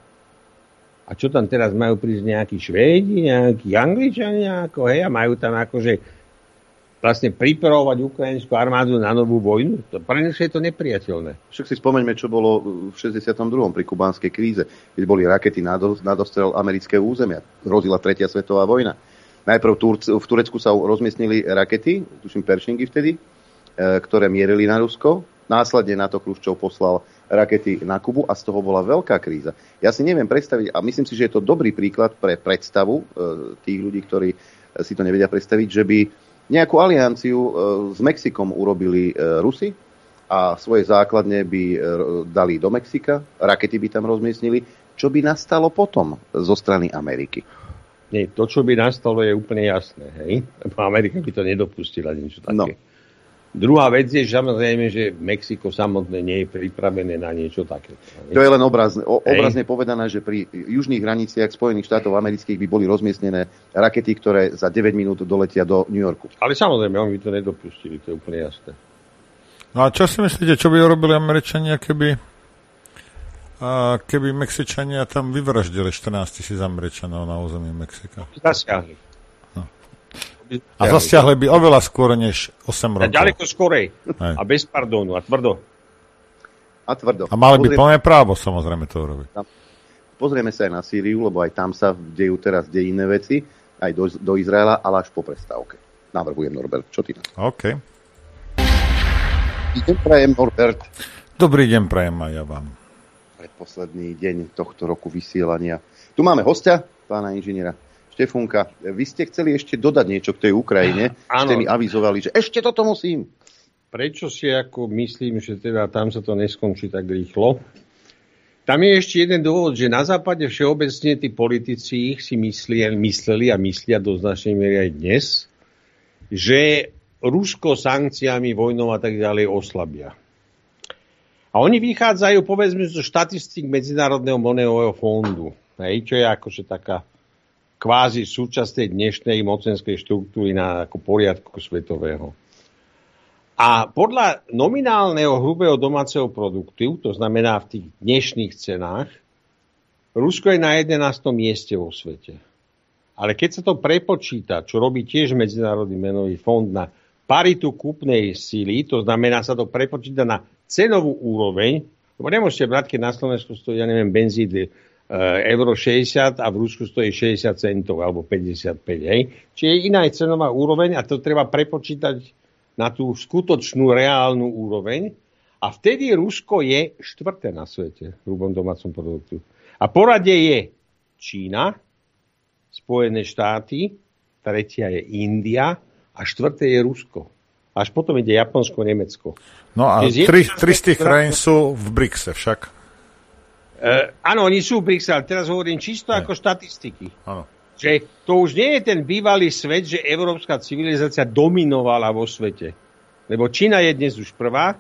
S7: A čo tam teraz majú prísť nejakí Švédi, nejakí Angličania, ako, hej, a majú tam akože vlastne pripravovať ukrajinskú armádu na novú vojnu? To, pre nás je to nepriateľné.
S2: Však si spomeňme, čo bolo v šesťdesiatom druhom pri kubánskej kríze, keď boli rakety na, do, na dostrel amerického územia. Hrozila tretia svetová vojna. Najprv Turc, v Turecku sa rozmiestnili rakety, tuším Peršingy vtedy, e, ktoré mierili na Rusko. Následne na to Chruščov poslal rakety na Kubu a z toho bola veľká kríza. Ja si neviem predstaviť, a myslím si, že je to dobrý príklad pre predstavu e, tých ľudí, ktorí si to nevedia predstaviť, že by nejakú alianciu e, s Mexikom urobili e, Rusi a svoje základne by e, dali do Mexika, rakety by tam rozmiestnili. Čo by nastalo potom zo strany Ameriky?
S7: Nie, to, čo by nastalo, je úplne jasné. Hej? Amerika by to nedopustila, niečo také. No. Druhá vec je, že samozrejme, že Mexiko samotné nie je pripravené na niečo také.
S2: To je len obrazne, obrazne povedané, že pri južných hraniciach Spojených štátov amerických by boli rozmiestnené rakety, ktoré za deväť minút doletia do New Yorku.
S7: Ale samozrejme, oni by to nedopustili, to je úplne jasné.
S3: No a čo si myslíte, čo by urobili Američania, keby, a keby Mexičania tam vyvraždili štrnásť tisíc Američanov na území Mexika?
S7: Zasiahli.
S3: A zasiahli by oveľa skôr než osem rokov.
S7: A ďaleko skorej. Hej. A bez pardónu. A tvrdo.
S2: A tvrdo.
S3: A mali by plné právo, samozrejme, to urobiť.
S2: Pozrieme sa aj na Sýriu, lebo aj tam sa dejú teraz dejinné veci, aj do, do Izraela, ale až po prestávke. Navrhujem, Norbert. Čo ty na?
S3: OK.
S2: Idem prajem, Norbert.
S3: Dobrý deň prajem aj ja vám.
S2: Predposledný deň tohto roku vysielania. Tu máme hostia, pána inžiniera Štefunka. Vy ste chceli ešte dodať niečo k tej Ukrajine. Ste mi avizovali, že ešte toto musím.
S7: Prečo si ako myslím, že teda tam sa to neskončí tak rýchlo? Tam je ešte jeden dôvod, že na západe všeobecne tí politici si mysleli, mysleli a myslia do značnej miery aj dnes, že Rusko sankciami, vojnou a tak ďalej oslabia. A oni vychádzajú, povedzme, zo štatistík Medzinárodného menového fondu, hej, čo je akože taká kvázi súčasť tej dnešnej mocenskej štruktúry na ako poriadku svetového. A podľa nominálneho hrubého domáceho produktu, to znamená v tých dnešných cenách, Rusko je na jedenástom mieste vo svete. Ale keď sa to prepočíta, čo robí tiež Medzinárodný menový fond na paritu kúpnej síly, to znamená sa to prepočíta na cenovú úroveň, lebo nemôžete brať, keď na Slovensku stojí, ja neviem, benzín euro šesťdesiat a v Rusku stojí šesťdesiat centov alebo päťdesiatpäť. Hej. Čiže je iná cenová úroveň a to treba prepočítať na tú skutočnú reálnu úroveň. A vtedy Rusko je štvrté na svete v hrubom domácom produktu. A porade je Čína, Spojené štáty, tretia je India a štvrté je Rusko. Až potom ide Japonsko, Nemecko.
S3: No a tri, tri z tých krajín sú v BRICSe však.
S7: Uh, áno, oni sú v BRICSe, ale teraz hovorím čisto ne. ako štatistiky.
S3: Áno.
S7: Že to už nie je ten bývalý svet, že európska civilizácia dominovala vo svete. Lebo Čína je dnes už prvá,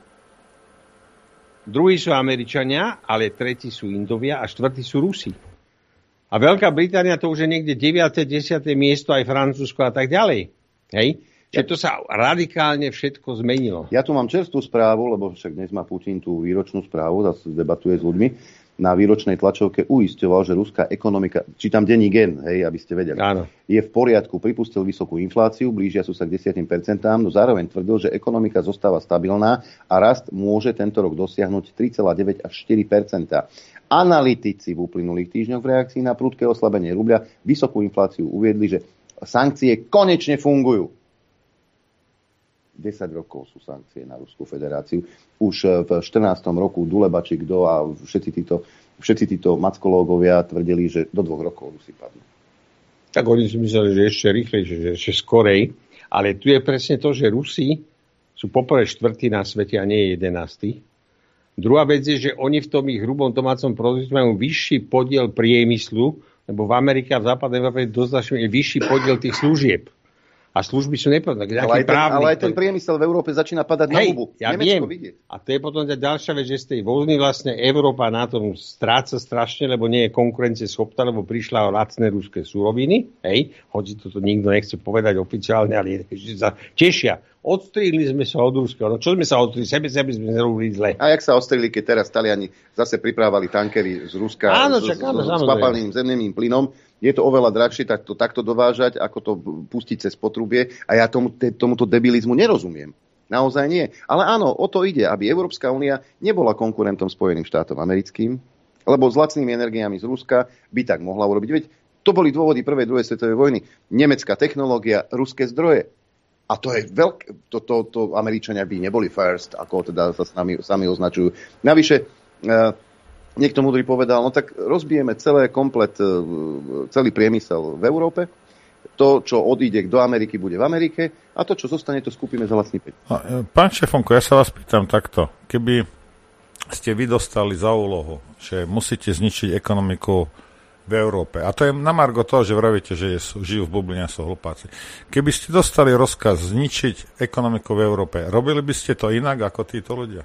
S7: druhí sú Američania, ale tretí sú Indovia a štvrtí sú Rusi. A Veľká Británia to už je niekde deviate desiate miesto, aj Francúzsko a tak ďalej. Hej? Čiže to sa radikálne všetko zmenilo.
S2: Ja tu mám čerstvú správu, lebo však dnes má Putin tú výročnú správu, zase debatuje s ľuďmi. Na výročnej tlačovke uisťoval, že ruská ekonomika, čítam denní Gen, hej, aby ste vedeli,
S7: áno,
S2: je v poriadku, pripustil vysokú infláciu, blížia sú sa k desať percent, no zároveň tvrdil, že ekonomika zostáva stabilná a rast môže tento rok dosiahnuť tri celé deväť až štyri percentá. Analytici v uplynulých týždňoch v reakcii na prudké oslabenie rubľa vysokú infláciu uviedli, že sankcie konečne fungujú. desať rokov sú sankcie na Ruskú federáciu. Už v štrnástom roku Dulebačík do a všetci títo, všetci títo mackológovia tvrdili, že do dvoch rokov Rusi padnú.
S7: Tak oni si mysleli, že ešte rýchlejšie, že ešte skorej. Ale tu je presne to, že Rusi sú poprvé štvrtí na svete a nie jedenastý. Druhá vec je, že oni v tom ich hrubom domácom produkte majú vyšší podiel priemyslu, lebo v Amerike a v západnej Európe je vyšší podiel tých služieb. A služby sú nepovedné.
S2: Ale, ale aj ten priemysel v Európe začína padať na hubu.
S7: Ja Nemecko viem. Vidieť. A to je potom ďalšia vec, že z tej vojny vlastne Európa na tom stráca strašne, lebo nie je konkurencieschopná, lebo prišla o lacné ruské suroviny. Hej, hoci toto nikto nechce povedať oficiálne, ale sa tešia. Odstrihli sme sa od ruského. No čo sme sa odstrihli? Sebe, sebe sme nerobili zle.
S2: A jak sa odstrihli, keď teraz Taliani zase pripravali tankery z Ruska
S7: áno,
S2: s,
S7: čak, áno,
S2: s, s papalným zemným plynom. Je to oveľa drahšie tak to, takto dovážať, ako to pustiť cez potrubie. A ja tomu, te, tomuto debilizmu nerozumiem. Naozaj nie. Ale áno, o to ide, aby Európska únia nebola konkurentom Spojeným štátom americkým, lebo s lacnými energiami z Ruska by tak mohla urobiť. Veď to boli dôvody prvej, druhej svetovej vojny. Nemecká technológia, ruské zdroje. A to je veľké, to, to, to Američania by neboli first, ako teda sa sami, sami označujú. Navyše, e, niekto múdry povedal, no tak rozbijeme celé komplet, e, celý priemysel v Európe, to, čo odíde do Ameriky, bude v Amerike a to, čo zostane, to skúpime za vlastný päť.
S3: Pán Šefonko, ja sa vás pýtam takto. Keby ste vy dostali za úlohu, že musíte zničiť ekonomiku v Európe. A to je na margo toho, že vravíte, že žijú v bubline a sú hlupáci. Keby ste dostali rozkaz zničiť ekonomiku v Európe, robili by ste to inak ako títo ľudia?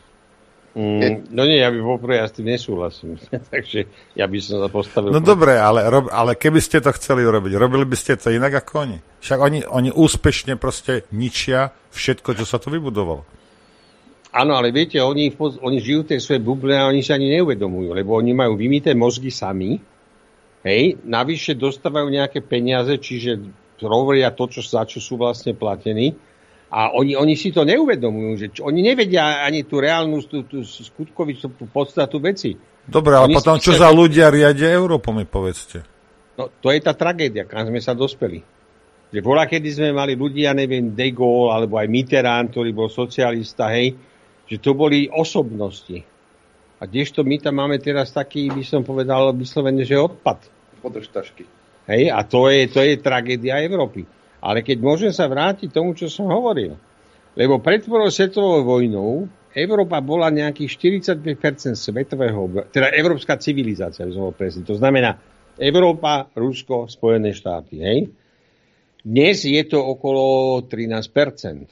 S7: Mm, no nie, ja by poprvé ja s tým nesúhlasím. Takže ja by som sa postavil...
S3: No dobre, ale, ale keby ste to chceli urobiť, robili by ste to inak ako oni? Však oni, oni úspešne proste ničia všetko, čo sa tu vybudovalo.
S7: Áno, ale viete, oni, oni žijú v tej svojej bubline a oni sa ani neuvedomujú, lebo oni majú vymýté mozgy sami. Hej, navyše dostávajú nejaké peniaze, čiže hovoria to, čo, za čo sú vlastne platení. A oni, oni si to neuvedomujú, že čo, oni nevedia ani tú reálnu, tú, tú skutkovičnú podstatu veci.
S3: Dobre, ale oni potom čo sa... za ľudia riadia Európu, mi povedzte.
S7: No, to je tá tragédia, kam sme sa dospeli. Že bola, kedy sme mali ľudia, neviem, De Gaulle, alebo aj Mitterrand, ktorý bol socialista, hej, že to boli osobnosti. A kdežto my tam máme teraz taký, by som povedal, vyslovene, že odpad.
S2: Podržtašky.
S7: Hej, a to je, to je tragédia Európy. Ale keď môžem sa vrátiť tomu, čo som hovoril. Lebo pred prvou svetovou vojnou Európa bola nejakých štyridsaťpäť percent svetového, teda európska civilizácia, to znamená Európa, Rusko, Spojené štáty. Hej? Dnes je to okolo trinásť percent.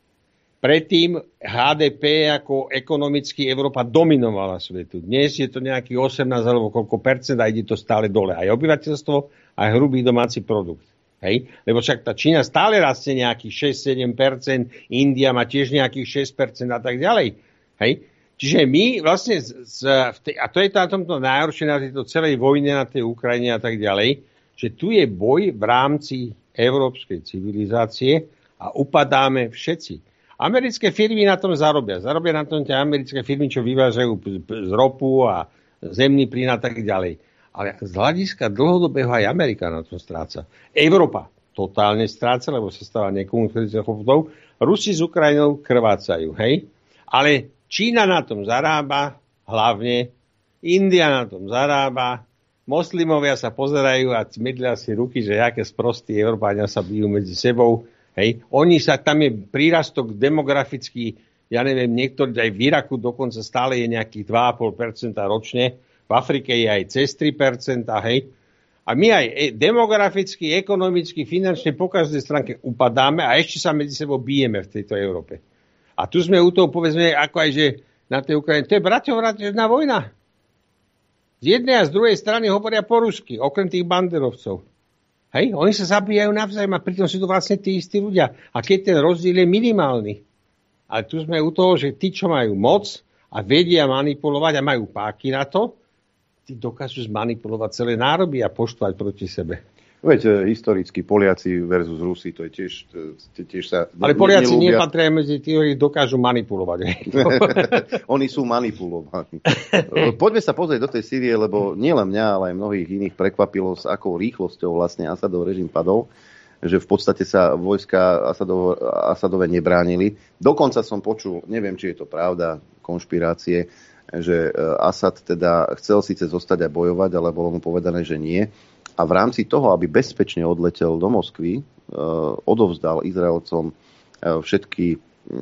S7: Predtým há dé pé ako ekonomicky Európa dominovala svetu. Dnes je to nejakých osemnásť alebo koľko percent a ide to stále dole. Aj obyvateľstvo, aj hrubý domáci produkt. Hej? Lebo však tá Čína stále rastie nejakých šesť sedem percent, India má tiež nejakých šesť percent a tak ďalej. Hej? Čiže my vlastne, z, z, tej, a to je na tomto najhoršie na tejto celej vojne na tej Ukrajine a tak ďalej, že tu je boj v rámci európskej civilizácie a upadáme všetci. Americké firmy na tom zarobia. Zarobia na tom tie americké firmy, čo vyvážajú z ropu a zemný plyn a tak ďalej. Ale z hľadiska dlhodobého aj Amerika na tom stráca. Európa totálne stráca, lebo sa stáva nekonkurencieschopnou. Rusi s Ukrajinou krvácajú, hej? Ale Čína na tom zarába, hlavne India na tom zarába, moslimovia sa pozerajú a medlia si ruky, že aké sprostí Európania sa bijú medzi sebou. Hej. Oni sa, tam je prírastok demografický, ja neviem, niektorý aj v Iraku dokonca stále je nejakých dva a pol percenta ročne, v Afrike je aj cez tri percentá, hej. A my aj demograficky, ekonomicky, finančne po každej stránke upadáme a ešte sa medzi sebou bijeme v tejto Európe. A tu sme u toho, povedzme, ako aj, že na tej Ukrajine, to je braťovratežná vojna. Z jednej a z druhej strany hovoria po rusky, okrem tých banderovcov. Hej, oni sa zabíjajú navzájom a pritom sú to vlastne tí istí ľudia. A keď ten rozdiel je minimálny. Ale tu sme u toho, že tí, čo majú moc a vedia manipulovať a majú páky na to, tí dokážu zmanipulovať celé národy a poštvať proti sebe.
S2: Veď historicky Poliaci versus Rusi, to je tiež, to tiež sa...
S7: Ale Poliaci nepatria medzi tí, ktorí dokážu manipulovať.
S2: Oni sú manipulovaní. Poďme sa pozrieť do tej Sýrie, lebo nielen mňa, ale aj mnohých iných prekvapilo, s akou rýchlosťou vlastne Asadov režim padol, že v podstate sa vojska Asadov, Asadove nebránili. Dokonca som počul, neviem, či je to pravda, konšpirácie, že Asad teda chcel síce zostať a bojovať, ale bolo mu povedané, že nie. A v rámci toho, aby bezpečne odletel do Moskvy, odovzdal Izraelcom všetky,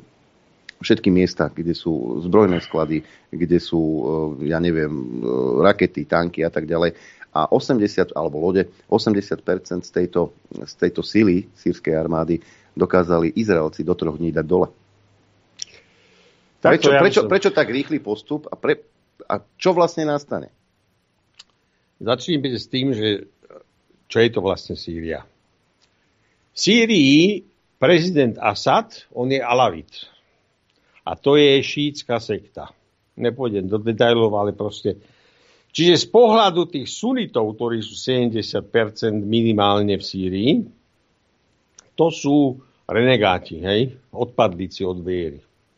S2: všetky miesta, kde sú zbrojné sklady, kde sú, ja neviem, rakety, tanky a tak ďalej. A osemdesiat, alebo lode, osemdesiat percent z tejto, z tejto sily sýrskej armády dokázali Izraelci do troch dní dať dole. Prečo, ja prečo, prečo tak rýchly postup a, pre, a čo vlastne nastane?
S7: Začneme s tým, že čo je to vlastne Sýria. V Sýrii prezident Asad, on je alavit. A to je šítska sekta. Nepôjdem do detailov, ale proste. Čiže z pohľadu tých sunitov, ktorí sú sedemdesiat percent minimálne v Sýrii, to sú renegáti, hej? Odpadlíci od viery.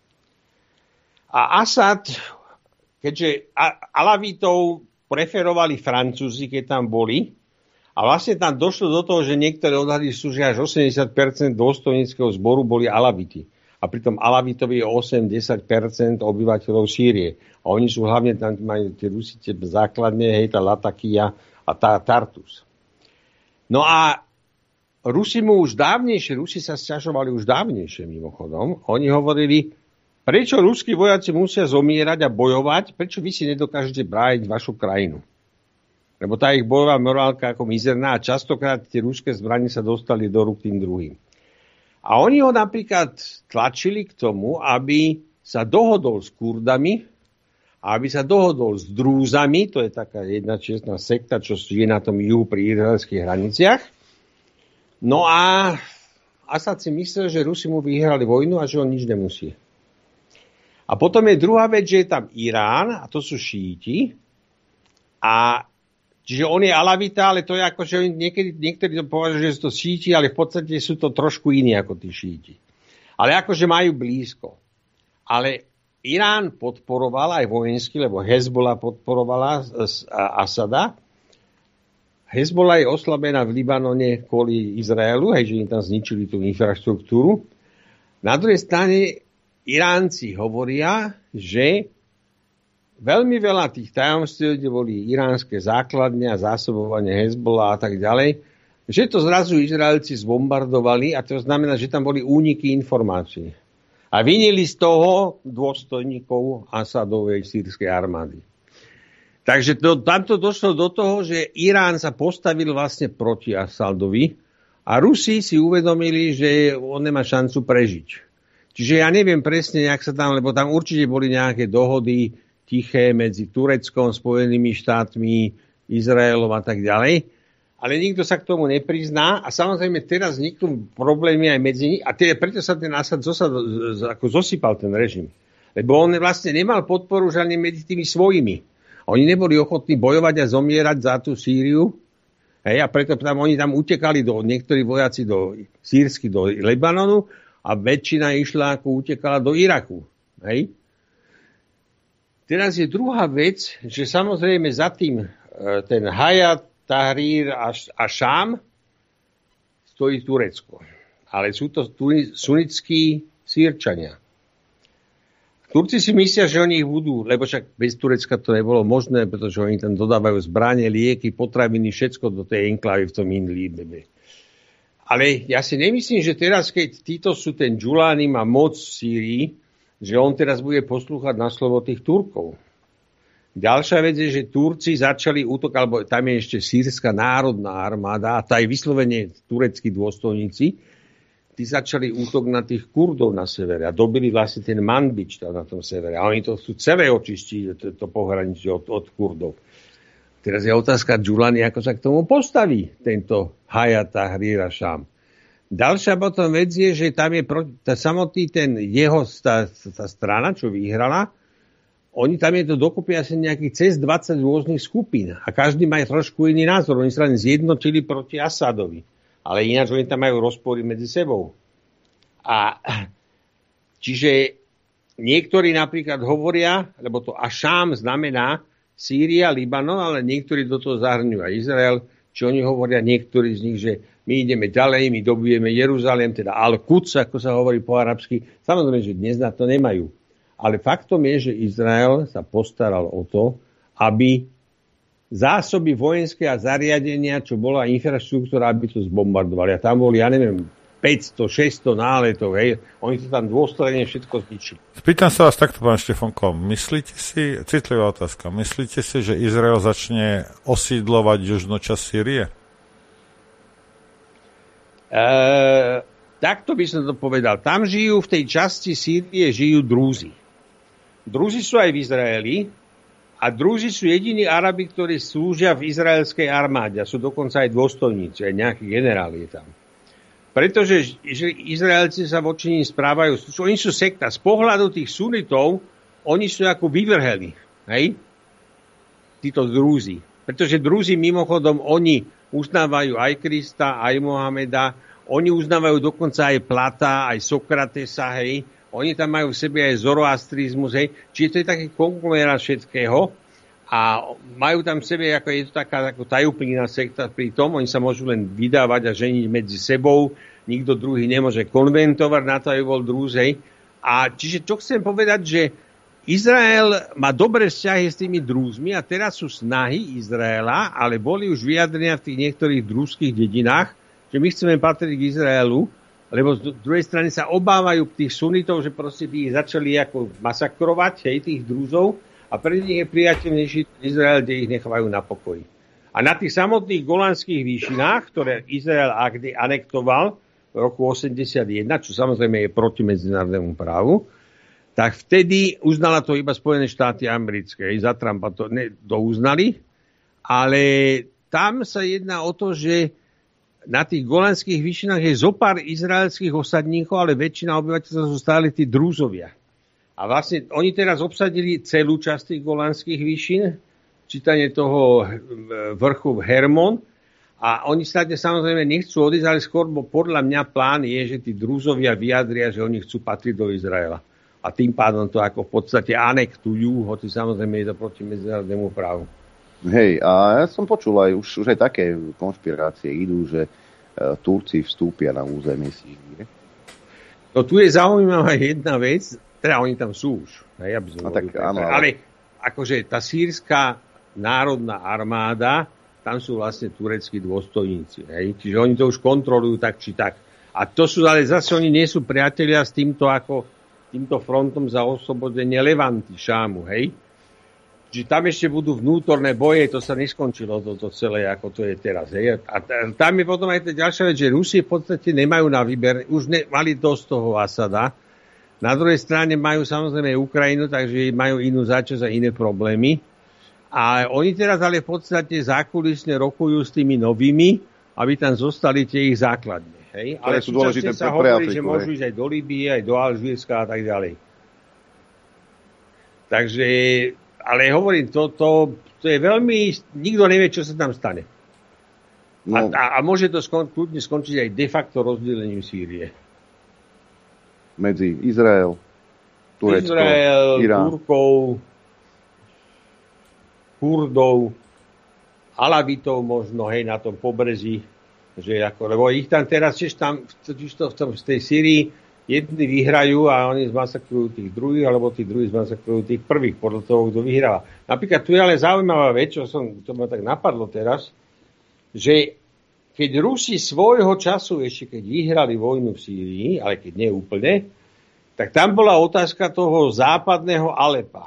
S7: A Asad, keďže alavitov preferovali Francúzi, keď tam boli, a vlastne tam došlo do toho, že niektoré odhady sú, že až osemdesiat percent dôstojníckeho zboru boli alaviti. A pritom alavitovi je osem až desať percent obyvateľov Sýrie. A oni sú hlavne, tam majú tie Rusi tie základne, hej, tá Latakia a tá Tartus. No a Rusi mu už dávnejšie, Rusi sa sťažovali už dávnejšie mimochodom. Oni hovorili, prečo ruskí vojaci musia zomierať a bojovať, prečo vy si nedokážete brániť vašu krajinu? Lebo tá ich bojová morálka ako mizerná a častokrát tie ruské zbranie sa dostali do rúk tým druhým. A oni ho napríklad tlačili k tomu, aby sa dohodol s Kurdami a aby sa dohodol s Drúzami, to je taká jedna čestná sekta, čo je na tom juhu pri izraelských hraniciach. No a Asad si myslel, že Rusi mu vyhrali vojnu a že on nič nemusí. A potom je druhá vec, že je tam Irán, a to sú šíti. A čiže on je alavita, ale to je ako, že niekedy, niektorí to považujú, že sú to šíti, ale v podstate sú to trošku iní ako tí šíti. Ale akože majú blízko. Ale Irán podporoval aj vojensky, lebo Hezbollah podporovala Asada. Hezbollah je oslabená v Libanone kvôli Izraelu, hej, že im tam zničili tú infraštruktúru. Na druhej strane Iránci hovoria, že veľmi veľa tých tajomstiev, kde boli iránske základne a zásobovanie Hezbollah a tak ďalej, že to zrazu Izraelci zbombardovali a to znamená, že tam boli úniky informácií. A vinili z toho dôstojníkov Asadovej sýrskej armády. Takže to, tamto došlo do toho, že Irán sa postavil vlastne proti Asadovi a Rusi si uvedomili, že on nemá šancu prežiť. Čiže ja neviem presne, jak sa tam, lebo tam určite boli nejaké dohody tiché medzi Tureckom, Spojenými štátmi, Izraelom a tak ďalej. Ale nikto sa k tomu neprizná a samozrejme teraz vzniknú problémy aj medzi nimi a teda preto sa ten Asad zosad, ako zosypal ten režim. Lebo on vlastne nemal podporu žiadne medzi tými svojimi. Oni neboli ochotní bojovať a zomierať za tú Sýriu. Hej, a preto tam, oni tam utekali, do, niektorí vojaci do sírsky do Libanonu a väčšina išla ako utekala do Iraku. Hej. Teraz je druhá vec, že samozrejme za tým ten Hayat Tahrir a, a Šám stojí Turecko. Ale sú to sunnickí Sýrčania. Turci si myslia, že oni ich budú, lebo však bez Turecka to nebolo možné, pretože oni tam dodávajú zbranie, lieky, potraviny, všetko do tej enklávy v tom Idlibe. Ale ja si nemyslím, že teraz, keď títo sú ten Džulani má moc v Sýrii, že on teraz bude poslúchať na slovo tých Turkov. Ďalšia vec je, že Turci začali útok, alebo tam je ešte sýrska národná armáda, a tá je vyslovene tureckí dôstojníci, tí začali útok na tých Kurdov na severe a dobili vlastne ten Manbič tam na tom severe. A oni to chcú celé očistiť, to, to pohraničie od, od Kurdov. Teraz je otázka Džulani, ako sa k tomu postaví tento Hayat Tahrir a Šám. Ďalšia potom vec je, že tam je tá samotný ten jeho tá, tá strana, čo vyhrala, oni tam je to dokopy asi nejakých cez dvadsať rôznych skupín a každý má trošku iný názor. Oni sa len zjednotili proti Asadovi. Ale ináč oni tam majú rozpory medzi sebou. A čiže niektorí napríklad hovoria, lebo to Ašám znamená Sýria, Libanon, ale niektorí do toho zahrňujú aj Izrael, či oni hovoria niektorí z nich, že my ideme ďalej, my dobijeme Jeruzalém, teda Al-Quds, ako sa hovorí po arabsky. Samozrejme, že dnes na to nemajú. Ale faktom je, že Izrael sa postaral o to, aby zásoby vojenské a zariadenia, čo bola infraštruktúra, aby to zbombardovali. A tam boli, ja neviem, päťsto šesťsto náletov, hej. Oni to tam dôsledne všetko zničili.
S3: Spýtam sa vás takto, pán Štefanko. Myslíte si, citlivá otázka, myslíte si, že Izrael začne osídlovať južnú časť Sýrie?
S7: Uh, takto by som to povedal. Tam žijú, v tej časti Sýrie žijú Drúzi. Drúzi sú aj v Izraeli a Drúzi sú jediní Arabi, ktorí slúžia v izraelskej armáde a sú dokonca aj dôstojníci, aj nejakí generáli je tam. Pretože Izraelci sa voči nim správajú, oni sú sekta. Z pohľadu tých sunitov, oni sú ako vyvrheli, hej? Títo Drúzi. Pretože Drúzi mimochodom, oni uznávajú aj Krista, aj Mohameda, oni uznávajú dokonca aj Plata, aj Sokratesa, hej? Oni tam majú v sebe aj zoroastrizmus, hej? Čiže to je taký konglomerát všetkého a majú tam v sebe, ako je to taká ako tajúplná sekta pri tom, oni sa môžu len vydávať a ženiť medzi sebou, nikto druhý nemôže konventovať na to, aby bol drúz, hej? A čiže čo chcem povedať, že Izrael má dobré vzťahy s tými drúzmi a teraz sú snahy Izraela, ale boli už vyjadrenia v tých niektorých drúzských dedinách, že my chceme patriť k Izraelu, lebo z druhej strany sa obávajú tých sunitov, že proste by ich začali ako masakrovať, hej, tých drúzov a pre nich je priateľnejší Izrael, kde ich nechávajú na pokoji. A na tých samotných Golanských výšinách, ktoré Izrael anektoval v roku osemdesiatjeden, čo samozrejme je proti medzinárodnému právu, tak vtedy uznala to iba Spojené štáty americké. Za Trumpa to, ne, to uznali, ale tam sa jedná o to, že na tých Golanských výšinách je zopár izraelských osadníkov, ale väčšina obyvateľstva sú stále tí drúzovia. A vlastne oni teraz obsadili celú časť tých Golanských výšin, čítanie toho vrchu Hermon, a oni sa samozrejme nechcú odísť, ale skôr, bo podľa mňa plán je, že tí drúzovia vyjadria, že oni chcú patriť do Izraela. A tým pádom to ako v podstate anektujú, hoci samozrejme je to proti medzinárodnému právu.
S2: Hej, a ja som počul aj, už, už aj také konšpirácie idú, že uh, Turci vstúpia na územie Sýrie.
S7: No tu je zaujímavá jedna vec, teda oni tam sú už. Hej, aby som
S2: no, tak, áno, ale...
S7: ale akože tá sýrska národná armáda, tam sú vlastne tureckí dôstojníci. Hej? Čiže oni to už kontrolujú tak či tak. A to sú, ale zase oni nie sú priatelia s týmto ako týmto frontom za oslobodenie Levanty, Šámu, hej? Čiže tam ešte budú vnútorné boje, to sa neskončilo toto celé, ako to je teraz, hej? A tam je potom aj tá ďalšia vec, že Rusi v podstate nemajú na výber, už ne, mali dosť toho Asada. Na druhej strane majú samozrejme Ukrajinu, takže majú inú záťaž a iné problémy. A oni teraz ale v podstate zákulisne rokujú s tými novými, aby tam zostali tie ich základne. Hej? Ale
S2: sú dôležité
S7: sa
S2: pre
S7: hovorí,
S2: Afriku,
S7: že môžu ísť aj do Líbie, aj do Alžírska a tak ďalej. Takže, ale hovorím, to, to, to je veľmi, nikto nevie, čo sa tam stane. No. A, a, a môže to skon, kľudne skončiť aj de facto rozdelením Sýrie.
S2: Medzi Izrael, Turecko,
S7: Izrael,
S2: Irán.
S7: Turkov, Kurdov, Alavitov možno, hej, na tom pobrezí, že ako, lebo ich tam teraz tiež tam, v, tom, v tej Syrii jedni vyhrajú a oni zmasakrujú tých druhých, alebo tí druhí zmasakrujú tých prvých, podľa toho, kto vyhráva. Napríklad tu je ale zaujímavá vec, čo, som, čo ma tak napadlo teraz, že keď Rusi svojho času, ešte keď vyhrali vojnu v Sýrii, ale keď nie úplne, tak tam bola otázka toho západného Alepa.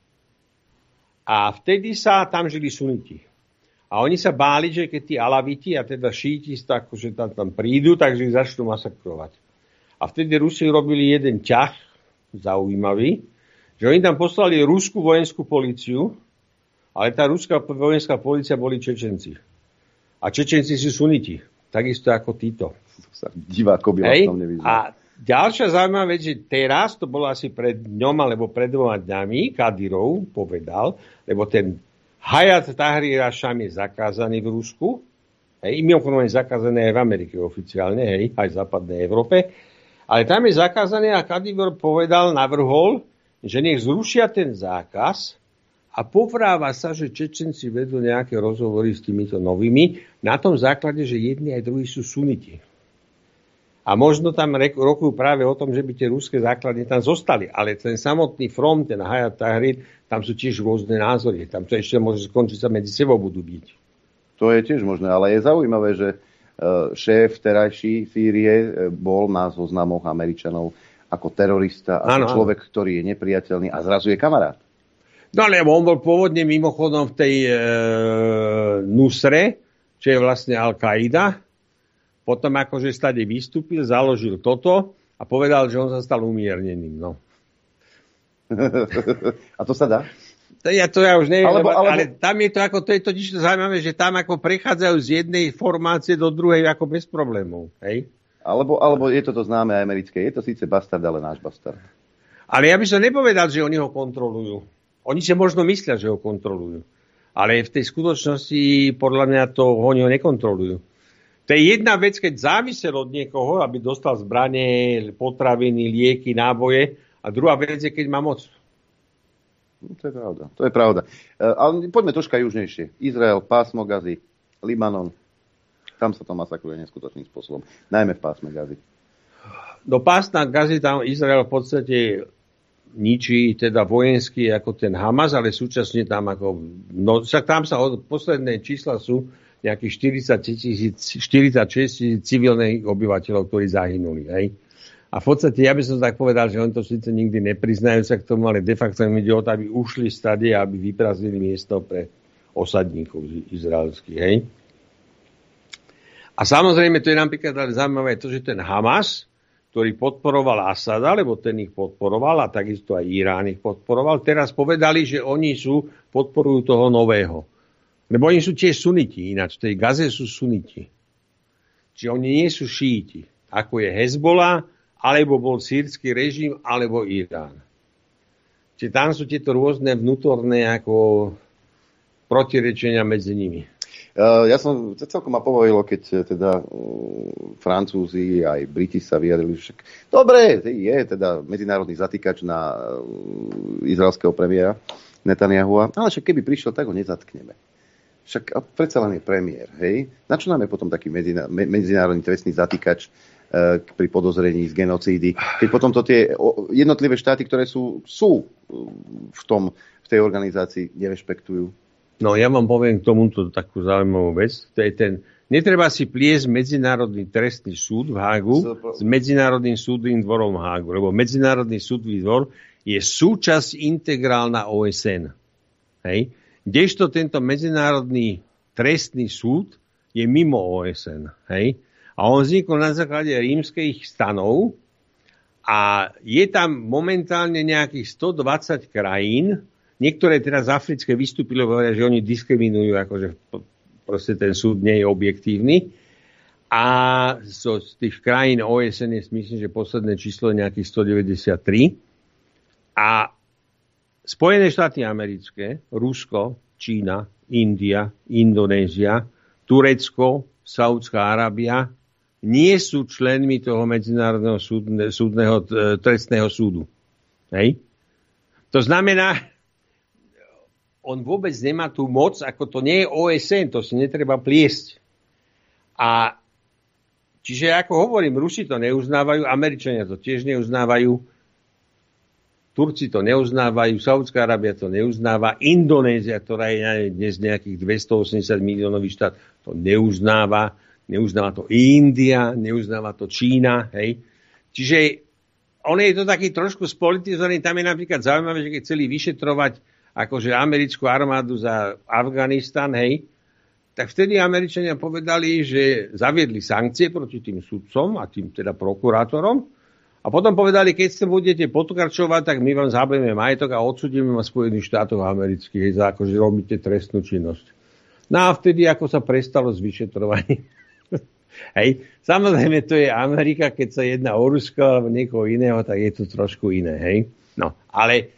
S7: A vtedy sa tam žili suniti. A oni sa báli, že keď tí alaviti, a teda šíti, akože tam, tam prídu, takže ich začnú masakrovať. A vtedy Rusi robili jeden ťah, zaujímavý, že oni tam poslali ruskú vojenskú políciu, ale tá ruská vojenská polícia boli Čečenci. A Čečenci sú suniti, takisto ako títo.
S2: Diváko by vás tam nevidel.
S7: A ďalšia zaujímavá vec, že teraz, to bolo asi pred dňom, alebo pred dvoma dňami, Kadyrov povedal, lebo ten Hayat Tahrir al-Sham je zakázaný v Rusku. Hej, mimochodom je zakázané aj v Amerike oficiálne, hej, aj v západnej Európe. Ale tam je zakázané a Kadyrov povedal, navrhol, že nech zrušia ten zákaz a povráva sa, že Čečenci vedú nejaké rozhovory s týmito novými na tom základe, že jedni aj druhí sú suniti. A možno tam rokujú práve o tom, že by tie ruské základne tam zostali. Ale ten samotný front, ten Hayat Tahrir, tam sú tiež rôzne názory. Tam to ešte môže skončiť, sa medzi sebou budú byť.
S2: To je tiež možné, ale je zaujímavé, že šéf terajší Sýrie bol na zoznamoch Američanov ako terorista, ako ano, človek, ano. ktorý je nepriateľný a zrazu je kamarát.
S7: No lebo on bol pôvodne mimochodom v tej e, Nusre, čo je vlastne Al-Qaida. Potom akože stade vystúpil, založil toto a povedal, že on sa stal umierneným. No.
S2: A to sa dá?
S7: To ja, to ja už neviem,
S2: alebo, alebo...
S7: ale tam je to ako, to je totiž to zaujímavé, že tam ako prechádzajú z jednej formácie do druhej ako bez problémov. Hej?
S2: Alebo, alebo je toto známe americké. Je to síce bastard, ale náš bastard.
S7: Ale ja by som nepovedal, že oni ho kontrolujú. Oni si možno myslia, že ho kontrolujú. Ale v tej skutočnosti podľa mňa to oni ho nekontrolujú. To je jedna vec, keď závisel od niekoho, aby dostal zbranie, potraviny, lieky, náboje. A druhá vec je, keď má moc.
S2: No, to je pravda. To je pravda. Uh, ale poďme troška južnejšie. Izrael, pásmo Gazy, Libanon. Tam sa to masakruje neskutočným spôsobom. Najmä v pásme Gazy.
S7: Do pásma Gazy tam Izrael v podstate ničí teda vojenský ako ten Hamas, ale súčasne tam ako... No, však tam sa od posledné čísla sú nejakých štyridsaťšesť tisíc civilných obyvateľov, ktorí zahynuli. Hej? A v podstate, ja by som tak povedal, že oni to síce nikdy nepriznajú sa k tomu, ale de facto im ide o to, aby ušli stade a aby vyprázdnili miesto pre osadníkov izraelských. Hej? A samozrejme, to je napríklad ale zaujímavé to, že ten Hamas, ktorý podporoval Asada, lebo ten ich podporoval a takisto aj Irán ich podporoval, teraz povedali, že oni sú, podporujú toho nového. Lebo oni sú tiež suniti, ináč v tej Gaze sú suniti. Čiže oni nie sú šíti, ako je Hezbollah, alebo bol sírsky režim, alebo Irán. Čiže tam sú tieto rôzne vnútorné ako protirečenia medzi nimi.
S2: Uh, ja som, celkom ma pobavilo, keď teda uh, Francúzi aj Briti sa vyjadrili, že však dobre, je teda medzinárodný zatýkač na uh, izraelského premiéra Netanyahua, ale však keby prišiel, tak ho nezatkneme. Však predsa len je premiér, hej? Na čo nám je potom taký medzina, medzinárodný trestný zatýkač uh, pri podozrení z genocídy? Keď potom to tie jednotlivé štáty, ktoré sú, sú v, tom, v tej organizácii, nerešpektujú.
S7: No ja vám poviem k tomuto takú zaujímavú vec. To je ten Netreba si pliesť Medzinárodný trestný súd v Hágu s Medzinárodným súdnym dvorom v Hágu, lebo Medzinárodný súdny dvor je súčasť integrálna ó es en. Hej? Kdežto tento Medzinárodný trestný súd je mimo ó es en. Hej? A on vznikol na základe rímskych stanov a je tam momentálne nejakých stodvadsať krajín. Niektoré teraz africké vystúpili, hovoria, že oni diskriminujú, akože proste ten súd nie je objektívny. A zo z tých krajín ó es en je, myslím, že posledné číslo je nejakých stodeväťdesiattri. A Spojené štáty americké, Rusko, Čína, India, Indonézia, Turecko, Saudská Arábia nie sú členmi toho Medzinárodného súdne, súdneho trestného súdu. Hej? To znamená, on vôbec nemá tú moc, ako to nie je ó es en, to si netreba pliesť. A čiže ako hovorím, Rusi to neuznávajú, Američania to tiež neuznávajú, Turci to neuznávajú, Saudská Arábia to neuznáva, Indonézia, ktorá je dnes nejakých dvestoosemdesiat miliónový štát, to neuznáva, neuznáva to India, neuznáva to Čína, hej. Čiže on je to taký trošku spolitizovaný, tam je napríklad zaujímavé, že keď chceli vyšetrovať akože americkú armádu za Afganistan, hej, tak vtedy Američania povedali, že zaviedli sankcie proti tým sudcom a tým teda prokurátorom a potom povedali, keď sa budete pokračovať, tak my vám zaberieme majetok a odsúdime vás Spojených štátov amerických za akože robíte trestnú činnosť. No a vtedy ako sa prestalo s vyšetrovaním. Hej. Samozrejme, to je Amerika, keď sa jedná o Rusko alebo niekoho iného, tak je to trošku iné. Hej. No, ale e,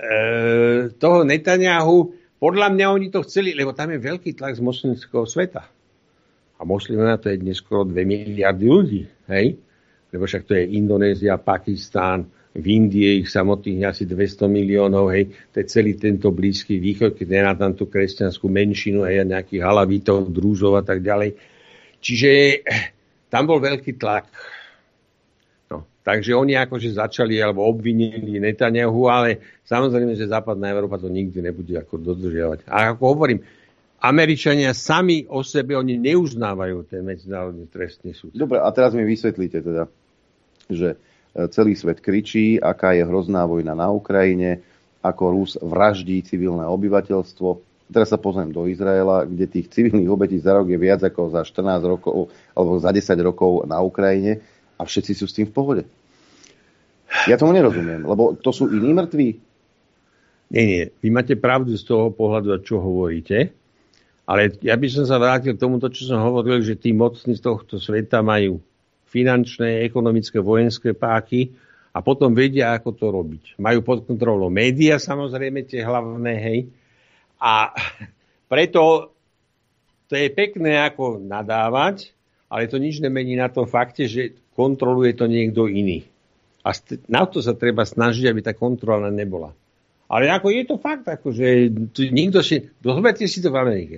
S7: toho Netanyahu, podľa mňa oni to chceli, lebo tam je veľký tlak z moslimského sveta. A moslimov to je dnes skoro dve miliardy ľudí. Hej. Lebo však to je Indonézia, Pakistán, v Indii ich samotných asi dvesto miliónov, hej, to je celý tento Blízky východ, keď nemá tam tú kresťanskú menšinu, hej, nejakých halavitov, drúzov a tak ďalej. Čiže tam bol veľký tlak. No, takže oni akože začali alebo obvinili Netanyahu, ale samozrejme, že západná Európa to nikdy nebude ako dodržiavať. A ako hovorím, Američania sami o sebe, oni neuznávajú ten Medzinárodný trestný súd.
S2: Dobre, a teraz mi vysvetlíte teda, že celý svet kričí, aká je hrozná vojna na Ukrajine, ako Rus vraždí civilné obyvateľstvo. Teraz sa pozriem do Izraela, kde tých civilných obetí za rok je viac ako za štrnásť rokov alebo za desať rokov na Ukrajine a všetci sú s tým v pohode. Ja tomu nerozumiem, lebo to sú iní mŕtvi.
S7: Nie, nie. Vy máte pravdu z toho pohľadu, čo hovoríte, ale ja by som sa vrátil k tomuto, čo som hovoril, že tí mocní z tohto sveta majú finančné, ekonomické, vojenské páky a potom vedia, ako to robiť. Majú pod kontrolou médiá, samozrejme, tie hlavné, hej. A preto to je pekné ako nadávať, ale to nič nemení na tom fakte, že kontroluje to niekto iný. A na to sa treba snažiť, aby tá kontrola nebola. Ale ako je to fakt, akože nikto si... Zoberte si to v Amerike.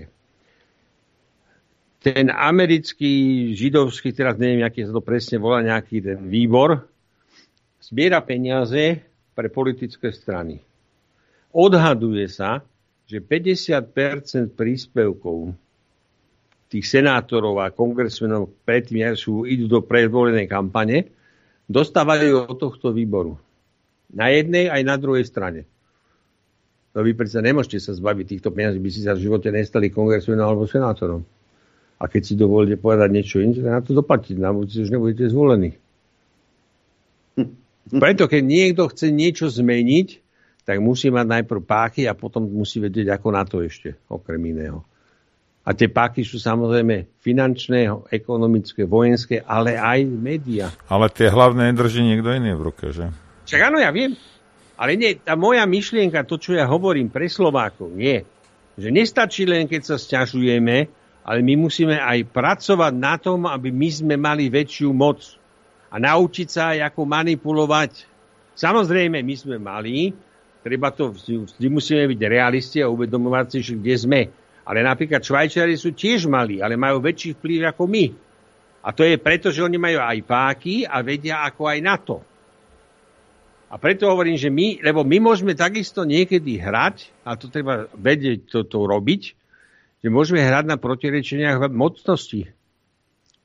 S7: Ten americký, židovský, teraz neviem, aký sa to presne volá, nejaký ten výbor, zbiera peniaze pre politické strany. Odhaduje sa, že päťdesiat percent príspevkov tých senátorov a kongresmenov predtým, ak sú, idú do predvolenej kampane, dostávajú od tohto výboru. Na jednej aj na druhej strane. No vy predsa nemôžete sa zbaviť týchto peniazí, by si sa v živote nestali kongresmenom alebo senátorom. A keď si dovolíte povedať niečo iné, na to doplatiť, na budúci už nebudete zvolení. Preto, keď niekto chce niečo zmeniť, tak musí mať najprv páky a potom musí vedieť, ako na to ešte, okrem iného. A tie páky sú samozrejme finančné, ekonomické, vojenské, ale aj médiá.
S3: Ale tie hlavné drží niekto iný v ruke, že?
S7: Však áno, ja viem. Ale nie, tá moja myšlienka, to, čo ja hovorím pre Slovákov, je, že nestačí len, keď sa sťažujeme, ale my musíme aj pracovať na tom, aby my sme mali väčšiu moc. A naučiť sa aj, ako manipulovať. Samozrejme, my sme mali... Treba to, vždy musíme byť realisti a uvedomovať si, že kde sme. Ale napríklad Švajčiari sú tiež malí, ale majú väčší vplyv ako my. A to je preto, že oni majú aj páky a vedia ako aj na to. A preto hovorím, že my, lebo my môžeme takisto niekedy hrať, a to treba vedieť toto robiť, že môžeme hrať na protirečeniach mocnosti.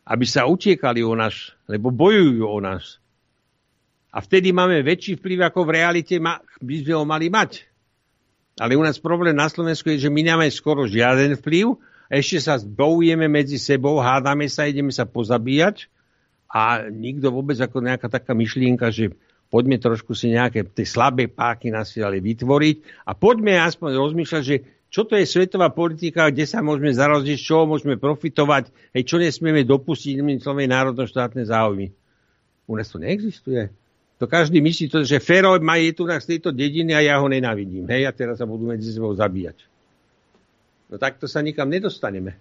S7: aby sa utiekali o nás, lebo bojujú o nás. A vtedy máme väčší vplyv, ako v realite by sme ho mali mať. Ale u nás problém na Slovensku je, že my nemáme skoro žiaden vplyv, ešte sa bojujeme medzi sebou, hádame sa, ideme sa pozabíjať a nikto vôbec ako nejaká taká myšlienka, že poďme trošku si nejaké tie slabé páky na siale vytvoriť a poďme aspoň rozmýšľať, že čo to je svetová politika, kde sa môžeme zaraziť, z čoho môžeme profitovať, hej, čo nesmieme dopustiť slovej národno-štátne záujmy. U nás to neexistuje. To každý myslí, to, že Fero má je tu z tejto dediny a ja ho nenávidím. Hej, a teraz sa budú medzi sebou zabíjať. No takto sa nikam nedostaneme.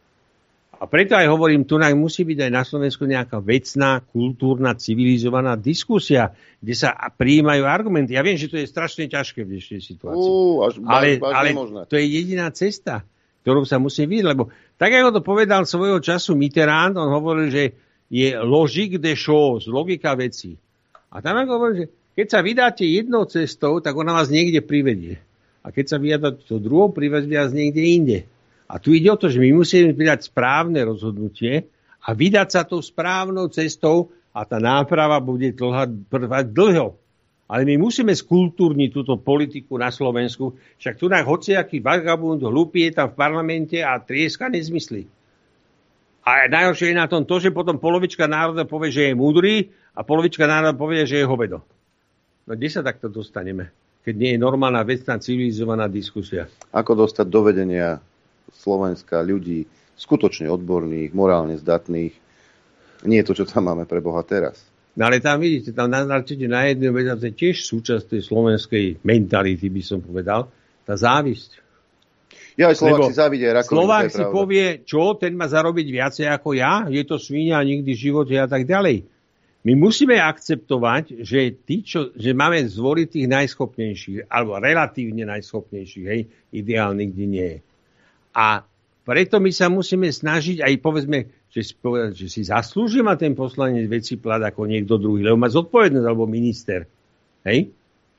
S7: A preto aj hovorím, tu musí byť aj na Slovensku nejaká vecná, kultúrna, civilizovaná diskusia, kde sa prijímajú argumenty. Ja viem, že to je strašne ťažké v dnešnej situácii. Uh, až, ale až ale to je jediná cesta, ktorou sa musí vidieť. Lebo tak, ako to povedal svojho času Mitterrand, on hovoril, že je logique des choses, logika vecí. A tam ako hovoril, že keď sa vydáte jednou cestou, tak ona vás niekde privedie. A keď sa vydáte to druhou, privedie vás niekde inde. A tu ide o to, že my musíme pridať správne rozhodnutie a vydať sa tou správnou cestou a tá náprava bude trvať dlho. Ale my musíme skultúrniť túto politiku na Slovensku. Však tu nám hociaký vagabund hlupý je tam v parlamente a trieska nezmysly. A najhoršie je na tom to, že potom polovička národa povie, že je múdry a polovička národa povie, že je hovedo. No kde sa takto dostaneme, keď nie je normálna vecná civilizovaná diskusia?
S2: Ako dostať do vedenia Slovenska ľudí skutočne odborných, morálne zdatných? Nie je to, čo tam máme pre Boha teraz.
S7: No ale tam vidíte, tam naznačíte na jednu vec, a to je tiež súčasť tej slovenskej mentality, by som povedal, tá závisť.
S2: Ja aj Slovák Lebo si závidie rakovinu.
S7: Slovák si pravda. Povie, čo, ten má zarobiť viacej ako ja, je to svíňa nikdy v živote a tak ďalej. My musíme akceptovať, že, tí, čo, že máme zvoliť tých najschopnejších, alebo relatívne najschopnejších, hej, ideálne nikdy nie je. A preto my sa musíme snažiť aj povedzme, že, že si zaslúži ma ten poslanec veci plat ako niekto druhý, lebo má zodpovednosť, alebo minister. Hej?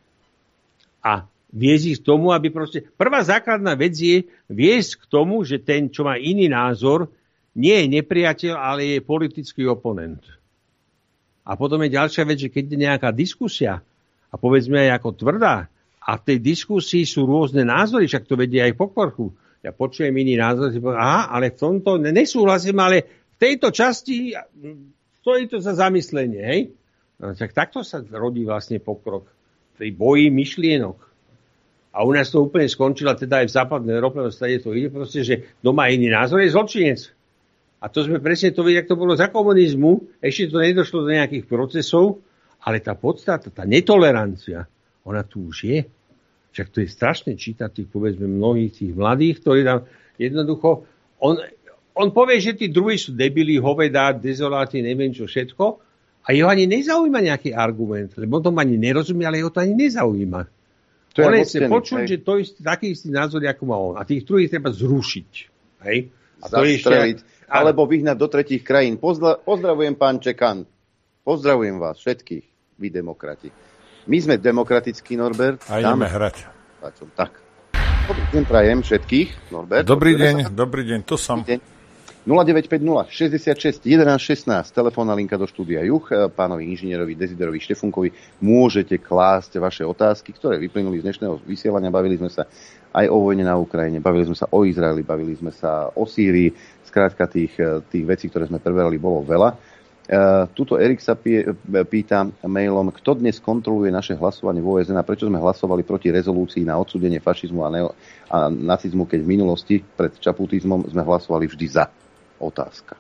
S7: A viesť ich k tomu, aby proste... Prvá základná vec je viesť k tomu, že ten, čo má iný názor, nie je nepriateľ, ale je politický oponent. A potom je ďalšia vec, že keď je nejaká diskusia, a povedzme aj ako tvrdá, a v tej diskusii sú rôzne názory, však to vedie aj po povrchu. Ja počujem iný názor, si poviem, aha, ale v tomto nesúhlasím, ale v tejto časti stojí to za zamyslenie, hej? No, tak takto sa rodí vlastne pokrok. Tej boji myšlienok. A u nás to úplne skončilo, teda aj v západnej Európe, v stade to ide proste, že kto má iný názor, je zločinec. A to sme presne to videli, ako to bolo za komunizmu, ešte to nedošlo do nejakých procesov, ale tá podstata, tá netolerancia, ona tu už je. Však to je strašne čítať tých, povedzme, mnohých tých mladých, ktorí tam jednoducho, on, on povie, že tí druhí sú debili, hovedá, dezoláti, neviem čo všetko, a jeho ani nezaujíma nejaký argument, lebo on tomu ani nerozumie, ale jeho to ani nezaujíma. To on chce počuť, hej, že to je taký istý názor, ako má on. A tých druhých treba zrušiť. Hej? A to je ešte...
S2: Alebo vyhnať do tretích krajín. Pozdra- pozdravujem, pán Čekan. Pozdravujem vás všetkých, vy demokrati. My sme demokratickí, Norbert.
S3: A ideme hrať.
S2: Tak. Dobrý deň prajem všetkých, Norbert.
S3: Dobrý deň, dobrý deň, tu som.
S2: nula deväť päť nula šesťdesiatšesť jedenásť šestnásť, telefónna linka do štúdia Juh. Pánovi inžinierovi Desiderovi Štefunkovi môžete klásť vaše otázky, ktoré vyplynuli z dnešného vysielania. Bavili sme sa aj o vojne na Ukrajine, bavili sme sa o Izraeli, bavili sme sa o Sýrii. Skrátka tých, tých vecí, ktoré sme preberali, bolo veľa. Tuto Erik sa pýta mailom, kto dnes kontroluje naše hlasovanie v ó es en a prečo sme hlasovali proti rezolúcii na odsúdenie fašizmu a, neo- a nacizmu, keď v minulosti pred čaputizmom sme hlasovali vždy za. Otázka.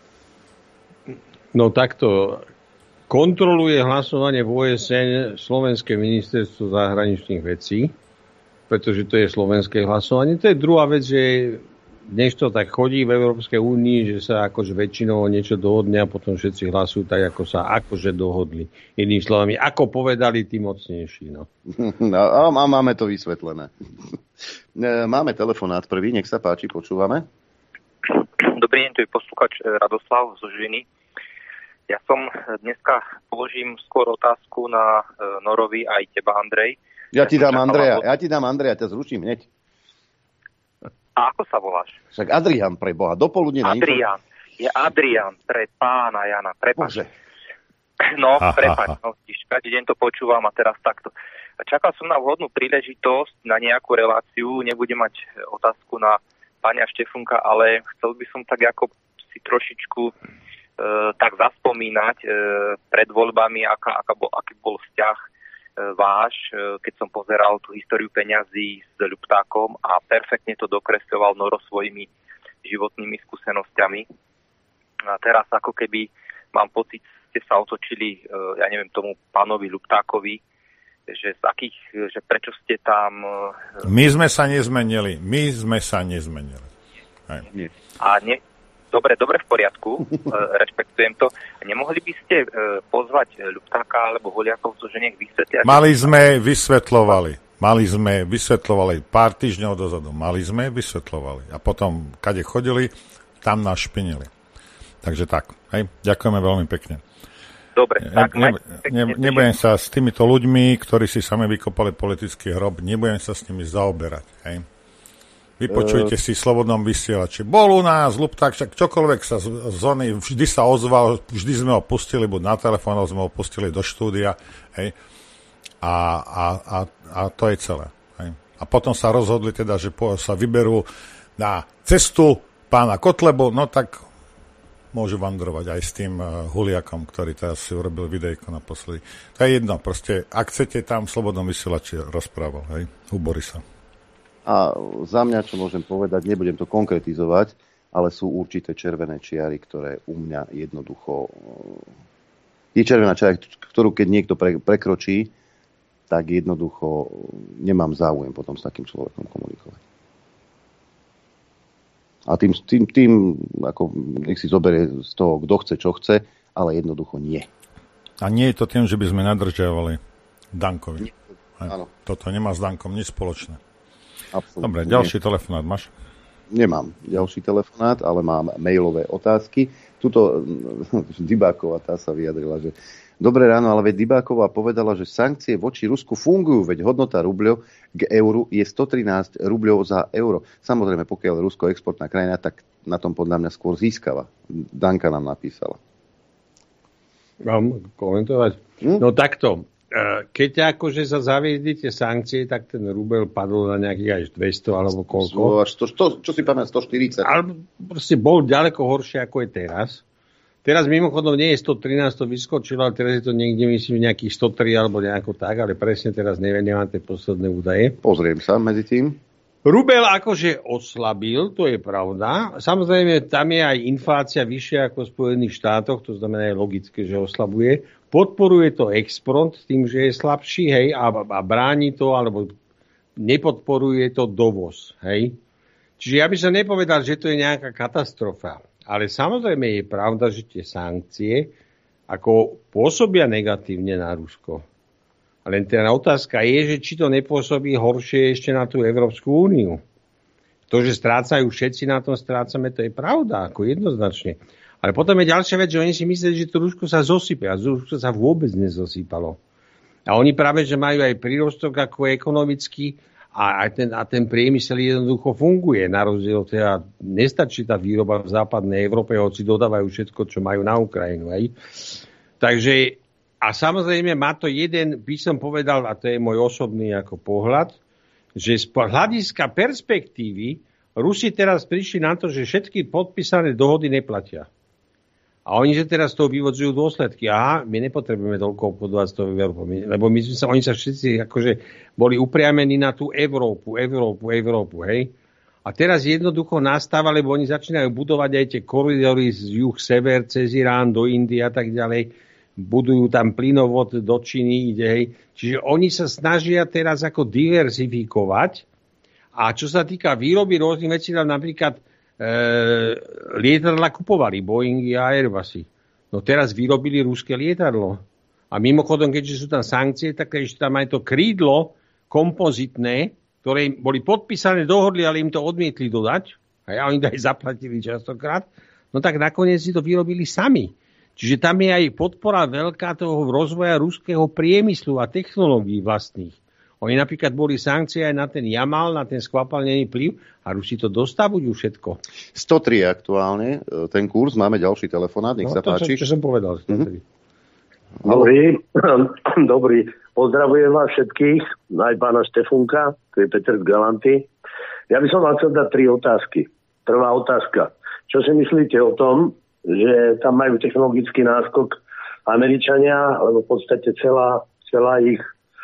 S7: No takto, kontroluje hlasovanie v ó es en Slovenské ministerstvo zahraničných vecí, pretože to je slovenské hlasovanie. To je druhá vec, že dnes to tak chodí v Európskej únii, že sa akože väčšinou niečo dohodne a potom všetci hlasujú tak, ako sa akože dohodli. Inými slovami, ako povedali tí mocnejší. No.
S2: A máme to vysvetlené. Máme telefonát prvý, nech sa páči, počúvame.
S9: Dobrý deň, tu je poslúchač Radoslav zo Žiliny. Ja som dneska položím skôr otázku na Norovi aj teba, Andrej.
S2: Ja ti dám Andreja, ja ti dám Andreja, ťa zruším hneď.
S9: A ako sa voláš?
S2: Však Adrián, pre Boha, dopoludne na
S9: Adrián. Je Adrian pre pána Jana. Prepáč.
S2: Bože.
S9: No, prepáč. No, každý deň to počúvam a teraz takto. Čakal som na vhodnú príležitosť na nejakú reláciu. Nebudem mať otázku na pána Štefunka, ale chcel by som tak ako si trošičku e, tak zaspomínať e, pred voľbami, aká, aká bol, aký bol vzťah e, váš, e, keď som pozeral tú históriu peňazí s Ľuptákom a perfektne to dokresľoval Noro svojimi životnými skúsenosťami. A teraz ako keby mám pocit, ste sa otočili, e, ja neviem, tomu pánovi Ľuptákovi, že z akých, že prečo ste tam...
S3: My sme sa nezmenili. My sme sa nezmenili. Hej.
S9: A ne, dobre, dobre v poriadku, rešpektujem to. Nemohli by ste pozvať Ľuptáka alebo Holiakovcu, že nech vysvetlia...
S3: Mali sme, vysvetľovali. Mali sme, vysvetľovali pár týždňov dozadu. Mali sme, vysvetľovali. A potom, kade chodili, tam nás špinili. Takže tak. Hej. Ďakujeme veľmi pekne.
S9: Dobre, tak
S3: ne, ne, nebudem sa s týmito ľuďmi, ktorí si sami vykopali politický hrob, nebudem sa s nimi zaoberať. Hej. Vypočujte uh, si v slobodnom vysielači. Bol u nás Ľupták, však čokoľvek sa z zóny, vždy sa ozval, vždy sme ho pustili, buď na telefón, sme ho pustili do štúdia. Hej. A, a, a, a to je celé. Hej. A potom sa rozhodli teda, že po, sa vyberú na cestu pána Kotlebu, no tak môžu vandrovať aj s tým uh, Huliakom, ktorý teraz si urobil videjko naposledy. To je jedno, proste, ak chcete tam v slobodnom vysielači rozprával, hej, u Borisa.
S2: A za mňa, čo môžem povedať, nebudem to konkretizovať, ale sú určité červené čiary, ktoré u mňa jednoducho... Je červená čiara, ktorú keď niekto pre, prekročí, tak jednoducho nemám záujem potom s takým človekom komunikovať. A tým, tým, tým ako nech si zoberie z toho, kto chce, čo chce, ale jednoducho nie.
S3: A nie je to tým, že by sme nadržiavali Dankovi.
S2: Nie, áno.
S3: Toto nemá s Dankom nič spoločné.
S2: Absolutne.
S3: Dobre, ďalší nie. Telefonát máš?
S2: Nemám ďalší telefonát, ale mám mailové otázky. Tuto Dybáková tá sa vyjadrila, že dobré ráno, ale veď Dybáková povedala, že sankcie voči Rusku fungujú, veď hodnota rubľov k euru je sto trinásť rubľov za euro. Samozrejme, pokiaľ je Rusko exportná krajina, tak na tom podľa mňa skôr získava. Danka nám napísala.
S7: Mám komentovať? Hm? No takto. Keď akože sa zaviedli tie sankcie, tak ten rubel padol na nejakých až dvesto alebo koľko.
S2: Až sto, sto, čo si pamätám, stoštyridsať.
S7: Ale proste bol ďaleko horšie, ako je teraz. Teraz mimochodom nie je sto trinásť, to vyskočilo, ale teraz je to niekde, myslím, nejakých sto tri alebo nejako tak, ale presne teraz neviem, nemám tie posledné údaje.
S2: Pozriem sa medzi tým.
S7: Rubel akože oslabil, to je pravda. Samozrejme, tam je aj inflácia vyššia ako v Spojených štátoch, to znamená je logické, že oslabuje. Podporuje to export tým, že je slabší, hej, a, a bráni to, alebo nepodporuje to dovoz, hej. Čiže ja by som nepovedal, že to je nejaká katastrofa. Ale samozrejme je pravda, že tie sankcie ako pôsobia negatívne na Rusko. Len tá otázka je, že či to nepôsobí horšie ešte na tú Európsku úniu. To, že strácajú všetci, na tom strácame, to je pravda, ako jednoznačne. Ale potom je ďalšia vec, že oni si mysleli, že to Rusko sa zosype. A Rusko sa vôbec nezosýpalo. A oni práve, že majú aj prírostok ako ekonomický a, aj ten, a ten priemysel jednoducho funguje. Na rozdiel teda nestačí tá výroba v západnej Európe, hoci dodávajú všetko, čo majú na Ukrajinu. Aj. Takže a samozrejme má to jeden, by som povedal, a to je môj osobný ako pohľad, že z hľadiska perspektívy Rusi teraz prišli na to, že všetky podpísané dohody neplatia. A oni, že teraz toho vyvodzujú dôsledky. Aha, my nepotrebujeme toľko obchodovať s tou Európou, lebo my sme sa, oni sa všetci akože boli upriamení na tú Európu, Európu, Európu, hej. A teraz jednoducho nastáva, lebo oni začínajú budovať aj tie koridory z juh-sever, cez Irán, do Indie a tak ďalej. Budujú tam plynovod do Číny, ide, hej. Čiže oni sa snažia teraz ako diverzifikovať. A čo sa týka výroby rôznych vecí, tam napríklad e, lietadla kupovali, Boeingy a Airbusy. No teraz vyrobili ruské lietadlo. A mimochodom, keďže sú tam sankcie, tak ešte tam aj to krídlo kompozitné, ktoré boli podpísané, dohodli, ale im to odmietli dodať. A oni to aj zaplatili častokrát. No tak nakoniec si to vyrobili sami. Čiže tam je aj podpora veľká toho rozvoja ruského priemyslu a technológií vlastných. Oni napríklad boli sankcie aj na ten Jamal, na ten skvapalnený plyv a Rusi to dostavujú všetko.
S2: sto tri aktuálne, ten kurz, máme ďalší telefonát, nech
S7: no,
S2: sa
S7: to,
S2: páči.
S7: Čo, čo som povedal. Mm-hmm.
S10: Dobrý, dobrý. Pozdravujem vás všetkých, aj pána Štefunka, to je Peter z Galanty. Ja by som vám chcel dať tri otázky. Prvá otázka. Čo si myslíte o tom, že tam majú technologický náskok Američania, alebo v podstate celá, celá ich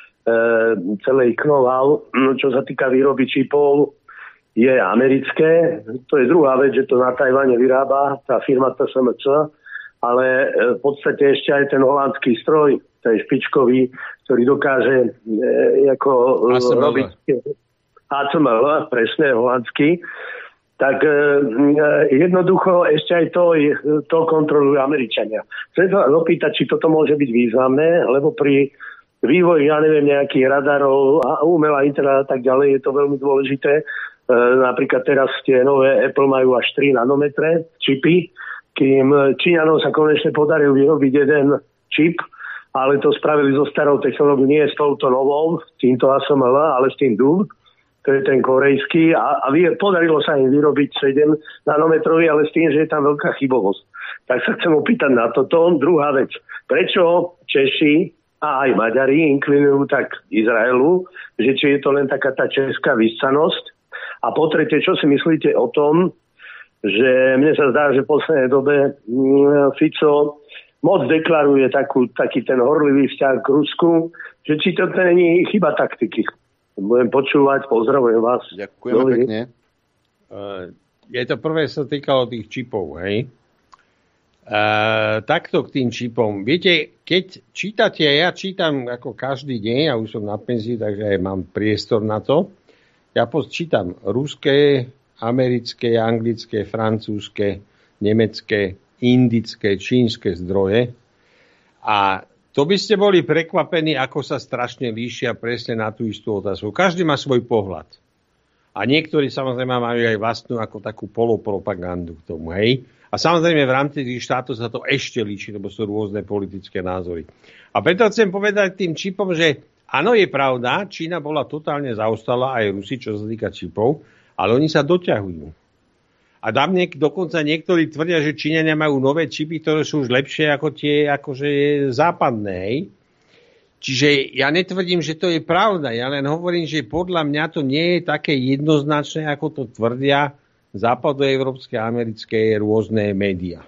S10: celé ich know-how, čo sa týka výroby čipov, je americké. To je druhá vec, že to na Tajvane vyrába tá firma té es em cé, ale v podstate ešte aj ten holandský stroj, ten špičkový, ktorý dokáže e, ako robiť á cé em el, presne holandský, tak e, jednoducho ešte aj to, to kontrolujú Američania. Chcem sa opýtať, či toto môže byť významné, lebo pri vývoj, ja neviem, nejakých radarov a umelá internet a tak ďalej, je to veľmi dôležité. E, napríklad teraz tie nové Apple majú až tri nanometre čipy, kým Číňanom sa konečne podaril vyrobiť jeden čip, ale to spravili so starou technológiou, nie s touto novou, s týmto á es em el, ale s tým D U B, to je ten korejský, a, a vy, podarilo sa im vyrobiť sedem nanometrový, ale s tým, že je tam veľká chybovosť. Tak sa chcem opýtať na toto. Druhá vec, prečo Češi a aj Maďari inklinujú tak Izraelu, že či je to len taká tá česká vyscanosť. A po tretie, čo si myslíte o tom, že mne sa zdá, že v poslednej dobe Fico moc deklaruje takú, taký ten horlivý vzťah k Rusku, že či to není chyba taktiky. Budem počúvať, pozdravujem vás.
S2: Ďakujeme Dobre. pekne.
S7: Uh, je to prvé, sa týkalo tých čipov, hej? Uh, takto k tým čipom. Viete, keď čítate, ja čítam ako každý deň, ja už som na penzii, takže aj mám priestor na to. Ja čítam ruské, americké, anglické, francúzske, nemecké, indické, čínske zdroje. A to by ste boli prekvapení, ako sa strašne líšia presne na tú istú otázku. Každý má svoj pohľad. A niektorí samozrejme majú aj vlastnú ako takú polopropagandu k tomu, hej. A samozrejme v rámci tých štátov sa to ešte líši, lebo sú rôzne politické názory. A preto chcem povedať tým čipom, že áno, je pravda, Čína bola totálne zaostala, aj Rusi, čo sa týka čipov, ale oni sa doťahujú. A tam niek- dokonca niektorí tvrdia, že Číňania majú nové čipy, ktoré sú už lepšie ako tie akože západné. Hej. Čiže ja netvrdím, že to je pravda. Ja len hovorím, že podľa mňa to nie je také jednoznačné, ako to tvrdia západoeurópske a americké rôzne médiá.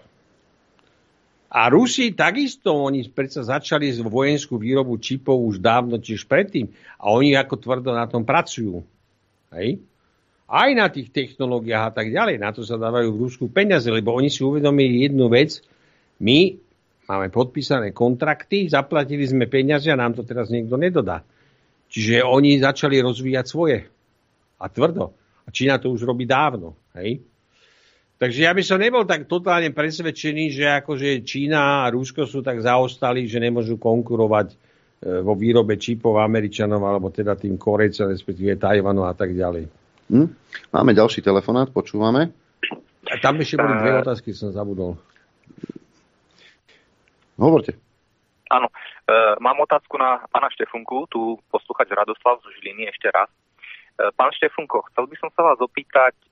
S7: A Rusi takisto, oni predsa začali vojenskú výrobu čipov už dávno, tiež predtým. A oni ako tvrdo na tom pracujú. Hej? Aj na tých technológiách a tak ďalej. Na to sa dávajú v Rusku peniaze, lebo oni si uvedomili jednu vec. My máme podpísané kontrakty, zaplatili sme peniaze a nám to teraz niekto nedodá. Čiže oni začali rozvíjať svoje. A tvrdo. A Čína to už robí dávno. Hej? Takže ja by som nebol tak totálne presvedčený, že akože Čína a Rusko sú tak zaostali, že nemôžu konkurovať vo výrobe čipov Američanov, alebo teda tým Korejcom, respektíve Tajvanu a tak ďalej.
S2: Hm? Máme ďalší telefonát, počúvame.
S7: A tam ešte boli dve otázky, som zabudol.
S2: Hovorte.
S9: Áno, e, mám otázku na pána Štefunku, tu poslúchať Radoslav zo Žiliny ešte raz. E, pán Štefunko, chcel by som sa vás opýtať, e,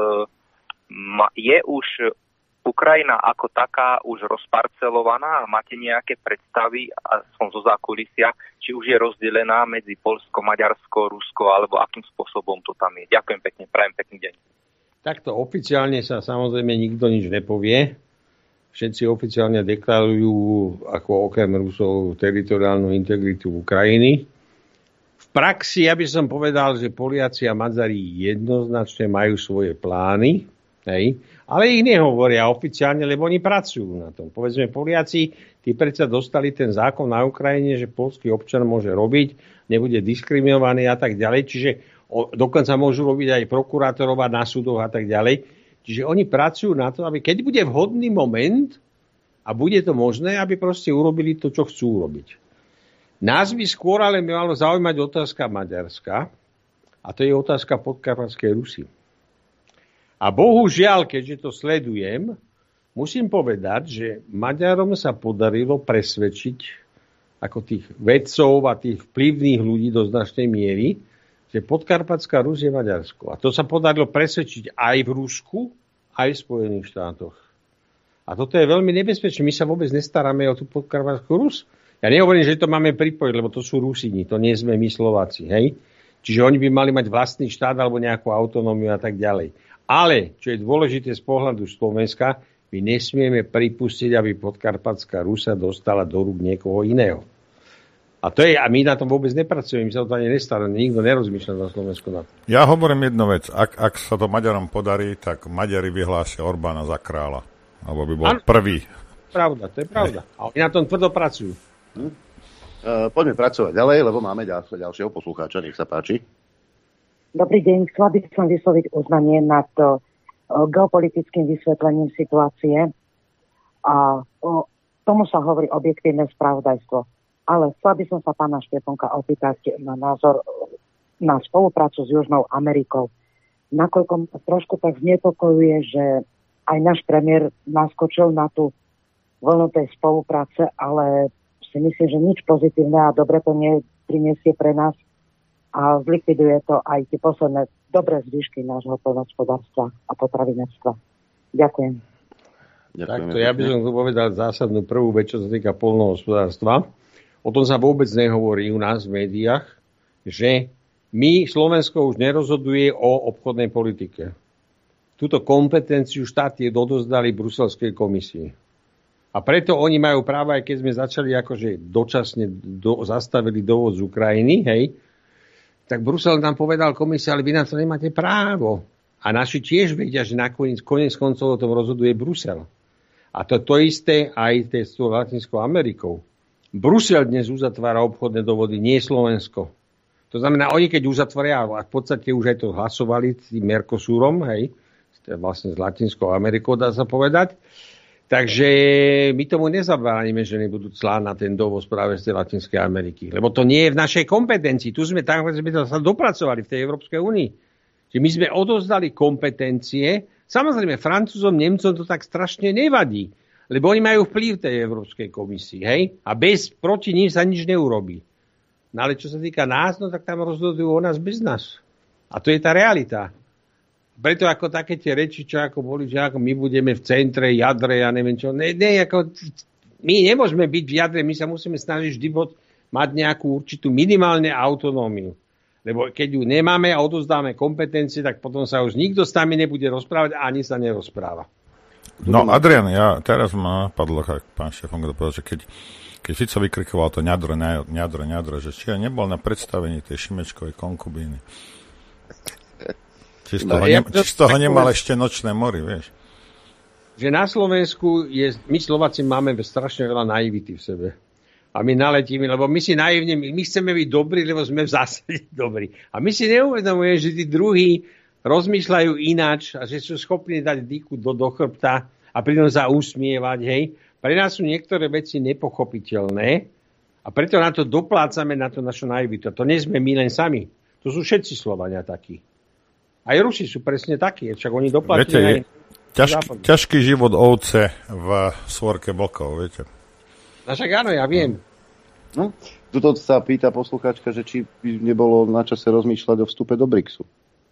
S9: je už Ukrajina ako taká už rozparcelovaná? Máte nejaké predstavy, aspoň zo zákulisia, či už je rozdelená medzi Poľsko, Maďarsko, Rusko, alebo akým spôsobom to tam je? Ďakujem pekne, prajem pekný deň.
S7: Takto oficiálne sa samozrejme nikto nič nepovie. Všetci oficiálne deklarujú ako okrem Rusov teritoriálnu integritu Ukrajiny. V praxi ja by som povedal, že Poliaci a Maďari jednoznačne majú svoje plány, hej, ale ich nehovoria oficiálne, lebo oni pracujú na tom. Povedzme, Poliaci, tí predsa dostali ten zákon na Ukrajine, že poľský občan môže robiť, nebude diskriminovaný a tak ďalej, čiže o, dokonca môžu robiť aj prokurátorov a na súdoch a tak ďalej. Čiže oni pracujú na to, aby keď bude vhodný moment a bude to možné, aby proste urobili to, čo chcú urobiť. Nás by skôr ale malo zaujímať otázka Maďarska, a to je otázka Podkarpatskej Rusy. A bohužiaľ, keďže to sledujem, musím povedať, že Maďarom sa podarilo presvedčiť ako tých vedcov a tých vplyvných ľudí do značnej miery, že Podkarpatská Rus je Maďarsko. A to sa podarilo presvedčiť aj v Rusku, aj v Spojených štátoch. A toto je veľmi nebezpečné. My sa vôbec nestaráme o tú Podkarpatskú Rus. Ja nehovorím, že to máme pripojiť, lebo to sú Rusini, to nie sme my Slováci. Hej? Čiže oni by mali mať vlastný štát alebo nejakú autonómiu a tak ďalej. Ale, čo je dôležité z pohľadu Slovenska, my nesmieme pripustiť, aby Podkarpatská Rus sa dostala do rúk niekoho iného. A to je, a my na tom vôbec nepracujeme, my sa o to ani nestaráme, nikto nerozmýšľa na Slovensku na to.
S3: Ja hovorím jednu vec, ak, ak sa to Maďarom podarí, tak Maďari vyhlásia Orbána za kráľa. Alebo by bol ano, prvý.
S7: Pravda, to je pravda. A oni na tom tvrdo pracujú.
S2: Hm. Uh, poďme pracovať ďalej, lebo máme ďal, ďalšieho poslucháča, nech sa páči.
S11: Dobrý deň, chcela by som vysloviť uznanie nad uh, geopolitickým vysvetlením situácie. A uh, tomu sa hovorí objektívne spravodajstvo. Ale chcela by som sa pána Štefanka opýtať na názor na spoluprácu s Južnou Amerikou. Nakoľko ma trošku tak znepokojuje, že aj náš premiér naskočil na tú vlnu tej spolupráce, ale si myslím, že nič pozitívne a dobre to neprinesie pre nás a zlikviduje to aj tie posledné dobré zvyšky nášho poľnohospodárstva a potravinárstva. Ďakujem.
S7: Takto ja by som povedal zásadnú prvú vec, čo sa týka poľnohospodárstva. O tom sa vôbec nehovorí u nás v médiách, že my, Slovensko, už nerozhoduje o obchodnej politike. Túto kompetenciu štáty odozdali Bruselskej komisii. A preto oni majú právo, aj keď sme začali akože dočasne do, zastavili dovoz z Ukrajiny, hej, tak Brusel nám povedal komisia, ale vy na to nemáte právo. A naši tiež vedia, že nakoniec konec koncov o tom rozhoduje Brusel. A to to isté aj s Latinskou Amerikou. Brusel dnes uzatvára obchodné dohody, nie Slovensko. To znamená, oni keď uzatvoria, a v podstate už aj to hlasovali s tým Mercosurom, hej, vlastne s Latinskou Amerikou, dá sa povedať. Takže my tomu nezabránime, že nebudú clá na ten dovoz práve z tej Latinskej Ameriky. Lebo to nie je v našej kompetencii. Tu sme tam, sme sa dopracovali v tej Európskej únii. Že my sme odozdali kompetencie. Samozrejme, Francúzom, Nemcom to tak strašne nevadí. Lebo oni majú vplyv tej Európskej komisii. Hej? A bez, proti ním sa nič neurobí. No ale čo sa týka nás, no tak tam rozhodujú o nás bez nás. A to je tá realita. Preto ako také tie reči, čo ako boli, že ako my budeme v centre, jadre, ja neviem čo. Ne, ne, ako, my nemôžeme byť v jadre, my sa musíme snažiť vždy mať nejakú určitú minimálne autonómiu. Lebo keď ju nemáme a odozdáme kompetencie, tak potom sa už nikto s nami nebude rozprávať a ani sa nerozpráva.
S3: No, Adrian, ja teraz ma napadlo, ako pán Štefan povedal, že keď, keď Fico vykrikoval to ňadro, ňadro, ňadro, že či ja nebol na predstavení tej Šimečkovej konkubíny. Či z toho, no, ne, či z toho nemal ešte nočné mori, vieš.
S7: Že na Slovensku je, my Slováci máme strašne veľa naivity v sebe. A my naletíme, lebo my si naivne, my chceme byť dobrí, lebo sme v zásade dobrí. A my si neuvedomujeme, že tí druhí rozmýšľajú ináč a že sú schopní dať dýku do, do chrbta a pritom sa usmievať, hej. Pre nás sú niektoré veci nepochopiteľné a preto na to doplácame, na to našu naivitu. To nie sme my len sami. To sú všetci Slovania takí. Aj Rusi sú presne takí, však oni doplatili. Viete,
S3: ťažký, ťažký život ovce v svorke vlkov, viete.
S7: No však áno, ja viem.
S2: No, tuto sa pýta poslucháčka, že či by nebolo na čase rozmýšľať o vstupe do BRICSu.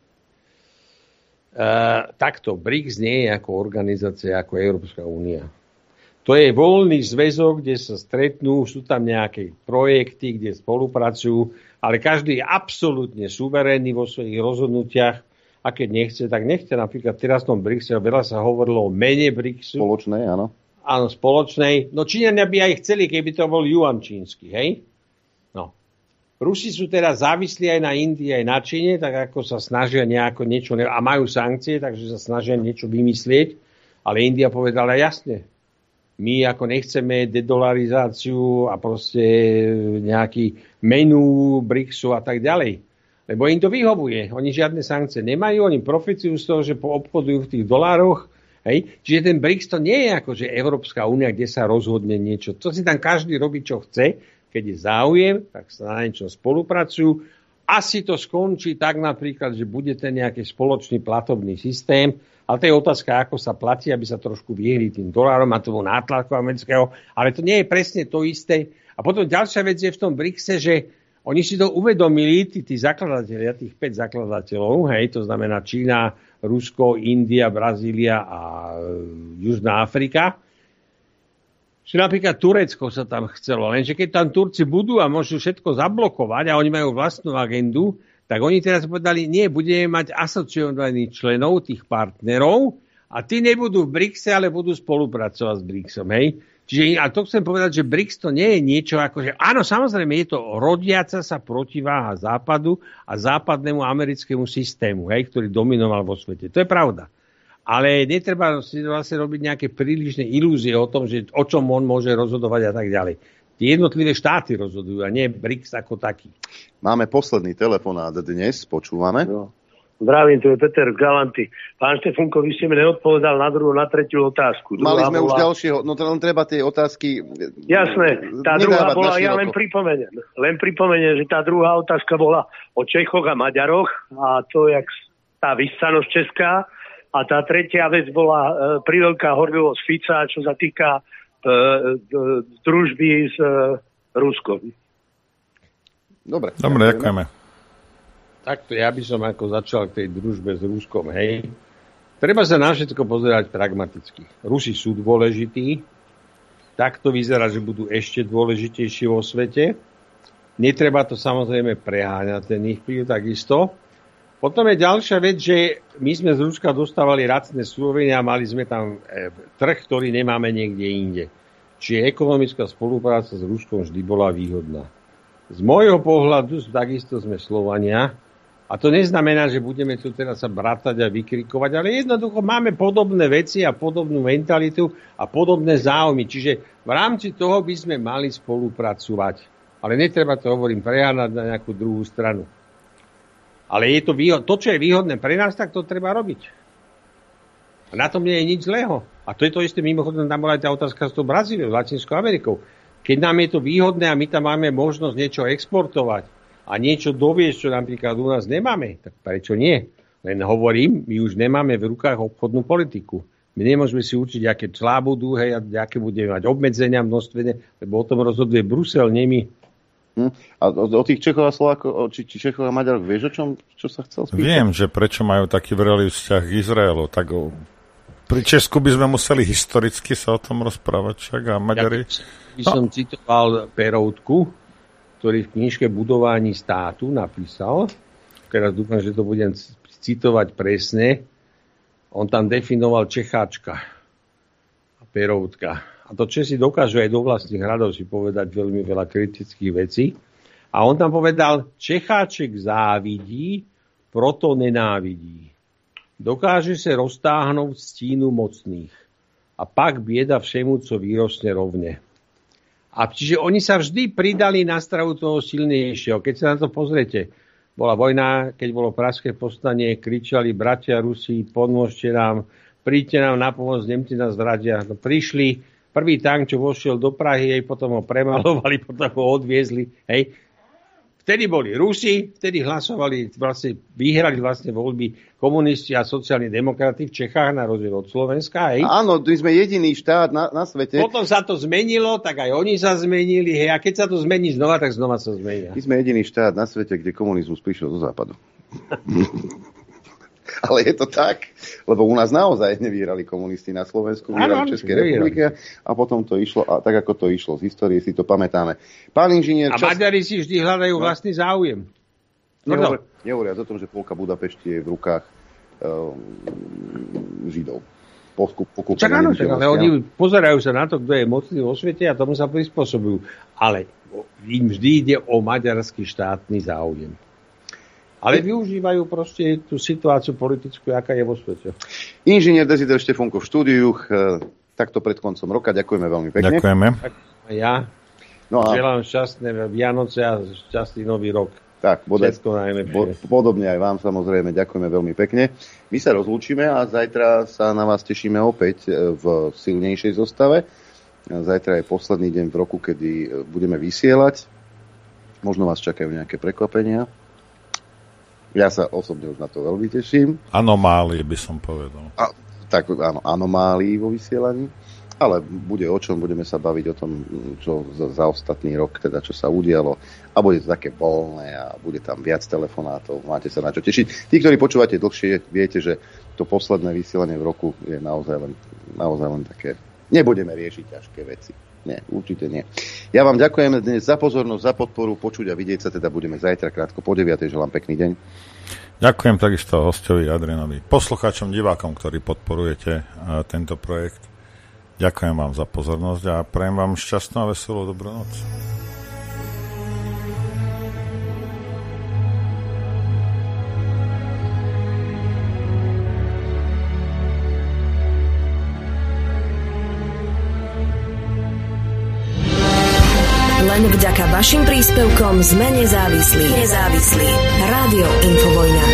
S7: Uh, takto, BRICS nie je ako organizácia, ako Európska únia. To je voľný zväzok, kde sa stretnú, sú tam nejaké projekty, kde spolupracujú, ale každý je absolútne suverénny vo svojich rozhodnutiach a keď nechce, tak nechce. Napríklad teraz v tom BRICSe veľa sa hovorilo o mene BRICSu.
S2: Spoločnej, áno. Áno,
S7: spoločnej. No Číňania by aj chceli, keby to bol juan čínsky, hej? No. Rusi sú teraz závislí aj na Indii, aj na Číne, tak ako sa snažia nejako niečo, a majú sankcie, takže sa snažia niečo vymyslieť, ale India povedala jasne, my ako nechceme dedolarizáciu a proste nejaký menu BRICSu a tak ďalej. Lebo im to vyhovuje. Oni žiadne sankcie nemajú, oni profitujú z toho, že obchodujú v tých dolároch. Hej. Čiže ten BRICS to nie je ako, že Európska únia, kde sa rozhodne niečo. To si tam každý robí, čo chce. Keď je záujem, tak sa na niečo spolupracujú. Asi to skončí tak napríklad, že bude ten nejaký spoločný platobný systém. Ale to je otázka, ako sa platí, aby sa trošku vyhli tým dolárom a tomu nátlaku amerického. Ale to nie je presne to isté, A potom ďalšia vec je v tom BRICSe, že oni si to uvedomili, tí, tí zakladatelia, tých päť zakladateľov, hej, to znamená Čína, Rusko, India, Brazília a Južná Afrika, že napríklad Turecko sa tam chcelo, lenže keď tam Turci budú a môžu všetko zablokovať a oni majú vlastnú agendu, tak oni teraz povedali, nie, budeme mať asociovaných členov, tých partnerov a tí nebudú v BRICSe, ale budú spolupracovať s BRICSom, hej. Čiže, a to chcem povedať, že BRICS to nie je niečo ako, že áno, samozrejme, je to rodiaca sa protiváha Západu a západnému americkému systému, hej, ktorý dominoval vo svete. To je pravda. Ale netreba si vlastne robiť nejaké prílišné ilúzie o tom, že o čom on môže rozhodovať a tak ďalej. Tie jednotlivé štáty rozhodujú a nie BRICS ako taký.
S2: Máme posledný telefonát dnes, počúvame.
S10: No. Zdravím, tu je Peter z Galanty. Pán Štefunko, vy ste mi neodpovedal na druhú, na tretiu otázku. Druhá
S2: Mali sme
S10: bola...
S2: už ďalšieho, no to len treba tie otázky...
S10: Jasné, tá druhá bola, ja len pripomeniem, len pripomeniem, že tá druhá otázka bola o Čechoch a Maďaroch a to, jak tá vystanosť česká. A tá tretia vec bola e, priveľká horlivosť Fica, čo sa týka e, e, družby s e, Ruskom.
S2: Dobre.
S3: Dobre, ďakujeme.
S7: Takto ja by som ako začal k tej družbe s Ruskom, hej. Treba sa na všetko pozerať pragmaticky. Rusi sú dôležití, tak to vyzerá, že budú ešte dôležitejší vo svete. Netreba to samozrejme preháňať, ten ich vplyv takisto. Potom je ďalšia vec, že my sme z Ruska dostávali racné suroviny a mali sme tam trh, ktorý nemáme niekde inde. Čiže ekonomická spolupráca s Ruskom vždy bola výhodná. Z môjho pohľadu takisto sme Slovania. A to neznamená, že budeme tu teraz sa bratať a vykrikovať, ale jednoducho máme podobné veci a podobnú mentalitu a podobné záujmy. Čiže v rámci toho by sme mali spolupracovať. Ale netreba to, hovorím, preháňať na nejakú druhú stranu. Ale je to, výhod- to, čo je výhodné pre nás, tak to treba robiť. A na tom nie je nič zlého. A to je to isté, mimochodom, tam bola aj tá otázka s tou Brazíliou, s Latinskou Amerikou. Keď nám je to výhodné a my tam máme možnosť niečo exportovať, a niečo doviesť, čo napríklad u nás nemáme, tak prečo nie? Len hovorím, my už nemáme v rukách obchodnú politiku. My nemôžeme si učiť, aké clá budú, hej, a aké budeme mať obmedzenia množstvené, lebo o tom rozhoduje Brusel, nie my.
S2: Hm. A o, o tých Čechov a Slovákov, či, či Čechov a Maďarov, vieš, o čom, čo sa chcel spýtať?
S3: Viem, že prečo majú taký vrelý vzťah k Izraelu. Tak o, pri Česku by sme museli historicky sa o tom rozprávať, však a Maďari...
S7: Ja by som no. citoval Peroutku, ktorý v knižke Budování státu napísal, teraz dúfam, že to budem citovať presne, on tam definoval Čecháčka a Peroutka. A to Česi dokážu aj do vlastných hradov si povedať veľmi veľa kritických vecí. A on tam povedal, Čecháček závidí, proto nenávidí. Dokáže sa roztáhnout stínu mocných. A pak bieda všemu, co vyrostne rovne. A čiže oni sa vždy pridali na stranu toho silnejšieho. Keď sa na to pozrete, bola vojna, keď bolo pražské povstanie, kričali bratia Rusi, pomôžte nám, príďte nám na pomoc, Nemci nás zradia. No, prišli, prvý tank, čo vošiel do Prahy, hej, potom ho premalovali, potom ho odviezli. Hej. Vtedy boli Rusi, vtedy hlasovali, vlastne vyhrali vlastne voľby komunisti a sociálni demokrati v Čechách na rozdiel od Slovenska. Hej.
S2: Áno, my sme jediný štát na, na svete.
S7: Potom sa to zmenilo, tak aj oni sa zmenili. Hej, a keď sa to zmení znova, tak znova sa zmenia.
S2: My sme jediný štát na svete, kde komunizmus prišiel zo západu. Ale je to tak, lebo u nás naozaj nevyhrali komunisti na Slovensku, vyhrali v Českej republike a potom to išlo, a tak ako to išlo z histórie, si to pamätáme. Pán inžinier...
S7: A čas... Maďari si vždy hľadajú no. vlastný záujem.
S2: Nehovor, nehovoriac o tom, že polka Budapešti je v rukách um, Židov.
S7: Čak áno, čak, ale oni pozerajú sa na to, kto je mocný vo svete a tomu sa prispôsobujú. Ale im vždy ide o maďarský štátny záujem. Ale využívajú proste tú situáciu politickú, aká je vo svete.
S2: Inžinier Dezidel Štefunko v štúdiu. Takto pred koncom roka. Ďakujeme veľmi pekne.
S3: Ďakujeme.
S7: Ja no a... želám šťastné Vianoce a šťastný nový rok.
S2: Tak, bodaj, bo, podobne aj vám samozrejme. Ďakujeme veľmi pekne. My sa rozlúčime a zajtra sa na vás tešíme opäť v silnejšej zostave. Zajtra je posledný deň v roku, kedy budeme vysielať. Možno vás čakajú nejaké prekvapenia. Ja sa osobne už na to veľmi teším.
S3: Anomálie by som povedal.
S2: A, tak áno, anomálii vo vysielaní. ale bude o čom, budeme sa baviť o tom, čo za, za ostatný rok, teda čo sa udialo a bude to také voľné a bude tam viac telefonátov, máte sa na čo tešiť. Tí, ktorí počúvate dlhšie, viete, že to posledné vysielanie v roku je naozaj len, naozaj len také, nebudeme riešiť ťažké veci. Nie, určite nie. Ja vám ďakujem dnes za pozornosť, za podporu, počuť a vidieť sa teda budeme zajtra krátko po deviatej. Želám pekný deň. Ďakujem takisto hostovi Adrianovi, poslucháčom, divákom, ktorí podporujete tento projekt. Ďakujem vám za pozornosť a prajem vám šťastnú a veselú dobrú noc.
S1: Len vďaka vašim príspevkom sme nezávislí. Nezávislí. Rádio Infovojna.